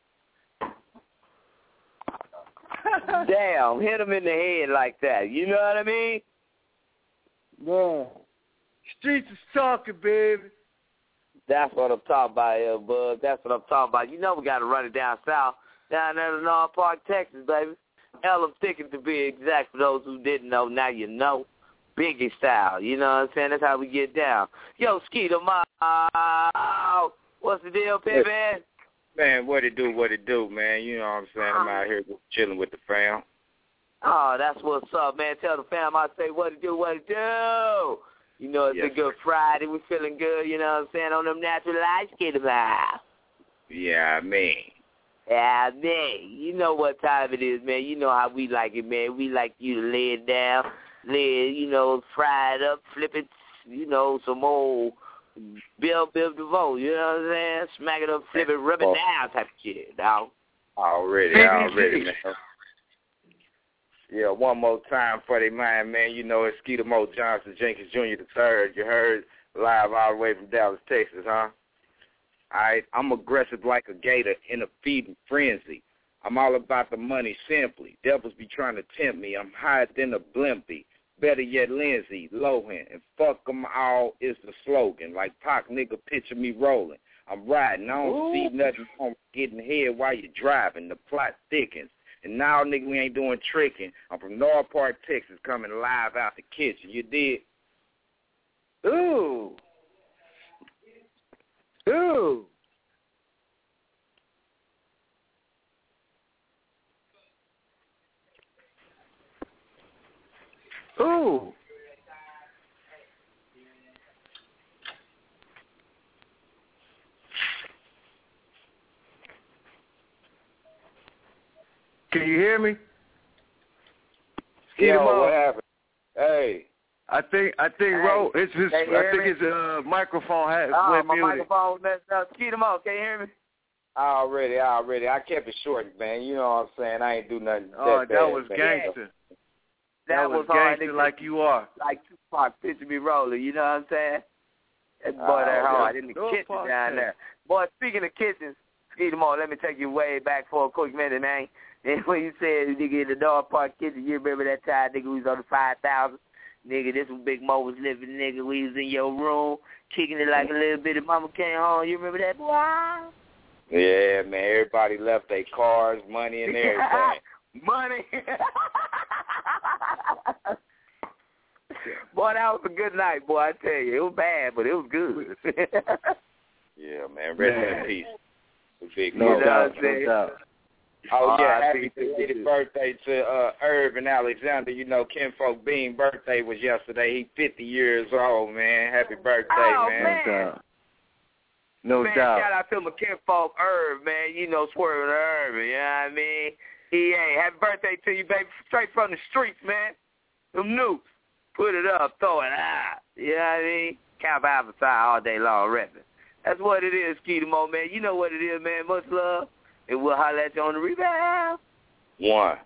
Damn, hit him in the head like that. You know what I mean? Yeah. Streets is talking, baby. That's what I'm talking about here, bud. That's what I'm talking about. You know we got to run it down south, down there in North Park, Texas, baby. Hell, I'm sticking to be exact. For those who didn't know, now you know. Biggie style, you know what I'm saying? That's how we get down. Yo, Skeeter Mo, what's the deal, baby? Man, what it do, man? You know what I'm saying? I'm out here chilling with the fam. Oh, that's what's up, man. Tell the fam I say what it do. You know, it's a good Friday. We feeling good, you know what I'm saying, on them natural lights, Skeeter Mo. Yeah, man. Yeah, man. You know what time it is, man. You know how we like it, man. We like you to lay it down, you know, fry it up, flip it, you know, some old Bill DeVoe, you know what I'm saying? Smack it up, flip it, rub it down type of shit, dog. Already, man. Yeah, one more time for the man. You know, it's Skeeter Mo Johnson Jenkins Jr. III. You heard live all the way from Dallas, Texas, huh? All right, I'm aggressive like a gator in a feeding frenzy. I'm all about the money simply. Devils be trying to tempt me. I'm higher than a blimpy. Better yet, Lindsay Lohan. And fuck them all is the slogan. Like Pac, nigga, picture me rolling. I'm riding. I don't see nothing wrong getting head while you're driving. The plot thickens. And now, nigga, we ain't doing tricking. I'm from North Park, Texas, coming live out the kitchen. You did? Ooh. Can you hear me? Yo, what happened? Hey. I think Ro, his microphone went my muted. microphone messed up. Skeeter Mo, can you hear me? Already. I kept it short, man. You know what I'm saying? I ain't do nothing. Oh, that was gangster. That was gangster like you are. Like Tupac, picture me rolling, you know what I'm saying? That boy, that hard in the kitchen down there. Boy, speaking of kitchens, Skeeter Mo, let me take you way back for a quick minute, man. And when you said nigga in the North Park kitchen, you remember that time nigga we was on the 5,000? Nigga, this when Big Mo was living, nigga. We was in your room, kicking it like a little bit. And Mama came home. You remember that, boy? Yeah, man. Everybody left their cars, money, and everything. Money. Boy, that was a good night, boy. I tell you, it was bad, but it was good. Yeah, man. Rest in peace. Big No Mo. doubt. Oh, yeah, happy birthday to Irv and Alexander. You know, Kinfolk Bean birthday was yesterday. He 50 years old, man. Happy birthday, man. No doubt. Shout out to my Kinfolk Irv, man. You know, Swerving Irv, you know what I mean? Happy birthday to you, baby. Straight from the streets, man. Them nukes. Put it up, throw it out. You know what I mean? Camp outside all day long, repping. That's what it is, Skeeter Mo, man. You know what it is, man. Much love. And we'll holler at you on the rebound. One.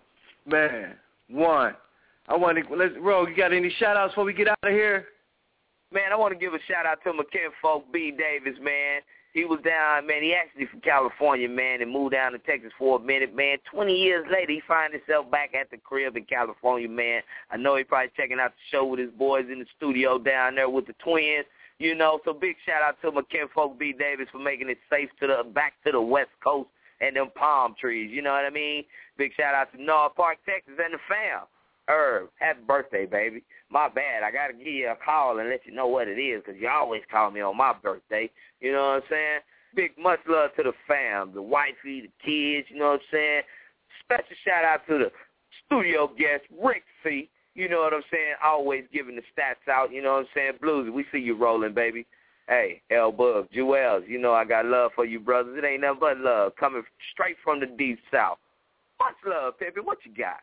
I want to, Ro, you got any shout-outs before we get out of here? Man, I want to give a shout-out to my kinfolk, B. Davis, man. He was down, man. He actually from California, man, and moved down to Texas for a minute, man. 20 years later, he find himself back at the crib in California, man. I know he probably checking out the show with his boys in the studio down there with the twins. You know, so big shout-out to my kinfolk, B. Davis, for making it safe back to the West Coast and them palm trees, you know what I mean? Big shout-out to North Park, Texas, and the fam. Herb. Happy birthday, baby. My bad. I got to give you a call and let you know what it is because you always call me on my birthday. You know what I'm saying? Big much love to the fam, the wifey, the kids, you know what I'm saying? Special shout out to the studio guest, Rick C. You know what I'm saying? Always giving the stats out, you know what I'm saying? Bluesy, we see you rolling, baby. Hey, L-Bug, Jewels, you know I got love for you, brothers. It ain't nothing but love coming straight from the deep south. Much love, Peppy. What you got?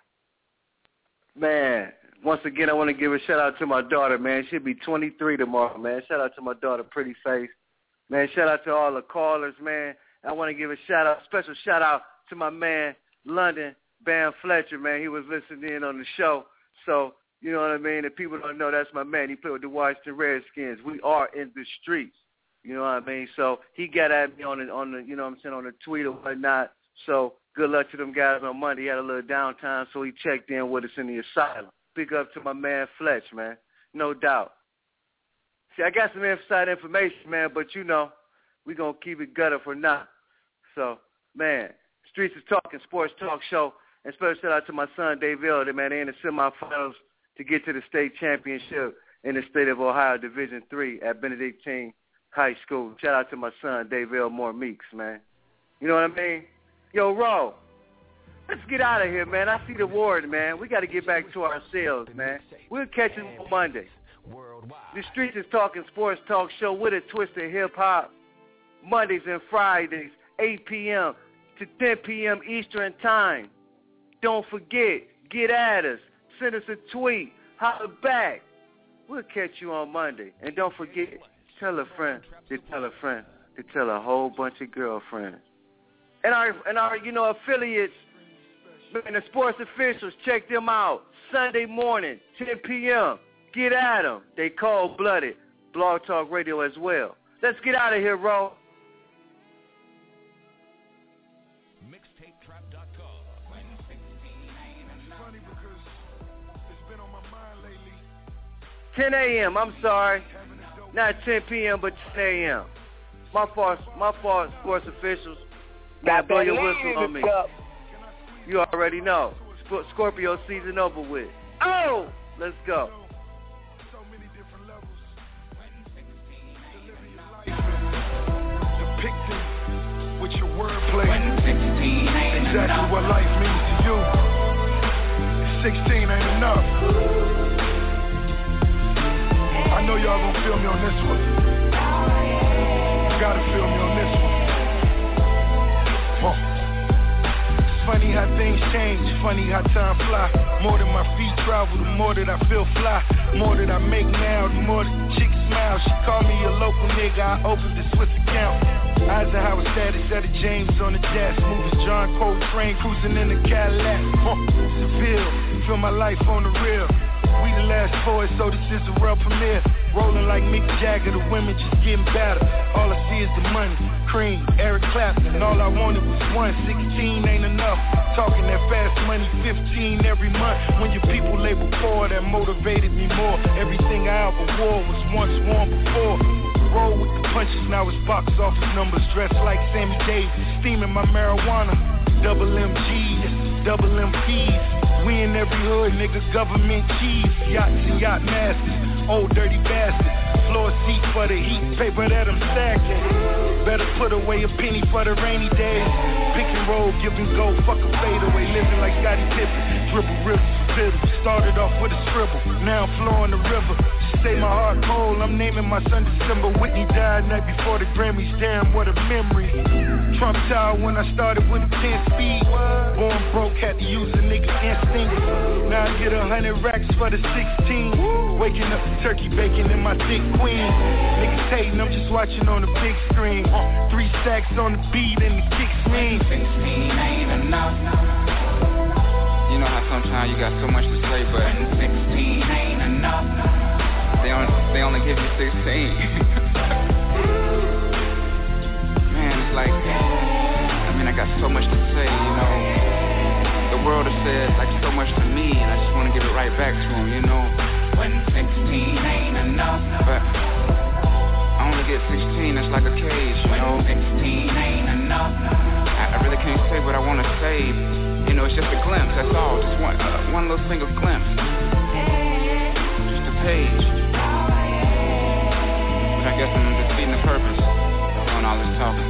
Man, once again, I want to give a shout-out to my daughter, man. She'll be 23 tomorrow, man. Shout-out to my daughter, Pretty Face. Man, shout-out to all the callers, man. I want to give a shout-out, special shout-out to my man, London Bam Fletcher, man. He was listening in on the show. So, you know what I mean? If people don't know, that's my man. He played with the Washington Redskins. We are in the streets. You know what I mean? So he got at me on the you know what I'm saying, on the tweet or whatnot. So good luck to them guys on Monday. He had a little downtime, so he checked in with us in the asylum. Big up to my man Fletch, man. No doubt. See, I got some inside information, man, but you know, we going to keep it gutter for now. So, man, Streets is Talking Sports Talk Show. And special shout out to my son, Dave Elder, man. They're in the semifinals to get to the state championship in the state of Ohio, Division III at Benedictine High School. Shout out to my son, Dave Elmore Meeks, man. You know what I mean? Yo, Ro, let's get out of here, man. I see the ward, man. We got to get back to ourselves, man. We'll catch you on Monday. The Streets is Talking Sports Talk Show with a twist of hip-hop. Mondays and Fridays, 8 p.m. to 10 p.m. Eastern Time. Don't forget, get at us. Send us a tweet. Holler back. We'll catch you on Monday. And don't forget, tell a friend to tell a friend to tell a whole bunch of girlfriends. And our you know, affiliates, man, the sports officials, check them out. Sunday morning, 10 p.m. Get at them. They cold-blooded. Blog Talk Radio as well. Let's get out of here, Ro. 10 a.m., I'm sorry. Not 10 p.m., but 10 a.m. My fault, sports officials. Got blow your whistle on me. You already know. Scorpio season over with. Oh! Let's go. Depicted with your wordplay. Exactly what life means to you. 16 ain't enough. I know y'all gonna feel me on this one. You gotta feel me on this one. It's funny how things change, funny how time fly. More than my feet travel, the more that I feel fly. More that I make now, the more that the chick smile. She call me a local nigga, I opened the Swiss account. Eisenhower status at a James on the jet. Smooth as John Coltrane, cruising in the Cadillac. The bill, feel my life on the real. We the last boys, so this is a real premiere. Rolling like Mick Jagger, the women just getting better. All I see is the money, cream, Eric Clapton. And all I wanted was 116 ain't enough. Talking that fast money, 15 every month. When your people label poor, that motivated me more. Everything I ever wore was once worn before. Roll with the punches, now it's box office numbers. Dressed like Sammy Davis, steaming my marijuana. Double MGs, double MPs. We in every hood, nigga, government cheese. Yachts and yacht masters, old dirty bastards. Floor seat for the heat, paper that I'm stacking. Better put away a penny for the rainy days. Pick and roll, give and go, fuck a fadeaway. Living like Scottie Pippen, dribble, rivers, fiddle. Started off with a scribble, now I'm flowing the river. Stay my heart cold, I'm naming my son December. Whitney died night before the Grammys, damn what a memory. Trump Tower when I started with a 10 speed. Born broke, had to use a nigga instinct. Now I get 100 racks for the 16. Waking up to turkey bacon in my thick queen. Niggas hating, I'm just watching on the big screen. 3 stacks on the beat and the kicks mean. 16 ain't enough. You know how sometimes you got so much to say, but 16 ain't enough. They only give you 16. Man, it's like, I mean, I got so much to say, you know. The world has said like so much to me, and I just want to give it right back to them, you know. When 16 ain't enough, but I only get 16, it's like a cage, you know. 16 ain't enough. I really can't say what I want to say, You know, it's just a glimpse, that's all. Just one little single glimpse. Just a page. But I guess I'm defeating the purpose of doing all this talking.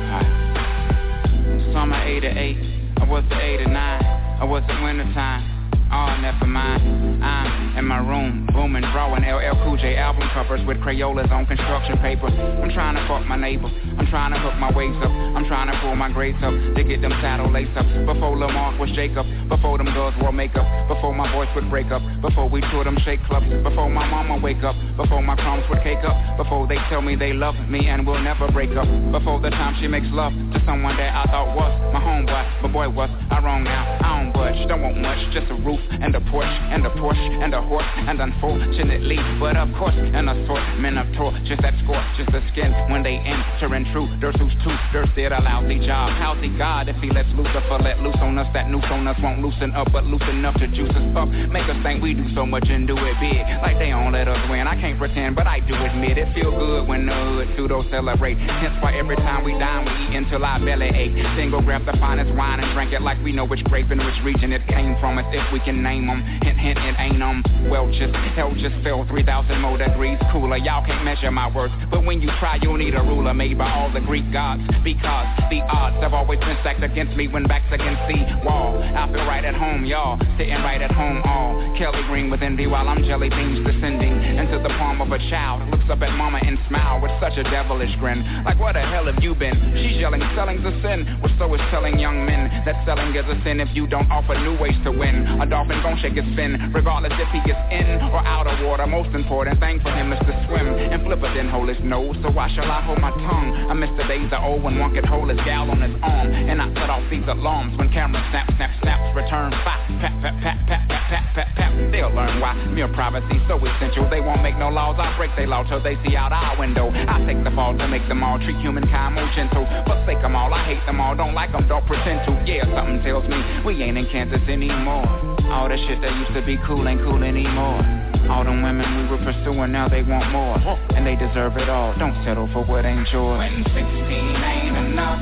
Right. Summer 88, I was the 89, I was the wintertime. Oh, never mind. I'm in my room, booming, drawing LL Cool J album covers with Crayolas on construction paper. I'm trying to fuck my neighbor. I'm trying to hook my waist up. I'm trying to pull my grades up to get them saddle lace up. Before Lamar was Jacob, before them girls wore makeup, before my voice would break up, before we toured them shake clubs, before my mama wake up, before my crumbs would cake up, before they tell me they love me and will never break up, before the time she makes love to someone that I thought was my homeboy, but boy was I wrong now. I don't budge, don't want much, just a roof and a porch and a Porsche and a horse, and unfortunately, but of course, an assortment of torches that scorches the skin when they enter intruders whose tutors did a lousy job. How's he God if he lets Lucifer let loose on us? That noose on us won't loosen up, but loosen enough to juice us up. Make us think we do so much and do it big, like they don't let us win. I can't pretend, but I do admit it feel good when the hood pseudo celebrate. Hence why every time we dine, we eat until our belly ache. Then go grab the finest wine and drink it like we know which grape and which region it came from. As if we can name them. Hint, hint, it ain't Welch's. Hell just fell 3,000 more degrees cooler. Y'all can't measure my worth, but when you try, you'll need a ruler made by all the Greek gods. Because the odds have always been stacked against me when back's against the wall. I feel right at home, y'all, sitting right at home all. Kelly green with envy while I'm jelly beans descending into the palm of a child. Looks up at mama and smile with such a devilish grin. Like, where the hell have you been? She's yelling, selling's a sin. Well, so is telling young men that selling is a sin if you don't offer new ways to win. A dolphin gon' shake his fin, regardless if he gets in or out of water. Most important thing for him is to swim, and Flipper didn't hold his nose, so why shall I hold my tongue? I miss the days of old when one could hold his gal on his arm, and I set off these alarms when cameras snap, snap, snaps, return fire, pat, pat, pat, pat, pat, pat, pat, pat. They'll learn why mere privacy so essential. They won't make no laws, I break their law till they see out our window. I take the fall to make them all treat humankind more gentle. Forsake them all, I hate them all, don't like them, don't pretend to. Yeah, something tells me we ain't in Kansas anymore. All the shit that used to be cool ain't cool anymore. All them women we were pursuing, now they want more, and they deserve it all. Don't settle for what ain't yours. When 16 ain't enough.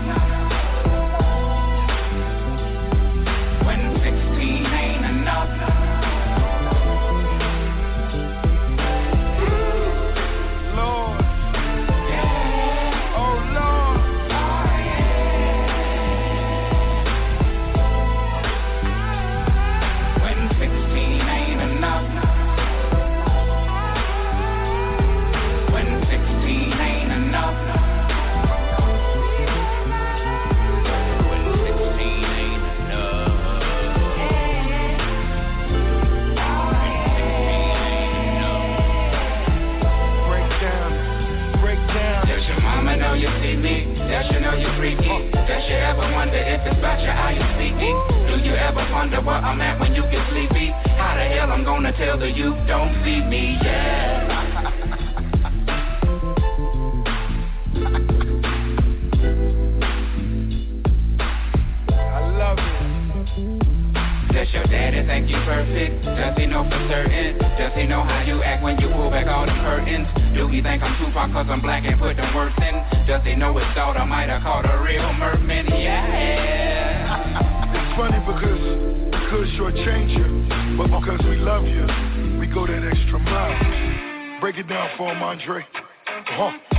When 16 ain't enough. You see me, does you know you freaky? Does you ever wonder if it's about your eye you speaking? Do you ever wonder where I'm at when you get sleepy? How the hell I'm gonna tell the youth don't see me, yeah. Does your daddy think you perfect? Does he know for certain? Does he know how you act when you pull back all the curtains? Do he think I'm too far cause I'm black and put them words in? Does he know his daughter might have caught a real merman? Yeah. It's funny because we could shortchange you, but because we love you, we go that extra mile. Break it down for him, Andre.